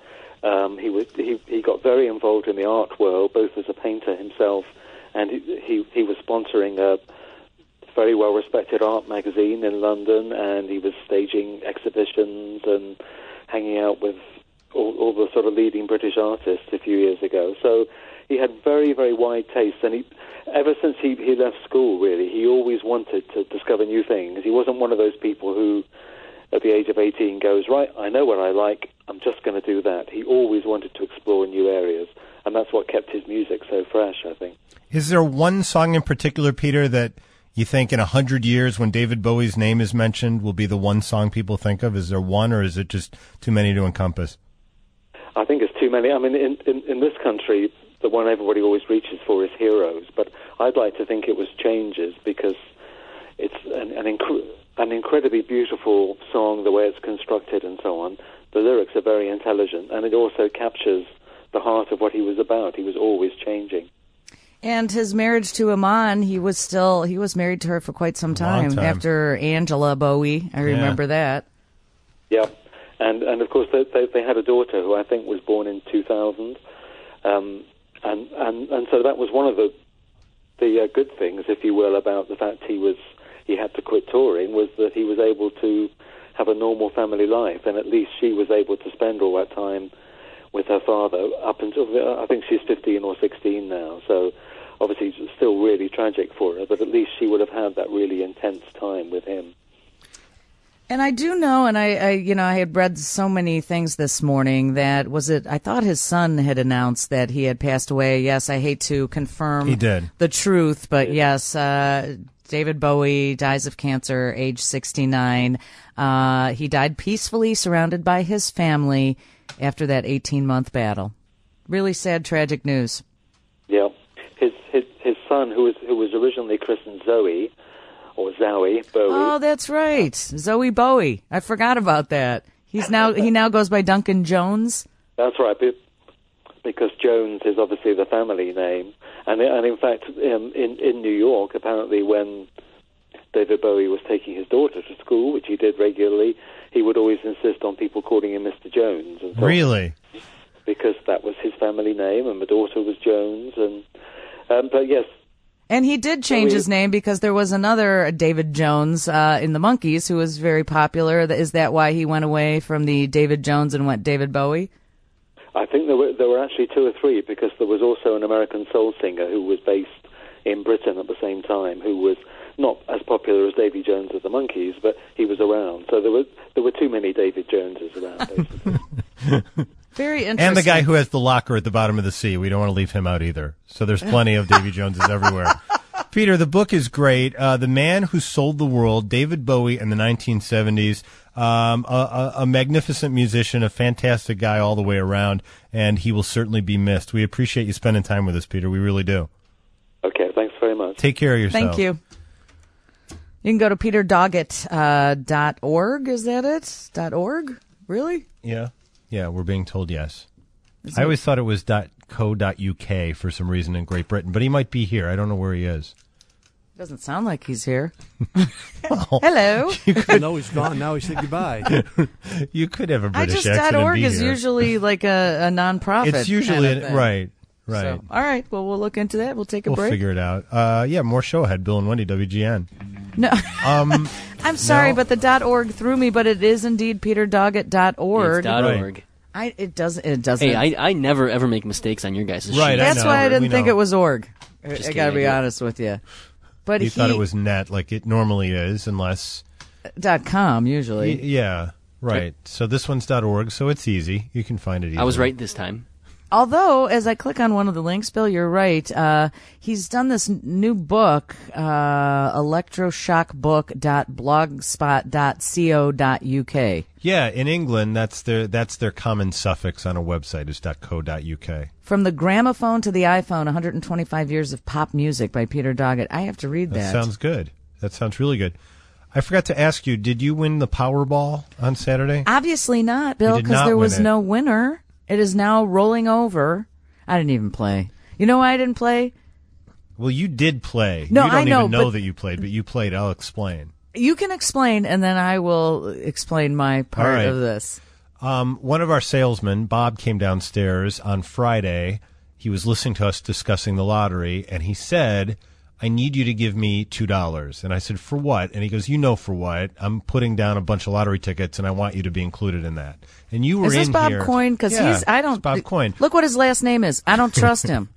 He got very involved in the art world, both as a painter himself, and he was sponsoring a very well-respected art magazine in London, and he was staging exhibitions and hanging out with all the sort of leading British artists a few years ago. So he had very, very wide tastes, and ever since he left school, really, he always wanted to discover new things. He wasn't one of those people who, at the age of 18, goes, right, I know what I like, I'm just going to do that. He always wanted to explore new areas, and that's what kept his music so fresh, I think. Is there one song in particular, Peter, that you think in 100 years when David Bowie's name is mentioned will be the one song people think of? Is there one, or is it just too many to encompass? I think it's too many. I mean, in this country, the one everybody always reaches for is Heroes, but I'd like to think it was Changes, because it's an incredibly beautiful song, the way it's constructed and so on. The lyrics are very intelligent, and it also captures the heart of what he was about. He was always changing. And his marriage to Iman, he was married to her for quite some time. After Angela Bowie. I remember that. Yeah. And of course, they had a daughter who I think was born in 2000. And so that was one of the good things, if you will, about the fact he had to quit touring, was that he was able to have a normal family life, and at least she was able to spend all that time with her father up until, I think she's 15 or 16 now, so obviously it's still really tragic for her, but at least she would have had that really intense time with him. And I do know, and I had read so many things this morning that I thought his son had announced that he had passed away. Yes, I hate to confirm the truth, but yes, David Bowie dies of cancer, age 69. He died peacefully, surrounded by his family after that 18-month battle. Really sad, tragic news. Yeah. His son, who was originally christened Zoe, or Zowie Bowie. Oh, that's right. Zoe Bowie. I forgot about that. He now goes by Duncan Jones. That's right, because Jones is obviously the family name. And in fact, in New York, apparently when David Bowie was taking his daughter to school, which he did regularly, he would always insist on people calling him Mr. Jones. And so really? Because that was his family name, and the daughter was Jones. But yes. And he did change his name because there was another David Jones in the Monkees who was very popular. Is that why he went away from the David Jones and went David Bowie? I think there were actually two or three, because there was also an American soul singer who was based in Britain at the same time, who was not as popular as Davy Jones of the Monkees, but he was around. So there were too many David Joneses around, basically. Very interesting. And the guy who has the locker at the bottom of the sea. We don't want to leave him out either. So there's plenty of Davy Joneses everywhere. Peter, the book is great. The Man Who Sold the World, David Bowie in the 1970s. A magnificent musician, a fantastic guy all the way around, and he will certainly be missed. We appreciate you spending time with us, Peter. We really do. Okay, thanks very much. Take care of yourself. Thank you. You can go to peterdoggett.org. Is that it? .org? Really? Yeah. Yeah, we're being told yes. I always thought it was .co.uk for some reason in Great Britain, but he might be here. I don't know where he is. Doesn't sound like he's here. Hello. No, he's gone. Now he said goodbye. You could have a British accent. .org and be is here. usually like a nonprofit. It's usually kind of thing. right. So, all right. Well, we'll look into that. We'll take a We'll break. figure it out. Yeah, more show ahead. Bill and Wendy, WGN. No, I'm sorry, no. but the .org threw me. But it is indeed peterdoggett.org. It's .org. It doesn't. Hey, I never ever make mistakes on your guys' Right, sheet. That's why I didn't think it was org. Just I got to kidding, be I do. honest with you. But You thought it was net like it normally is, unless .com usually. Yeah, right. So this one's .org, so it's easy. You can find it easily. I was right this time. Although, as I click on one of the links, Bill, you're right. He's done this new book, electroshockbook.blogspot.co.uk. Yeah, in England, that's their common suffix on a website is .co.uk. From the gramophone to the iPhone, 125 Years of Pop Music by Peter Doggett. I have to read that. That sounds good. That sounds really good. I forgot to ask you, did you win the Powerball on Saturday? Obviously not, Bill, You did because not there win was it. no winner. It is now rolling over. I didn't even play. You know why I didn't play? Well, you did play. No, you don't I know, even know but- that you played, but you played. I'll explain. You can explain, and then I will explain my part All right. of this. One of our salesmen, Bob, came downstairs on Friday. He was listening to us discussing the lottery, and he said, I need you to give me $2. And I said, for what? And he goes, you know for what. I'm putting down a bunch of lottery tickets, and I want you to be included in that. And you were Is this in Bob here. Coyne? Because Yeah, I don't. it's Bob Coyne. Look what his last name is. I don't trust him.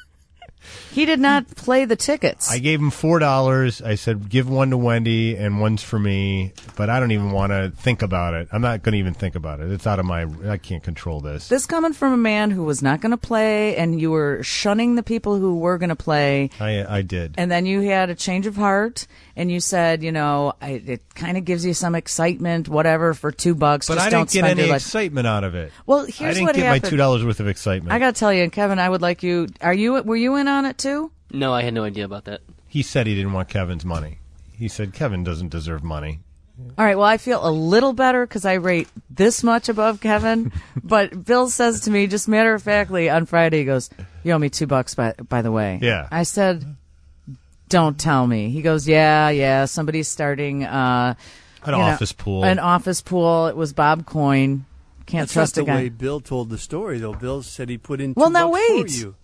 He did not play the tickets. I gave him $4. I said, give one to Wendy and one's for me, but I don't even want to think about it. I'm not going to even think about it. It's out of I can't control this. This coming from a man who was not going to play, and you were shunning the people who were going to play. I did. And then you had a change of heart, and you said, it kind of gives you some excitement, whatever, for $2. But Just I don't didn't get spend any your excitement out of it. Well, I here's didn't what get happened. my $2 worth of excitement. I got to tell you, and Kevin, I would like you. Were you in on it too? No, I had no idea about that. He said he didn't want Kevin's money. He said Kevin doesn't deserve money. All right, well, I feel a little better because I rate this much above Kevin. But Bill says to me, just matter-of-factly, on Friday, he goes, you owe me $2, by the way. Yeah. I said, don't tell me. He goes, yeah, somebody's starting An office pool. An office pool. It was Bob Coyne. Can't That's trust not a the guy. way Bill told the story, though. Bill said he put in $2 Well, now for wait. you.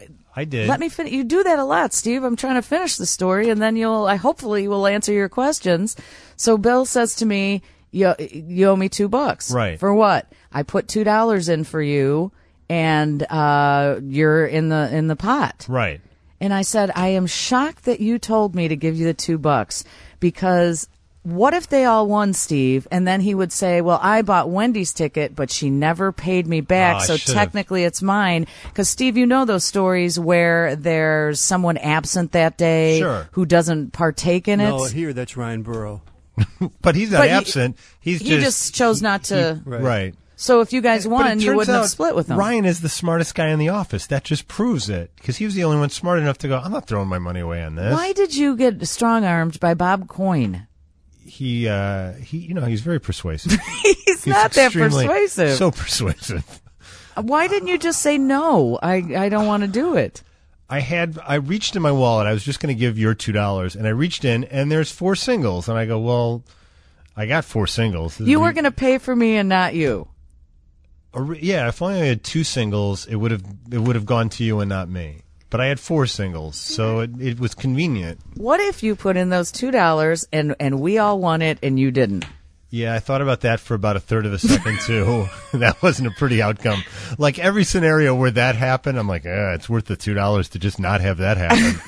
I did. Let me finish. You do that a lot, Steve. I'm trying to finish the story, and then hopefully will answer your questions. So Bill says to me, you owe me $2. Right. For what? I put $2 in for you, and you're in the pot. Right. And I said, I am shocked that you told me to give you the $2 because what if they all won, Steve? And then he would say, well, I bought Wendy's ticket, but she never paid me back, Oh, I so should've. technically it's mine. Because, Steve, you know those stories where there's someone absent that day Sure. who doesn't partake in No, it. here, that's Ryan Burrow. But he's not But he- absent. he just chose not to. Right. So if you guys But it won, you turns wouldn't have out split with him. Ryan is the smartest guy in the office. That just proves it. Because he was the only one smart enough to go, I'm not throwing my money away on this. Why did you get strong-armed by Bob Coyne? He he's very persuasive. He's not that extremely- persuasive. So persuasive. Why didn't you just say no? I don't want to do it. I reached in my wallet. I was just going to give your $2, and I reached in, and there's 4 singles, and I go, well, I got 4 singles. You were going to pay for me and not you. Yeah, if only I had 2 singles, it would have gone to you and not me. But I had 4 singles, so it was convenient. What if you put in those $2 and we all won it and you didn't? Yeah, I thought about that for about a third of a second, too. That wasn't a pretty outcome. Like, every scenario where that happened, I'm like, it's worth the $2 to just not have that happen.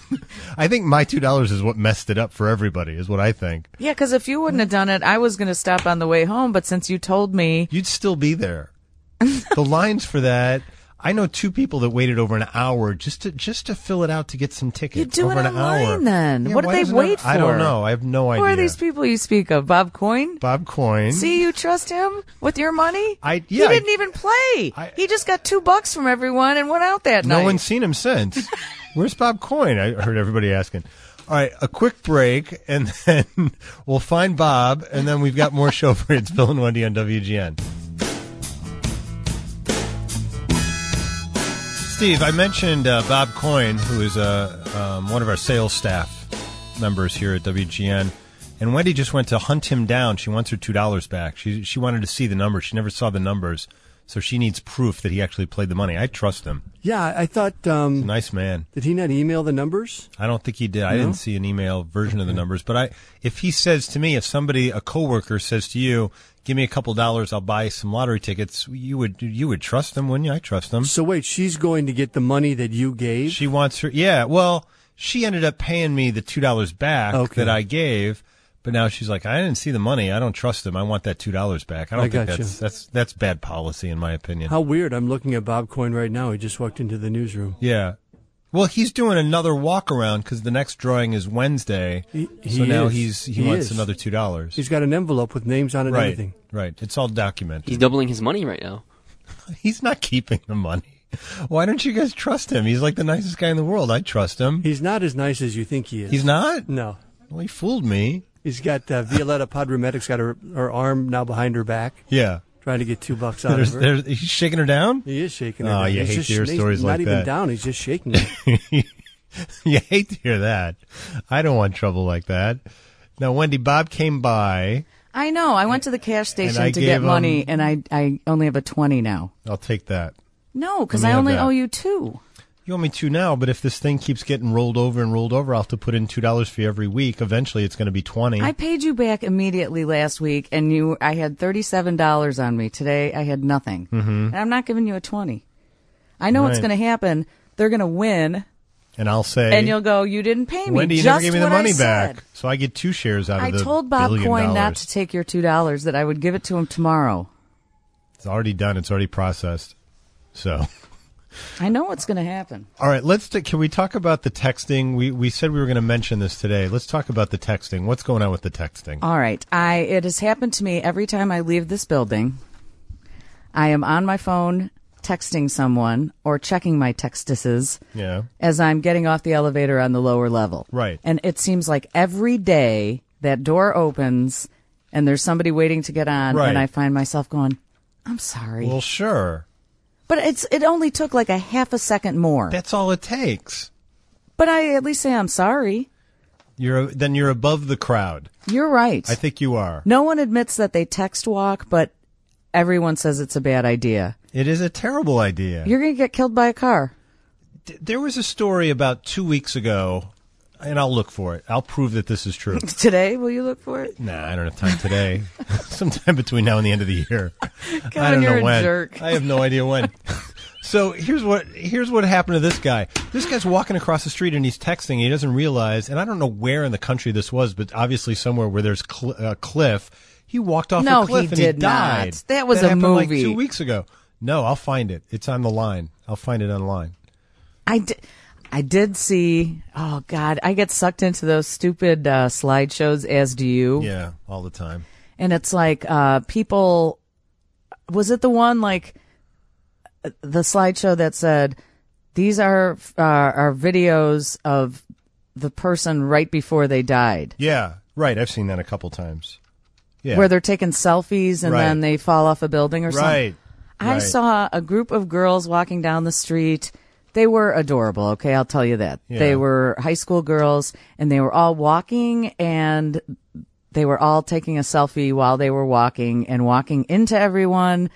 I think my $2 is what messed it up for everybody, is what I think. Yeah, because if you wouldn't have done it, I was going to stop on the way home, but since you told me... You'd still be there. The lines for that... I know two people that waited over an hour just to fill it out to get some tickets. You do over it an online hour. then. Yeah, what do why they doesn't wait for? I don't know. I have no idea. Who are these people you speak of? Bob Coyne? Bob Coyne. See, you trust him with your money? Yeah, he didn't even play. He just got $2 from everyone and went out that night. No one's seen him since. Where's Bob Coyne? I heard everybody asking. All right, a quick break, and then we'll find Bob, and then we've got more show for you. It's Bill and Wendy on WGN. Steve, I mentioned Bob Coyne, who is one of our sales staff members here at WGN, and Wendy just went to hunt him down. She wants her $2 back. She wanted to see the numbers. She never saw the numbers, so she needs proof that he actually played the money. I trust him. Yeah, I thought... He's a nice man. Did he not email the numbers? I don't think he did. No? I didn't see an email version of the numbers. But if he says to me, if a coworker says to you, give me a couple dollars, I'll buy some lottery tickets, you would trust him, wouldn't you? I trust him. So wait, she's going to get the money that you gave? She wants her... Yeah, well, she ended up paying me the $2 back that I gave. But now she's like, I didn't see the money. I don't trust him. I want that $2 back. I don't think that's bad policy, in my opinion. How weird. I'm looking at Bob Coyne right now. He just walked into the newsroom. Yeah. Well, he's doing another walk around because the next drawing is Wednesday. He wants another $2. He's got an envelope with names on it and everything. Right. It's all documented. He's doubling his money right now. He's not keeping the money. Why don't you guys trust him? He's like the nicest guy in the world. I trust him. He's not as nice as you think he is. He's not? No. Well, he fooled me. He's got Violetta Padrometic's got her arm now behind her back. Yeah. Trying to get $2 out of her. He's shaking her down? He is shaking her down. Oh, you hate to hear stories like that. He's not even down. He's just shaking her. You hate to hear that. I don't want trouble like that. Now, Wendy, Bob came by. I know. I went to the cash station to get money, and I only have a 20 now. I'll take that. No, because I only owe you 2. You owe me 2 now, but if this thing keeps getting rolled over, I'll have to put in $2 for you every week. Eventually, it's going to be 20. I paid you back immediately last week, and I had $37 on me. Today, I had nothing. Mm-hmm. And I'm not giving you a 20. I know what's going to happen. They're going to win. And I'll say... And you'll go, you didn't pay me. Wendy, you never gave me the money back. So I get 2 shares out of the $1 billion. I told Bob Coyne not to take your $2, that I would give it to him tomorrow. It's already done. It's already processed. So... I know what's going to happen. All right, can we talk about the texting? We said we were going to mention this today. Let's talk about the texting. What's going on with the texting? All right. It has happened to me every time I leave this building. I am on my phone texting someone or checking my textuses as I'm getting off the elevator on the lower level. Right. And it seems like every day that door opens and there's somebody waiting to get on, and I find myself going, I'm sorry. Well, sure. But it only took like a half a second more. That's all it takes. But I at least say I'm sorry. Then you're above the crowd. You're right. I think you are. No one admits that they text walk, but everyone says it's a bad idea. It is a terrible idea. You're going to get killed by a car. There was a story about 2 weeks ago, and I'll look for it. I'll prove that this is true. Today, will you look for it? Nah, I don't have time today. Sometime between now and the end of the year. Kevin, I don't know you're when. A jerk. I have no idea when. So here's what happened to this guy. This guy's walking across the street and he's texting. He doesn't realize, and I don't know where in the country this was, but obviously somewhere where there's a cliff. He walked off a cliff and he died. Not. That was a happened movie. like 2 weeks ago. No, I'll find it. It's on the line. I'll find it online. I did see, oh, God, I get sucked into those stupid slideshows, as do you. Yeah, all the time. And it's like people, was it the one like the slideshow that said, these are videos of the person right before they died? Yeah, right. I've seen that a couple times. Yeah. Where they're taking selfies and then they fall off a building or something. Right. I saw a group of girls walking down the street. They were adorable, okay? I'll tell you that. Yeah. They were high school girls, and they were all walking, and they were all taking a selfie while they were walking and walking into everyone.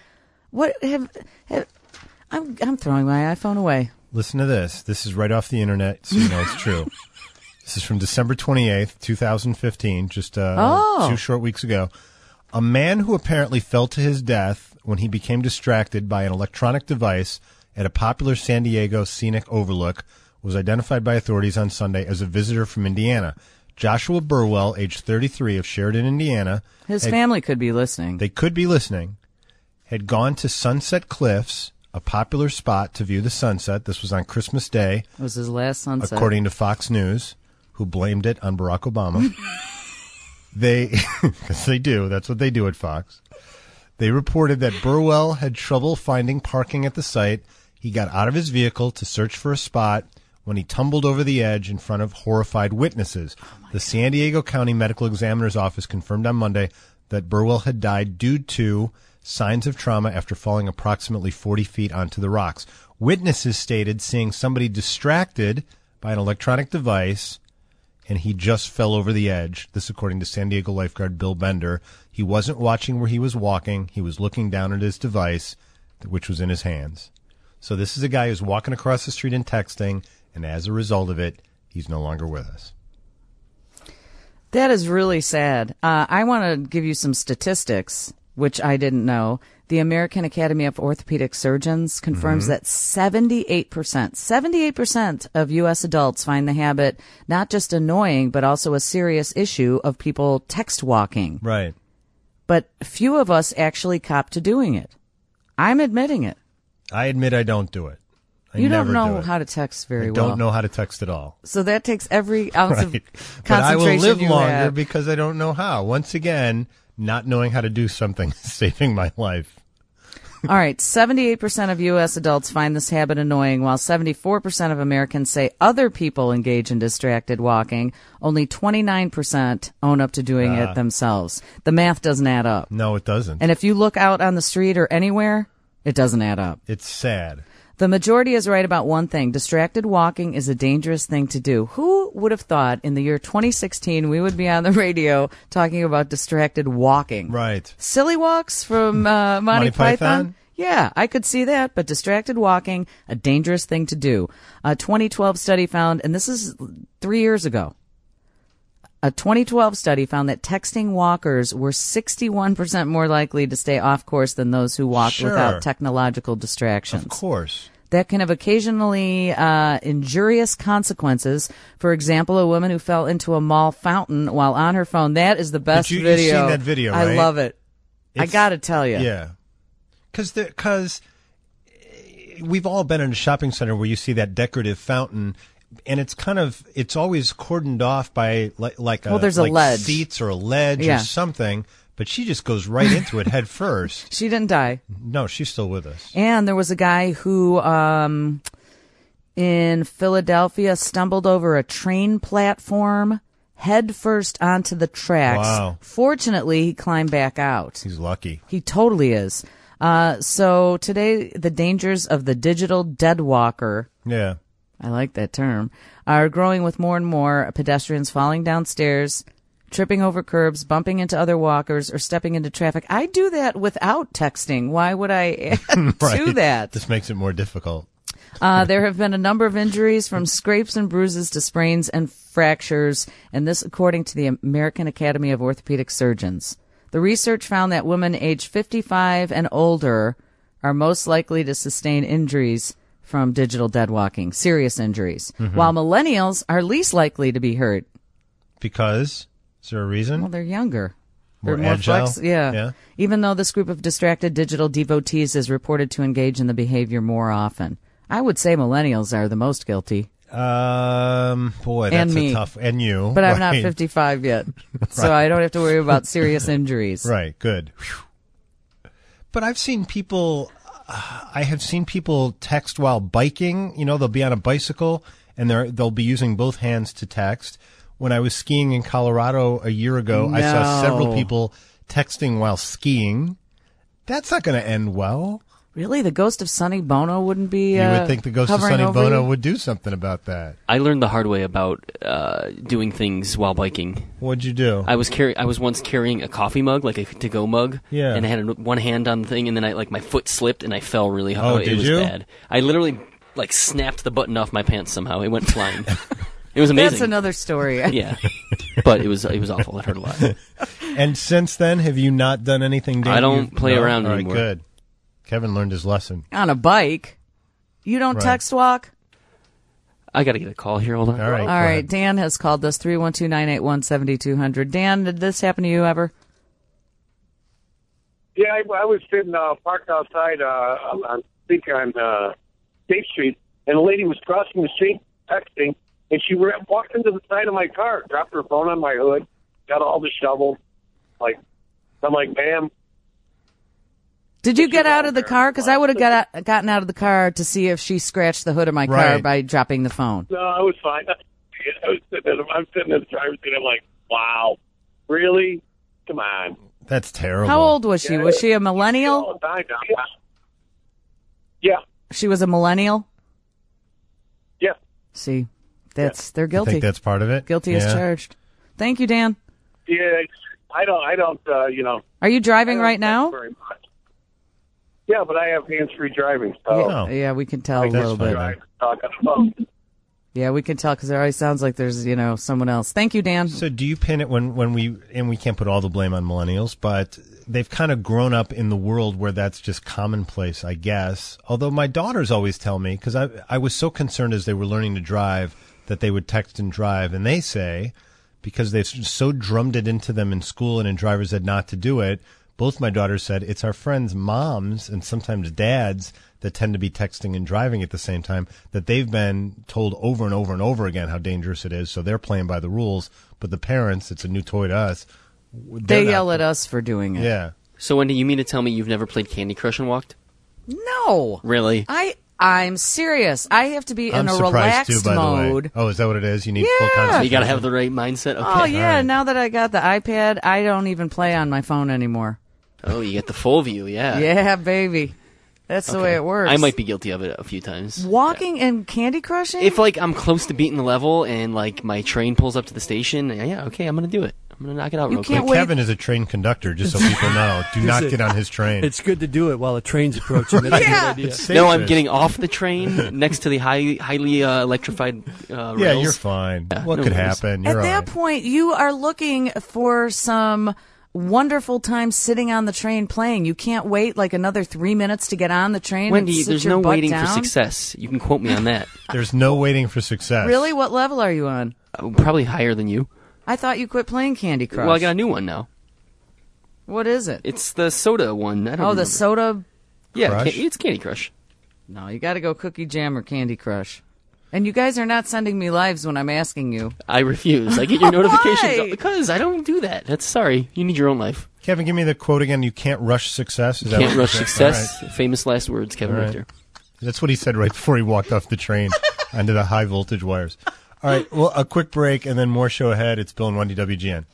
I'm throwing my iPhone away. Listen to this. This is right off the internet, so you know it's true. This is from December 28th, 2015, just 2 short weeks ago. A man who apparently fell to his death when he became distracted by an electronic device at a popular San Diego scenic overlook was identified by authorities on Sunday as a visitor from Indiana. Joshua Burwell, age 33, of Sheridan, Indiana. His family could be listening. They could be listening. Had gone to Sunset Cliffs a popular spot to view the sunset. This was on Christmas Day. It was his last sunset. According to Fox News, who blamed it on Barack Obama. Because they do. That's what they do at Fox. They reported that Burwell had trouble finding parking at the site. He got out of his vehicle to search for a spot when he tumbled over the edge in front of horrified witnesses. The San Diego County Medical Examiner's Office confirmed on Monday that Burwell had died due to signs of trauma after falling approximately 40 feet onto the rocks. Witnesses stated seeing somebody distracted by an electronic device, and he just fell over the edge. This according to San Diego lifeguard Bill Bender. He wasn't watching where he was walking. He was looking down at his device, which was in his hands. So this is a guy who's walking across the street and texting, and as a result of it, he's no longer with us. That is really sad. I want to give you some statistics, which I didn't know. The American Academy of Orthopedic Surgeons confirms that 78% of U.S. adults find the habit not just annoying, but also a serious issue of people text walking. Right. But few of us actually cop to doing it. I'm admitting it. I admit I don't do it. You don't know how to text very well. I don't know how to text at all. So that takes every ounce of concentration. But I will live you longer have. because I don't know how. Once again, not knowing how to do something is saving my life. All right, 78% of U.S. adults find this habit annoying, while 74% of Americans say other people engage in distracted walking. Only 29% own up to doing it themselves. The math doesn't add up. No, it doesn't. And if you look out on the street or anywhere, it doesn't add up. It's sad. The majority is right about one thing. Distracted walking is a dangerous thing to do. Who would have thought in the year 2016 we would be on the radio talking about distracted walking? Right. Silly walks from Monty Python? Yeah, I could see that, but distracted walking, a dangerous thing to do. A 2012 study found, and this is 3 years ago, a 2012 study found that texting walkers were 61% more likely to stay off course than those who walked without technological distractions. Of course. That can have occasionally injurious consequences. For example, a woman who fell into a mall fountain while on her phone. That is the best video. You've seen that video, right? I love it. I got to tell you. Yeah. Because we've all been in a shopping center where you see that decorative fountain, and it's always cordoned off by there's a ledge. Seats or a ledge or something. But she just goes right into it head first. She didn't die. No, she's still with us. And there was a guy who in Philadelphia stumbled over a train platform head first onto the tracks. Wow. Fortunately, he climbed back out. He's lucky. He totally is. So today, the dangers of the digital dead walker. Yeah. I like that term. Are growing with more and more pedestrians falling down stairs, tripping over curbs, bumping into other walkers, or stepping into traffic. I do that without texting. Why would I do that? This makes it more difficult. There have been a number of injuries from scrapes and bruises to sprains and fractures, and this according to the American Academy of Orthopedic Surgeons. The research found that women aged 55 and older are most likely to sustain injuries from digital dead walking, serious injuries, while millennials are least likely to be hurt. Because? Is there a reason? Well, they're younger. More They're more agile? yeah. Even though this group of distracted digital devotees is reported to engage in the behavior more often. I would say millennials are the most guilty. Boy, that's a tough. And you. But I'm not 55 yet, so I don't have to worry about serious injuries. Right, good. Whew. But I've seen people, I have seen people text while biking. You know, they'll be on a bicycle, and they'll be using both hands to text. When I was skiing in Colorado a year ago, I saw several people texting while skiing. That's not going to end well. Really? The ghost of Sonny Bono wouldn't be You would think the ghost of Sonny Bono would do something about that. I learned the hard way about doing things while biking. What'd you do? I was once carrying a coffee mug, like a to-go mug, and I had one hand on the thing, and then my foot slipped and I fell really hard. Oh, it was bad. I literally snapped the button off my pants somehow. It went flying. It was amazing. That's another story. Yeah, but it was awful. It hurt a lot. And since then, have you not done anything dangerous? I don't play around All right, anymore. Good. Kevin learned his lesson. On a bike? You don't text walk? I got to get a call here. Hold on. All right. All right. Dan has called us, 312-981-7200. Dan, did this happen to you ever? Yeah, I was sitting parked outside on think on State Street, and a lady was crossing the street texting, and she walked into the side of my car, dropped her phone on my hood, got all the shovels. I'm like, ma'am. Did you get out of the car? Because I would have gotten out of the car to see if she scratched the hood of my car by dropping the phone. No, I was fine. I'm sitting in the driver's seat. I'm like, wow, really? Come on. That's terrible. How old was she? Was she a millennial? All the time now. Yeah. She was a millennial? Yeah. See, they're guilty. I think that's part of it. Guilty as charged. Thank you, Dan. Yeah, I don't, Are you driving right now? Very much. Yeah, but I have hands-free driving. So Yeah, we can tell a little bit. Yeah, we can tell because it always sounds like there's, someone else. Thank you, Dan. So do you pin it when we can't put all the blame on millennials, but they've kind of grown up in the world where that's just commonplace, I guess. Although my daughters always tell me, because I was so concerned as they were learning to drive that they would text and drive, and they say, because they've so drummed it into them in school and in driver's ed not to do it, both my daughters said it's our friends' moms and sometimes dads that tend to be texting and driving at the same time, that they've been told over and over and over again how dangerous it is, so they're playing by the rules. But the parents, it's a new toy to us. They yell at us for doing it. Yeah. So, Wendy, you mean to tell me you've never played Candy Crush and walked? No. Really? I'm serious. I have to be in a relaxed too, by mode. The way. Oh, is that what it is? You need full concentration. You got to have the right mindset. Okay. Oh, yeah. Right. Now that I got the iPad, I don't even play on my phone anymore. Oh, you get the full view, yeah. Yeah, baby. That's the way it works. I might be guilty of it a few times. Walking and Candy Crushing? If, I'm close to beating the level and, my train pulls up to the station, yeah, okay, I'm going to do it. I'm going to knock it out real quick. Kevin is a train conductor, just so people know. Do not get on his train. It's good to do it while a train's approaching. That's a good idea. No, I'm getting off the train next to the highly electrified rails. Yeah, you're fine. What could happen? You're At that point, you are looking for some wonderful time sitting on the train playing. You can't wait another 3 minutes to get on the train. Wendy, and sit there's your no butt waiting down. for success. You can quote me on that. There's no waiting for success. Really? What level are you on? Probably higher than you. I thought you quit playing Candy Crush. Well, I got a new one now. What is it? It's the soda one. I don't remember. The soda? Yeah, it's Candy Crush. No, you got to go Cookie Jam or Candy Crush. And you guys are not sending me lives when I'm asking you. I refuse. I get your notifications Why? because I don't do that. That's sorry. You need your own life. Kevin, give me the quote again. You can't rush success. Is that Can't what rush you said? success. All right. Famous last words, Kevin Richter. That's what he said right before he walked off the train onto the high voltage wires. All right, well, a quick break and then more show ahead. It's Bill and Wendy WGN.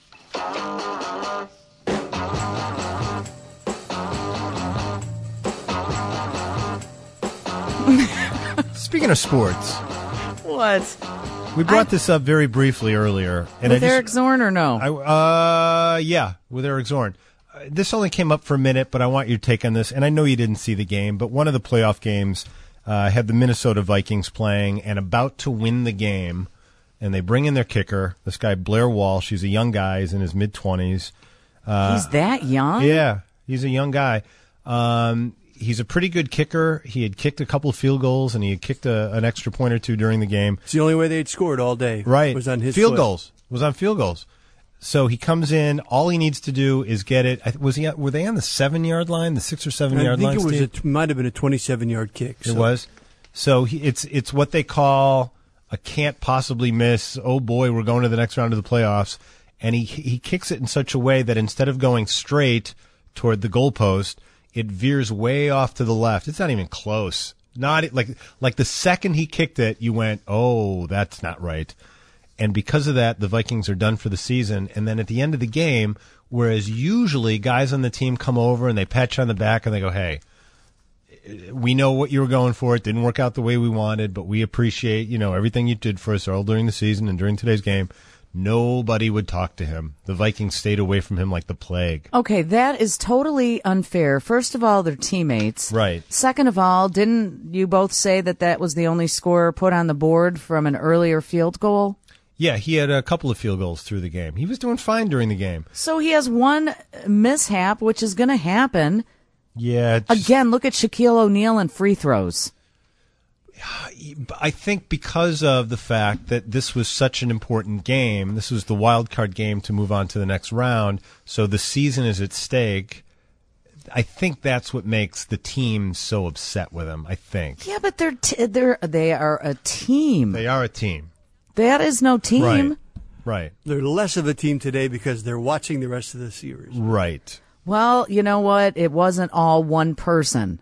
Speaking of sports. What? We brought this up very briefly earlier. And with Eric Zorn or no? Yeah, with Eric Zorn. This only came up for a minute, but I want your take on this. And I know you didn't see the game, but one of the playoff games had the Minnesota Vikings playing and about to win the game. And they bring in their kicker, this guy Blair Walsh. He's a young guy. He's in his mid-20s. He's that young? Yeah, he's a young guy. He's a pretty good kicker. He had kicked a couple of field goals, and he had kicked an extra point or two during the game. It's the only way they'd scored all day. Right. Was on his field foot. goals. Was on field goals. So he comes in. All he needs to do is get it. Were they on the 7-yard line, the 6 or 7 yard line? I think it might have been a 27-yard kick. It was. So it's what they call a can't possibly miss. Oh boy, we're going to the next round of the playoffs. And he kicks it in such a way that instead of going straight toward the goalpost, it veers way off to the left. It's not even close. Not like the second he kicked it, you went, oh, that's not right. And because of that, the Vikings are done for the season. And then at the end of the game, whereas usually guys on the team come over and they pat you on the back and they go, hey, we know what you were going for. It didn't work out the way we wanted, but we appreciate, everything you did for us all during the season and during today's game. Nobody would talk to him. The Vikings stayed away from him like the plague. Okay, that is totally unfair. First of all, they're teammates. Right. Second of all, didn't you both say that was the only score put on the board from an earlier field goal? Yeah, he had a couple of field goals through the game. He was doing fine during the game. So he has one mishap, which is going to happen. Yeah. Again, look at Shaquille O'Neal and free throws. I think because of the fact that this was such an important game, this was the wild card game to move on to the next round, so the season is at stake. I think that's what makes the team so upset with him. I think. Yeah, but they are a team. They are a team. That is no team. Right. They're less of a team today because they're watching the rest of the series. Right. Well, you know what? It wasn't all one person.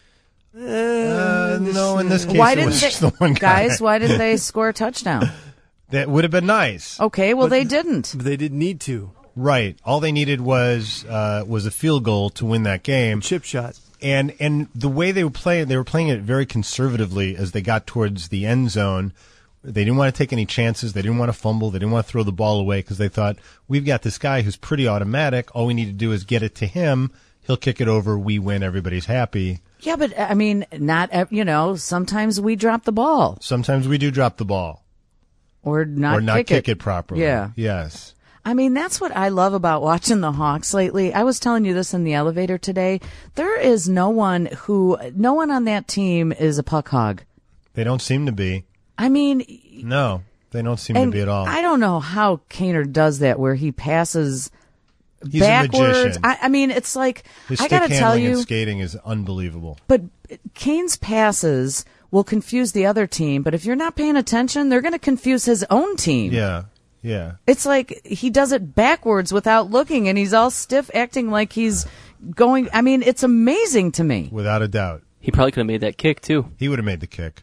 No, in this case, why it didn't was they, just the one guy. Guys, why didn't they score a touchdown? That would have been nice. Okay, well, they didn't. They didn't need to. Right. All they needed was a field goal to win that game. Chip shot. And the way they were playing it very conservatively as they got towards the end zone. They didn't want to take any chances. They didn't want to fumble. They didn't want to throw the ball away because they thought, we've got this guy who's pretty automatic. All we need to do is get it to him. He'll kick it over. We win. Everybody's happy. Yeah, but, I mean, sometimes we drop the ball. Sometimes we do drop the ball. Or not kick it properly. Yeah. Yes. I mean, that's what I love about watching the Hawks lately. I was telling you this in the elevator today. There is no one on that team is a puck hog. They don't seem to be. I mean, no, they don't seem to be at all. I don't know how Kaner does that, where he passes He's backwards. a magician. I mean, it's like, His I stick got to tell handling you, and skating is unbelievable. But Kane's passes will confuse the other team. But if you're not paying attention, they're going to confuse his own team. Yeah, yeah. It's like he does it backwards without looking, and he's all stiff, acting like he's going. I mean, it's amazing to me. Without a doubt. He probably could have made that kick, too. He would have made the kick.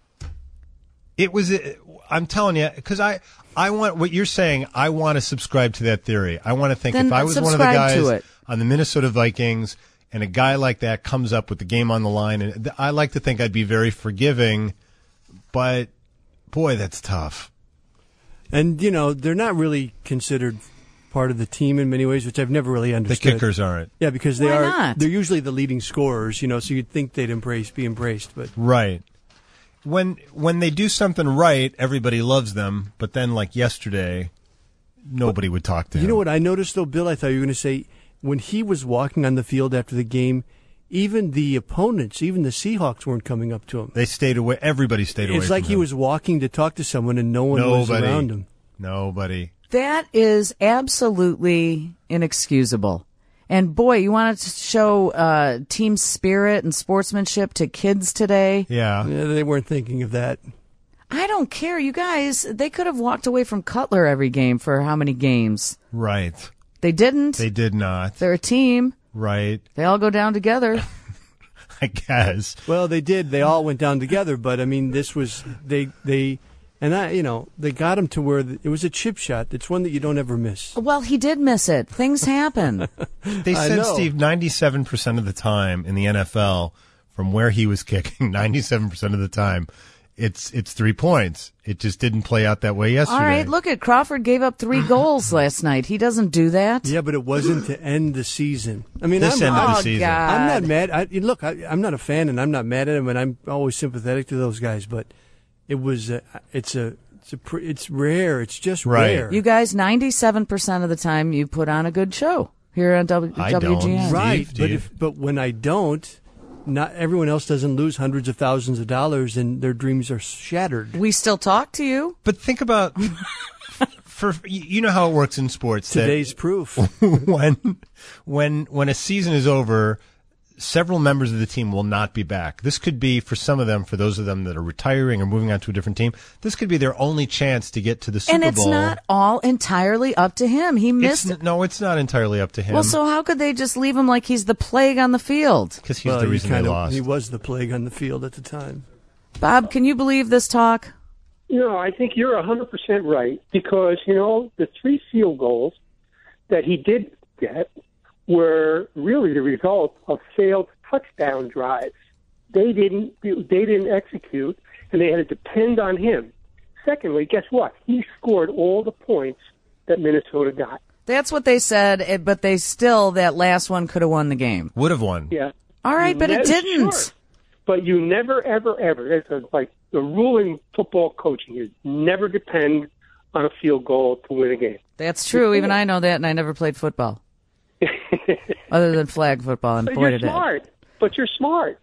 It was, I'm telling you, because I want what you're saying. I want to subscribe to that theory. I want to think Then if I was one of the subscribe to guys it. on the Minnesota Vikings and a guy like that comes up with the game on the line, and I like to think I'd be very forgiving, but boy, that's tough. And, they're not really considered part of the team in many ways, which I've never really understood. The kickers aren't. Yeah, because Why not? they're usually the leading scorers, so you'd think they'd be embraced, but. Right. When they do something right, everybody loves them. But then, like yesterday, nobody would talk to him. You know what I noticed, though, Bill? I thought you were going to say, when he was walking on the field after the game, even the opponents, even the Seahawks weren't coming up to him. They stayed away. Everybody stayed away It's from like he him. was walking to talk to someone and no one was around him. Nobody. That is absolutely inexcusable. And boy, you wanted to show team spirit and sportsmanship to kids today. Yeah. They weren't thinking of that. I don't care. You guys, they could have walked away from Cutler every game for how many games? Right. They didn't. They did not. They're a team. Right. They all go down together. I guess. Well, they did. They all went down together, but I mean, this was they got him to where it was a chip shot. It's one that you don't ever miss. Well, he did miss it. Things happen. They said, Steve, 97% of the time in the NFL, from where he was kicking, 97% of the time, it's 3 points. It just didn't play out that way yesterday. All right, look at Crawford gave up 3 goals last night. He doesn't do that. Yeah, but it wasn't to end the season. I mean, This ended the season. God. I'm not mad. I'm not a fan, and I'm not mad at him, and I'm always sympathetic to those guys. But it was it's rare. It's just rare. You guys, 97% of the time you put on a good show here on WGN. Right, but when I don't, not everyone else doesn't lose hundreds of thousands of dollars and their dreams are shattered. We still talk to you. But think about, you know how it works in sports. Today's proof. When a season is over, several members of the team will not be back. This could be, for some of them, for those of them that are retiring or moving on to a different team, this could be their only chance to get to the Super Bowl. And it's not all entirely up to him. He missed. No, it's not entirely up to him. Well, so how could they just leave him like he's the plague on the field? Because he's the reason they lost. He was the plague on the field at the time. Bob, can you believe this talk? I think you're 100% right because, the 3 field goals that he did get were really the result of failed touchdown drives. They didn't execute, and they had to depend on him. Secondly, guess what? He scored all the points that Minnesota got. That's what they said, but they still, that last one could have won the game. Would have won. Yeah. All right, but it didn't. Sure. But you never, ever, ever, it's like the rule in football coaching is never depend on a field goal to win a game. That's true. Even I know that, and I never played football. Other than flag football, and boy, did it. But you're smart.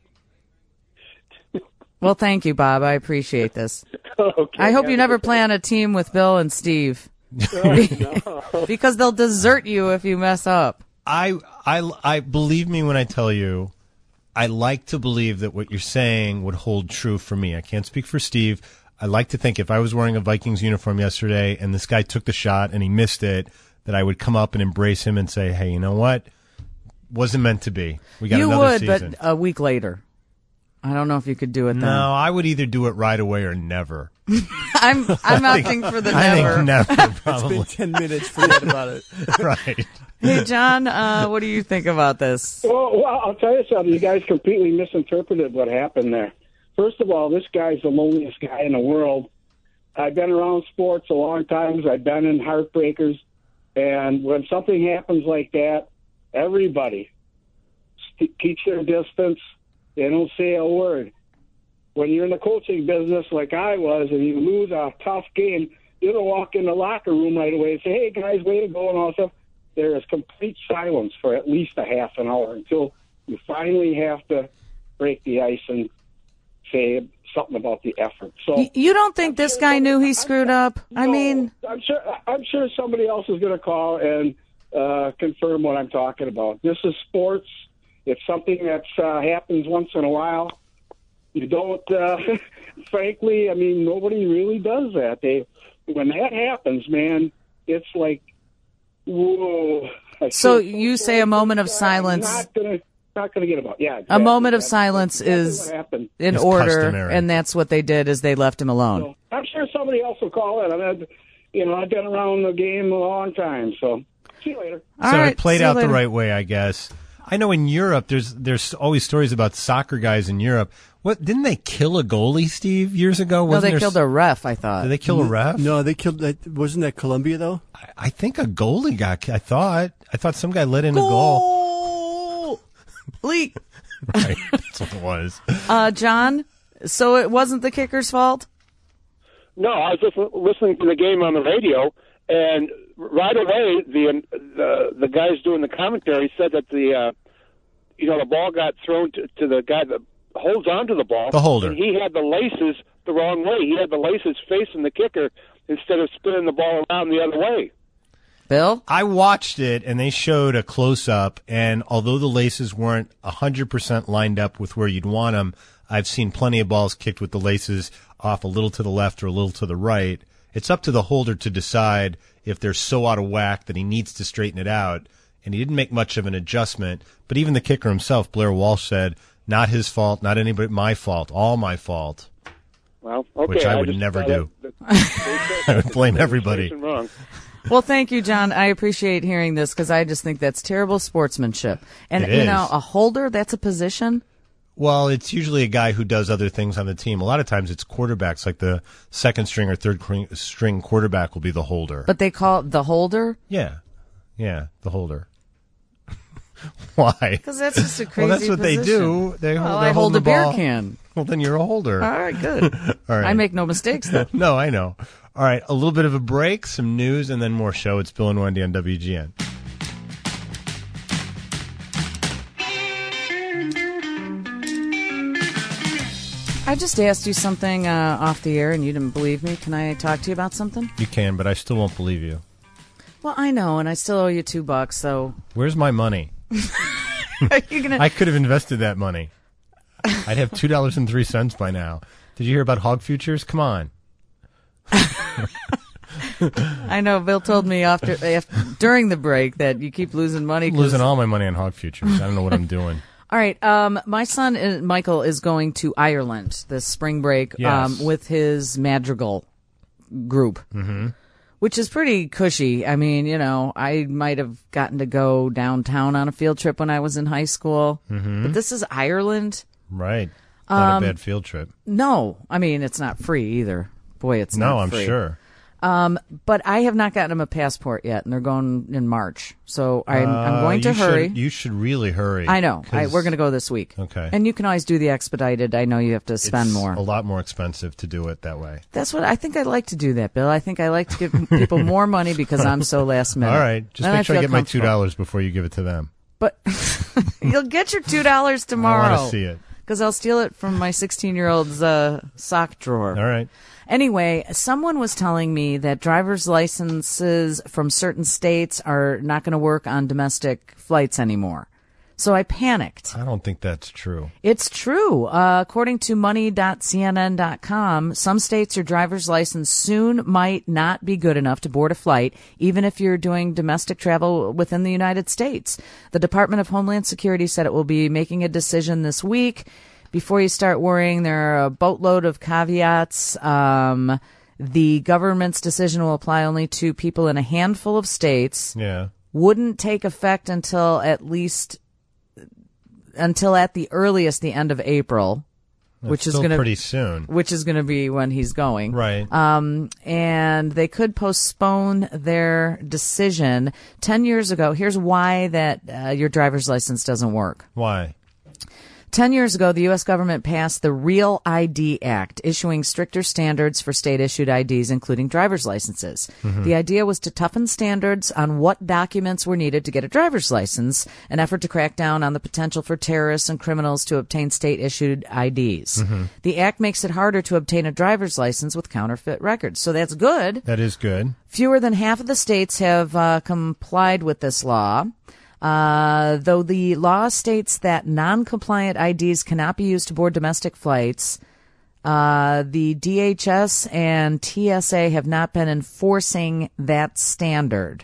Well, thank you, Bob. I appreciate this. Okay, I hope you never play on a team with Bill and Steve. No. Because they'll desert you if you mess up. I believe me when I tell you, I like to believe that what you're saying would hold true for me. I can't speak for Steve. I like to think if I was wearing a Vikings uniform yesterday and this guy took the shot and he missed it, that I would come up and embrace him and say, hey, you know what? Wasn't meant to be. We got another season. You would, but a week later. I don't know if you could do it then. No, I would either do it right away or never. I'm opting for the never. I think never, probably. It's been 10 minutes, forget about it. Right. Hey, John, what do you think about this? Well, I'll tell you something. You guys completely misinterpreted what happened there. First of all, this guy's the loneliest guy in the world. I've been around sports a long time. I've been in heartbreakers. And when something happens like that, everybody keeps their distance. They don't say a word. When you're in the coaching business like I was and you lose a tough game, you don't walk in the locker room right away and say, hey, guys, way to go and all stuff. There is complete silence for at least a half an hour until you finally have to break the ice and say something about the effort. So you don't think this guy knew he screwed up? No, I mean, I'm sure somebody else is going to call and confirm what I'm talking about. This is sports. It's something that happens once in a while. You don't, frankly, I mean, nobody really does that. When that happens, man, it's like, whoa. So you say a moment of silence. Not going to get about. Yeah, exactly. A moment of silence is in order, customary. and that's what they did. Is they left him alone. So, I'm sure somebody else will call in. I've been around the game a long time. So see you later. So it played out the right way, I guess. I know in Europe, there's always stories about soccer guys in Europe. What didn't they kill a goalie, Steve, years ago? No, they killed a ref. I thought. Did they kill a ref? No, they killed. Wasn't that Colombia though? I think a goalie got. I thought some guy let in a goal. Leak. Right, that's what it was. John. So it wasn't the kicker's fault? No, I was just listening to the game on the radio, and right away the guys doing the commentary said that the ball got thrown to the guy that holds onto the ball. The holder. And he had the laces the wrong way. He had the laces facing the kicker instead of spinning the ball around the other way. Bill? I watched it, and they showed a close-up, and although the laces weren't 100% lined up with where you'd want them, I've seen plenty of balls kicked with the laces off a little to the left or a little to the right. It's up to the holder to decide if they're so out of whack that he needs to straighten it out, and he didn't make much of an adjustment. But even the kicker himself, Blair Walsh, said, not his fault, not anybody, my fault, all my fault. Well, okay. Which I would never do. I would blame everybody. Wrong. Well, thank you, John. I appreciate hearing this because I just think that's terrible sportsmanship. And, It is. a holder, that's a position? Well, it's usually a guy who does other things on the team. A lot of times it's quarterbacks, like the second string or third string quarterback will be the holder. But they call it the holder? Yeah, the holder. Why? Because that's just a crazy Well, that's what position. they do. I hold a the beer ball. can. Well, then you're a holder. All right, good. All right. I make no mistakes, though. No, I know. All right, a little bit of a break, some news, and then more show. It's Bill and Wendy on WGN. I just asked you something off the air, and you didn't believe me. Can I talk to you about something? You can, but I still won't believe you. Well, I know, and I still owe you $2, so... Where's my money? Are you gonna... I could have invested that money. I'd have $2.03 by now. Did you hear about hog futures? Come on. I know. Bill told me during the break that you keep losing money. Losing all my money on hog futures. I don't know what I'm doing. All right. My son, Michael, is going to Ireland this spring break Yes. with his Madrigal group, which is pretty cushy. I mean, I might have gotten to go downtown on a field trip when I was in high school, but this is Ireland. Right. Not a bad field trip. No. I mean, it's not free either. Boy, it's not I'm free. sure. But I have not gotten him a passport yet, and they're going in March. So I'm going to hurry. You should really hurry. I know. We're going to go this week. Okay. And you can always do the expedited. I know you have to spend more. It's a lot more expensive to do it that way. That's what I think. I like to do that, Bill. I think I like to give people more money because I'm so last minute. All right. Just Then make sure I feel get my comfortable. $2 before you give it to them. But you'll get your $2 tomorrow. I want to see it. because I'll steal it from my 16-year-old's sock drawer. All right. Anyway, someone was telling me that driver's licenses from certain states are not going to work on domestic flights anymore. So I panicked. I don't think that's true. It's true. According to money.cnn.com, some states your driver's license soon might not be good enough to board a flight, even if you're doing domestic travel within the United States. The Department of Homeland Security said it will be making a decision this week. Before you start worrying, there are a boatload of caveats. The government's decision will apply only to people in a handful of states. Yeah. Wouldn't take effect until at the earliest the end of April, which is still going to pretty soon. Which is going to be when he's going. Right. And they could postpone their decision. 10 years ago, here's why that your driver's license doesn't work. Why? 10 years ago, the U.S. government passed the Real ID Act, issuing stricter standards for state-issued IDs, including driver's licenses. Mhm. The idea was to toughen standards on what documents were needed to get a driver's license, an effort to crack down on the potential for terrorists and criminals to obtain state-issued IDs. Mhm. The act makes it harder to obtain a driver's license with counterfeit records, so that's good. That is good. Fewer than half of the states have complied with this law. Though the law states that non-compliant IDs cannot be used to board domestic flights, the DHS and TSA have not been enforcing that standard.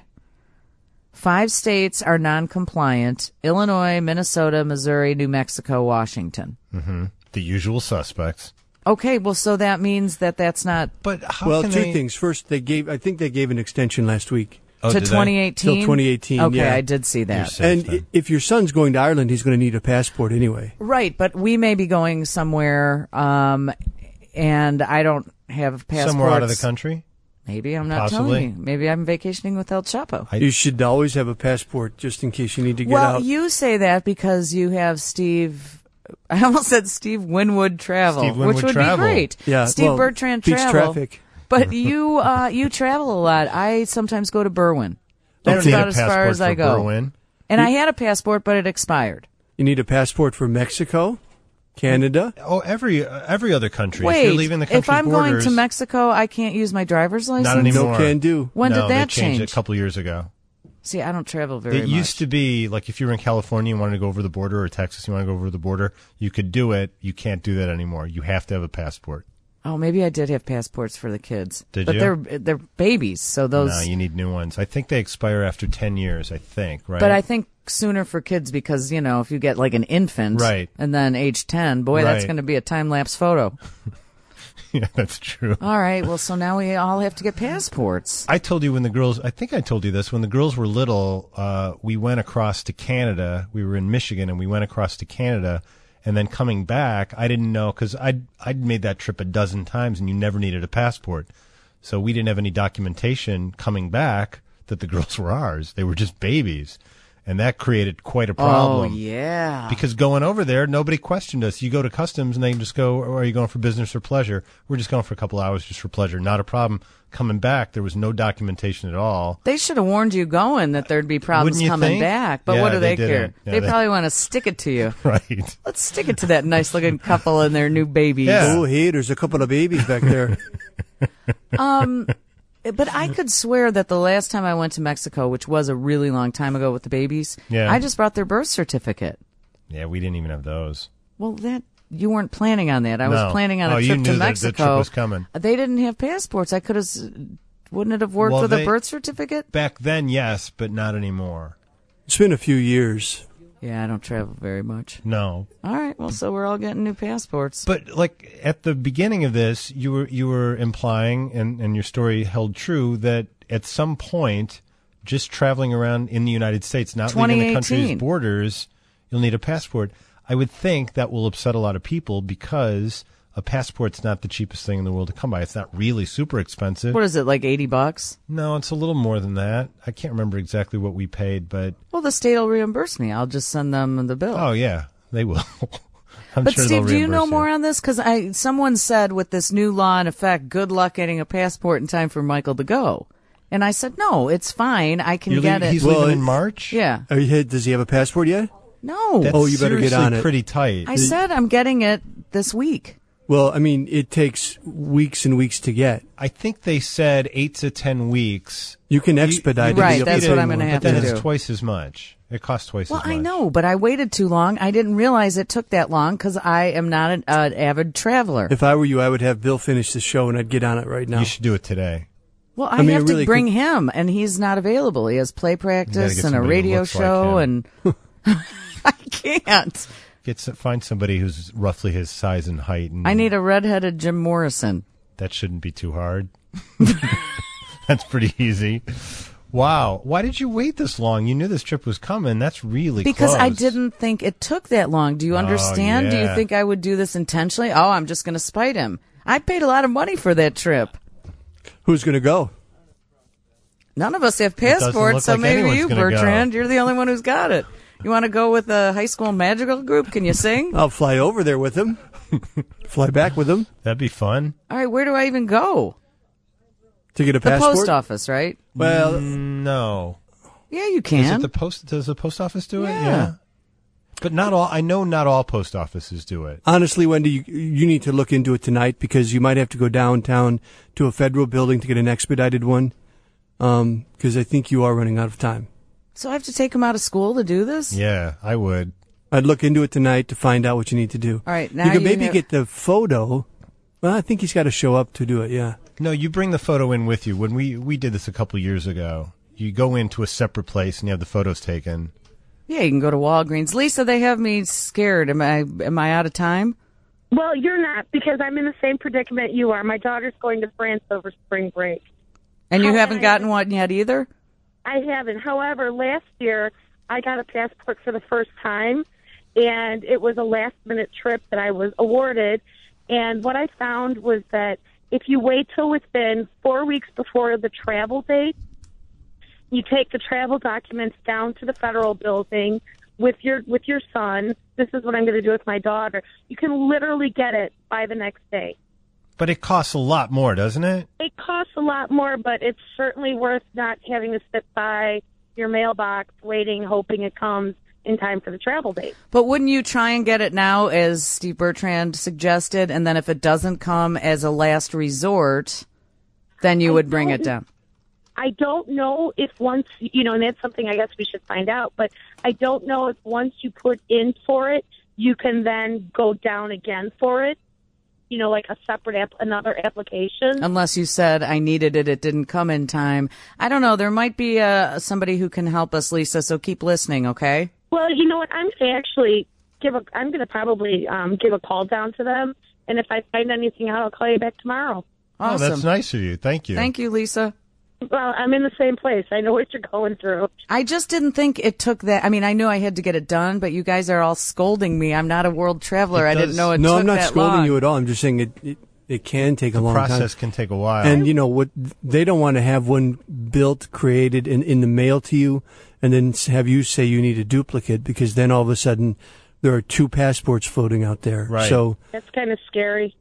5 states are non-compliant: Illinois, Minnesota, Missouri, New Mexico, Washington. Mm-hmm. The usual suspects. Okay, well, so that means that that's not... But Well, two things. First, I think they gave an extension last week. To 2018? Till 2018, Okay, yeah. I did see that. And if your son's going to Ireland, he's going to need a passport anyway. Right, but we may be going somewhere, and I don't have passports. Somewhere out of the country? Maybe, I'm not Possibly. telling you. Maybe I'm vacationing with El Chapo. You should always have a passport just in case you need to get Well, out. you say that because you have Steve... I almost said Steve Winwood Travel, Steve Winwood which would Travel. be great. Yeah, Steve well, Bertrand beats Travel. traffic. But you travel a lot. I sometimes go to Berwyn. You That's don't need about a as far passport as I for go. Berwyn. And I had a passport, but it expired. You need a passport for Mexico, Canada. Oh, every other country. Wait, if you're leaving the country's if I'm borders, going to Mexico, I can't use my driver's license? not anymore. No can do. When No, did that they changed change? it a couple years ago. See, I don't travel very It much. used to be like if you were in California and wanted to go over the border, or Texas, you want to go over the border, you could do it. You can't do that anymore. You have to have a passport. Oh, maybe I did have passports for the kids. Did but you? they're babies, so those. No, you need new ones. I think they expire after 10 years, I think, right? But I think sooner for kids because, you know, if you get like an infant Right. and then age 10, boy, that's Right. going to be a time-lapse photo. Yeah, that's true. All right, well, so now we all have to get passports. I told you when the girls, I think I told you this, when the girls were little, we went across to Canada. We were in Michigan and we went across to Canada. And then coming back, I didn't know because I'd made that trip a dozen times and you never needed a passport. So we didn't have any documentation coming back that the girls were ours. They were just babies. And that created quite a problem. Oh, yeah. Because going over there, nobody questioned us. You go to customs and they can just go, oh, are you going for business or pleasure? We're just going for a couple hours just for pleasure. Not a problem. Coming back, there was no documentation at all. They should have warned you going that there'd be problems Wouldn't you coming think? back. But Yeah, what do they they care? didn't. Yeah, they they- probably want to stick it to you. Right. Let's stick it to that nice-looking couple and their new babies. Oh, hey, there's a couple of babies back there. But I could swear that the last time I went to Mexico, which was a really long time ago with the babies, Yeah. I just brought their birth certificate. Yeah, we didn't even have those. Well, that you weren't planning on that. I No. was planning on Oh, a you trip knew to that the Mexico. trip was coming. They didn't have passports. I could have. Wouldn't it have worked Well, with a they- birth certificate? Back then, yes, but not anymore. It's been a few years. Yeah, I don't travel very much. No. All right, well, so we're all getting new passports. But like at the beginning of this, you were implying, and your story held true, that at some point, just traveling around in the United States, not leaving the country's 2018. borders, you'll need a passport. I would think that will upset a lot of people because a passport's not the cheapest thing in the world to come by. It's not really super expensive. What is it, like $80? No, it's a little more than that. I can't remember exactly what we paid, but Well, the state will reimburse me. I'll just send them the bill. oh yeah, they will. I'm But sure Steve, they'll do you know reimburse more on this? Because someone said with this new law in effect, good luck getting a passport in time for Michael to go. And I said, no, it's fine. I can You're get leaving- it. he's leaving in March? Yeah. Does he have a passport yet? No. That's you better get on it. Pretty tight. I said I'm getting it this week. Well, I mean, it takes weeks and weeks to get. I think they said 8 to 10 weeks. You can expedite it. Right, that's what I'm going to have to do. But then it's twice as much. It costs twice as much. Well, I know, but I waited too long. I didn't realize it took that long because I am not an avid traveler. If I were you, I would have Bill finish the show and I'd get on it right now. You should do it today. Well, I have to bring him, and he's not available. He has play practice and a radio show, and I can't. Find somebody who's roughly his size and height. And I need a redheaded Jim Morrison. That shouldn't be too hard. That's pretty easy. Wow. Why did you wait this long? You knew this trip was coming. That's really because close. I didn't think it took that long. Do you understand? Yeah. Do you think I would do this intentionally? Oh, I'm just going to spite him. I paid a lot of money for that trip. Who's going to go? None of us have passports, so maybe you, Bertrand. You're the only one who's got it. You want to go with a high school magical group? Can you sing? I'll fly over there with him. Fly back with him. That'd be fun. All right, where do I even go? To get a passport? The post office, right? Well, no. Yeah, you can. Does the post office do it? Yeah. But not all. I know not all post offices do it. Honestly, Wendy, you need to look into it tonight because you might have to go downtown to a federal building to get an expedited one. Because I think you are running out of time. So I have to take him out of school to do this? Yeah, I would. I'd look into it tonight to find out what you need to do. All right, now you could maybe get the photo. Well, I think he's got to show up to do it, yeah. No, you bring the photo in with you. When we did this a couple of years ago, you go into a separate place and you have the photos taken. Yeah, you can go to Walgreens. Lisa, they have me scared. Am I out of time? Well, you're not, because I'm in the same predicament you are. My daughter's going to France over spring break. And you haven't gotten one yet either? I haven't. However, last year I got a passport for the first time, and it was a last-minute trip that I was awarded. And what I found was that if you wait till within 4 weeks before the travel date, you take the travel documents down to the federal building with your son. This is what I'm going to do with my daughter. You can literally get it by the next day. But it costs a lot more, doesn't it? It costs a lot more, but it's certainly worth not having to sit by your mailbox waiting, hoping it comes in time for the travel date. But wouldn't you try and get it now, as Steve Bertrand suggested, and then if it doesn't come as a last resort, then you would bring it down? I don't know if once, and that's something I guess we should find out, but I don't know if once you put in for it, you can then go down again for it. Like a separate another application. Unless you said, I needed it, it didn't come in time. I don't know. There might be somebody who can help us, Lisa, so keep listening, okay? Well, you know what? I'm going to probably give a call down to them, and if I find anything out, I'll call you back tomorrow. Awesome. Oh, that's nice of you. Thank you. Thank you, Lisa. Well, I'm in the same place. I know what you're going through. I just didn't think it took that. I mean, I knew I had to get it done, but you guys are all scolding me. I'm not a world traveler. I didn't know it took that long. No, I'm not scolding you at all. I'm just saying it can take a long time. The process can take a while. And, what they don't want to have one built, created, and in the mail to you, and then have you say you need a duplicate, because then all of a sudden there are 2 passports floating out there. Right. So that's kind of scary.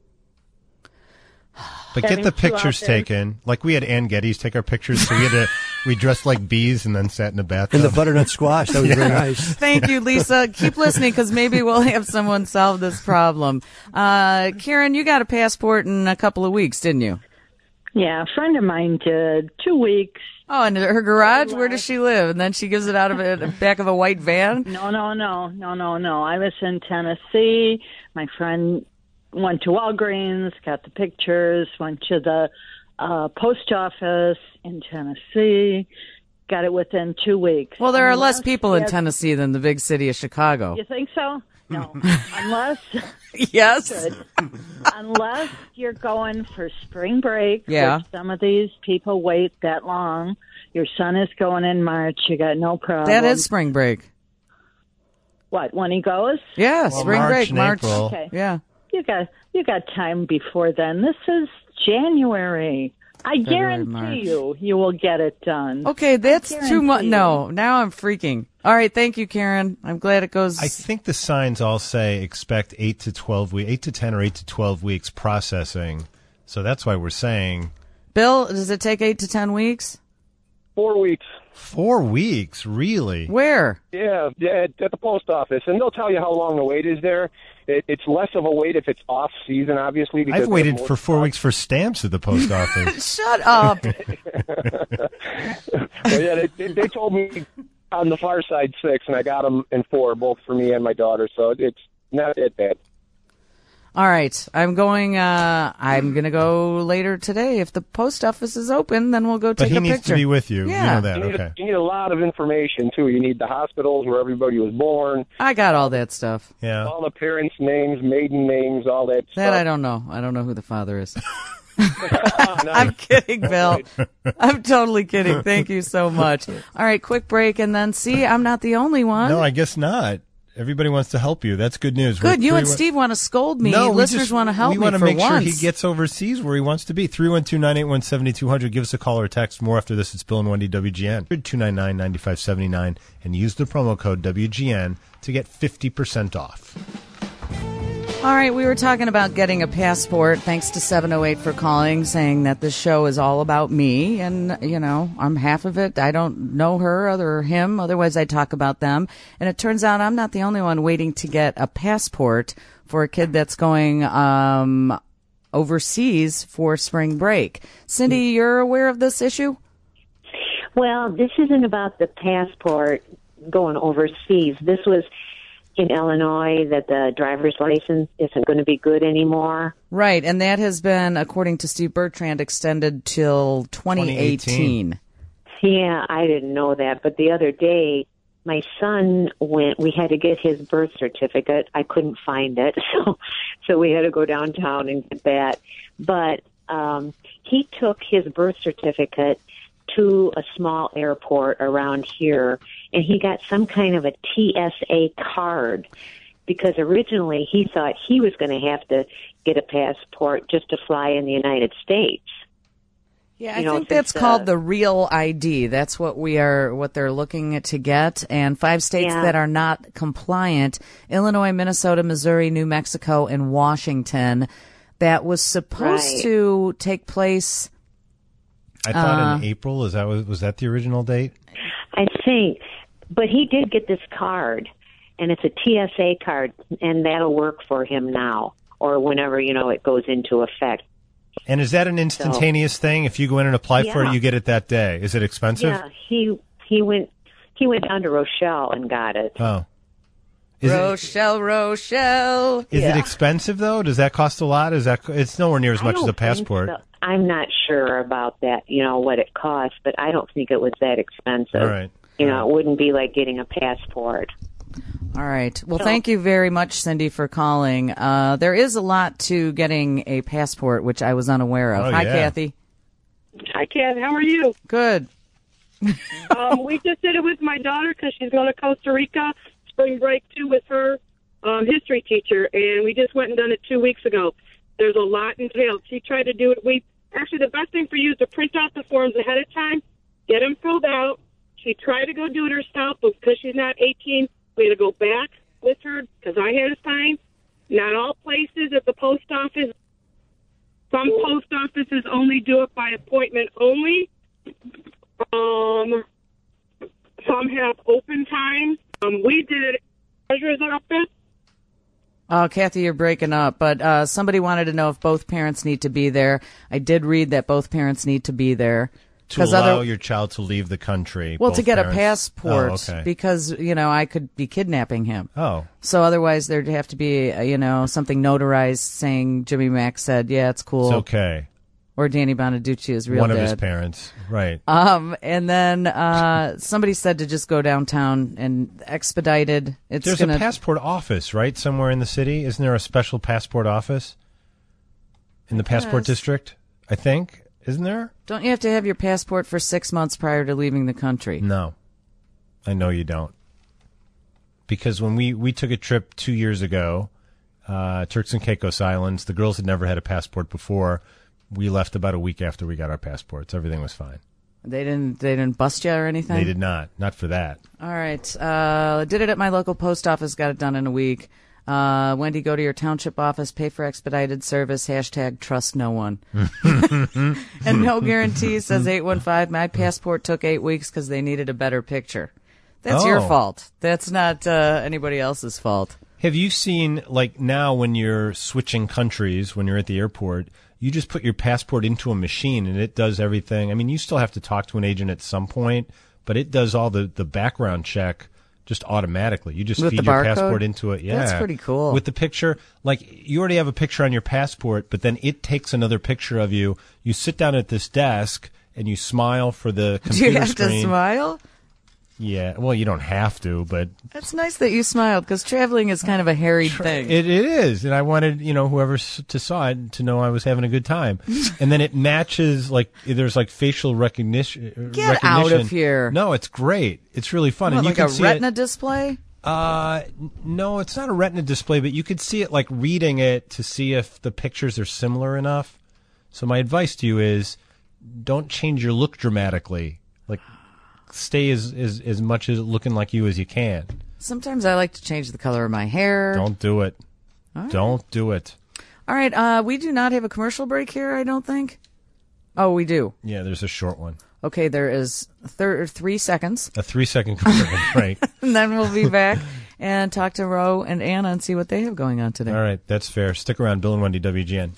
But get the pictures taken. Like we had Ann Geddes take our pictures, so we dressed like bees and then sat in the bathtub. And the butternut squash, that was very nice. Thank you, Lisa. Keep listening because maybe we'll have someone solve this problem. Karen, you got a passport in a couple of weeks, didn't you? Yeah, a friend of mine did 2 weeks. Oh, and her garage? Where does she live? And then she gives it out of the back of a white van? No. I was in Tennessee. My friend went to Walgreens, got the pictures, went to the post office in Tennessee, got it within 2 weeks. Well, there are less people in Tennessee than the big city of Chicago. You think so? No. Unless... Yes. Unless you're going for spring break, yeah. Which some of these people wait that long. Your son is going in March. You got no problem. That is spring break. What, when he goes? Yeah, spring break, March. Okay. Yeah. You got time before then. This is January. I guarantee you will get it done. Okay, that's too much. No, now I'm freaking. All right, thank you, Karen. I'm glad it goes. I think the signs all say expect 8 to 10 or 8 to 12 weeks processing. So that's why we're saying. Bill, does it take 8 to 10 weeks? 4 weeks. 4 weeks, really? Where? Yeah, at the post office, and they'll tell you how long the wait is there. It's less of a wait if it's off season, obviously. Because I've waited for 4 weeks for stamps at the post office. Shut up. Well, yeah, they told me on the far side 6, and I got them in 4, both for me and my daughter. So it's not that bad. All right, I'm going to go later today. If the post office is open, then we'll go take a picture. But he needs to be with you. Yeah. You know that, okay. You need a lot of information, too. You need the hospitals where everybody was born. I got all that stuff. Yeah. All the parents' names, maiden names, all that stuff. That I don't know. I don't know who the father is. I'm kidding, Bill. I'm totally kidding. Thank you so much. All right, quick break, and then see, I'm not the only one. No, I guess not. Everybody wants to help you. That's good news. Good. You and Steve want to scold me. No, listeners want to help me for once. We want to make sure he gets overseas where he wants to be. 312-981-7200. Give us a call or text. More after this. It's Bill and Wendy, WGN. 299-9579. And use the promo code WGN to get 50% off. All right, we were talking about getting a passport. Thanks to 708 for calling, saying that this show is all about me. And, you know, I'm half of it. I don't know her or him. Otherwise, I talk about them. And it turns out I'm not the only one waiting to get a passport for a kid that's going overseas for spring break. Cindy, you're aware of this issue? Well, this isn't about the passport going overseas. This was in Illinois that the driver's license isn't going to be good anymore. Right, and that has been, according to Steve Bertrand, extended till 2018. Yeah, I didn't know that, but the other day my son went, we had to get his birth certificate. I couldn't find it, so we had to go downtown and get that. But he took his birth certificate to a small airport around here, and he got some kind of a TSA card because originally he thought he was going to have to get a passport just to fly in the United States. Yeah, I think that's called the Real ID. That's what they're looking to get. And 5 states that are not compliant: Illinois, Minnesota, Missouri, New Mexico, and Washington. That was supposed to take place. I thought in April. Was that the original date? I think, but he did get this card, and it's a TSA card, and that'll work for him now or whenever it goes into effect. And is that an instantaneous thing? If you go in and apply for it, you get it that day. Is it expensive? Yeah, he went down to Rochelle and got it. Oh. Rochelle. Is it expensive though? Does that cost a lot? It's nowhere near as much as a passport. So. I'm not sure about that, what it costs, but I don't think it was that expensive. All right. It wouldn't be like getting a passport. All right. Well, thank you very much, Cindy, for calling. There is a lot to getting a passport, which I was unaware of. Hi, Kathy. Hi, Kathy. How are you? Good. We just did it with my daughter because she's going to Costa Rica spring break too with her history teacher, and we just went and done it 2 weeks ago. There's a lot entailed. She tried to do it. Actually, the best thing for you is to print out the forms ahead of time, get them filled out. She tried to go do it herself, but because she's not 18, we had to go back with her because I had to sign. Not all places at the post office. Some post offices only do it by appointment only. Some have open times. We did it at the treasurer's office. Oh, Kathy, you're breaking up, but somebody wanted to know if both parents need to be there. I did read that both parents need to be there. To allow your child to leave the country. Well, to get parents. a passport, because, I could be kidnapping him. Oh. So otherwise there'd have to be, something notarized saying Jimmy Mack said, yeah, it's cool. It's okay. Or Danny Bonaducci is real One dad. of his parents, right. And then somebody said to just go downtown and expedited. There's a passport office, right, somewhere in the city? Isn't there a special passport office in the passport district, I think? Isn't there? Don't you have to have your passport for 6 months prior to leaving the country? No. I know you don't. Because when we took a trip 2 years ago, Turks and Caicos Islands, the girls had never had a passport before. We left about a week after we got our passports. Everything was fine. They didn't bust you or anything? They did not. Not for that. All right. Did it at my local post office, got it done in a week. Wendy, go to your township office, pay for expedited service, #trust no one. And no guarantee, says 815. My passport took 8 weeks because they needed a better picture. That's your fault. That's not anybody else's fault. Have you seen, like, now when you're switching countries, when you're at the airport, you just put your passport into a machine and it does everything. I mean, you still have to talk to an agent at some point, but it does all the background check just automatically. You just With feed the your barcode? passport into it. Yeah. That's pretty cool. With the picture, like, you already have a picture on your passport, but then it takes another picture of you. You sit down at this desk and you smile for the computer Do you have screen. to smile? Yeah, well, you don't have to, but It's nice that you smiled because traveling is kind of a harried thing. it is. And I wanted, whoever saw it to know I was having a good time. And then it matches, like, there's like facial recognition. Get out of here. No, it's great. It's really fun. What, and you like can a see retina it. display? No, it's not a retina display, but you could see it, like, reading it to see if the pictures are similar enough. So my advice to you is don't change your look dramatically. Like, stay as much as looking like you as you can. Sometimes I like to change the color of my hair. Don't do it. All right. Don't do it. All right, we do not have a commercial break here, I don't think. Oh, we do. Yeah, there's a short one. Okay, there is 3 seconds. A 3-second commercial break. And then we'll be back and talk to Ro and Anna and see what they have going on today. All right, that's fair. Stick around. Bill and Wendy, WGN.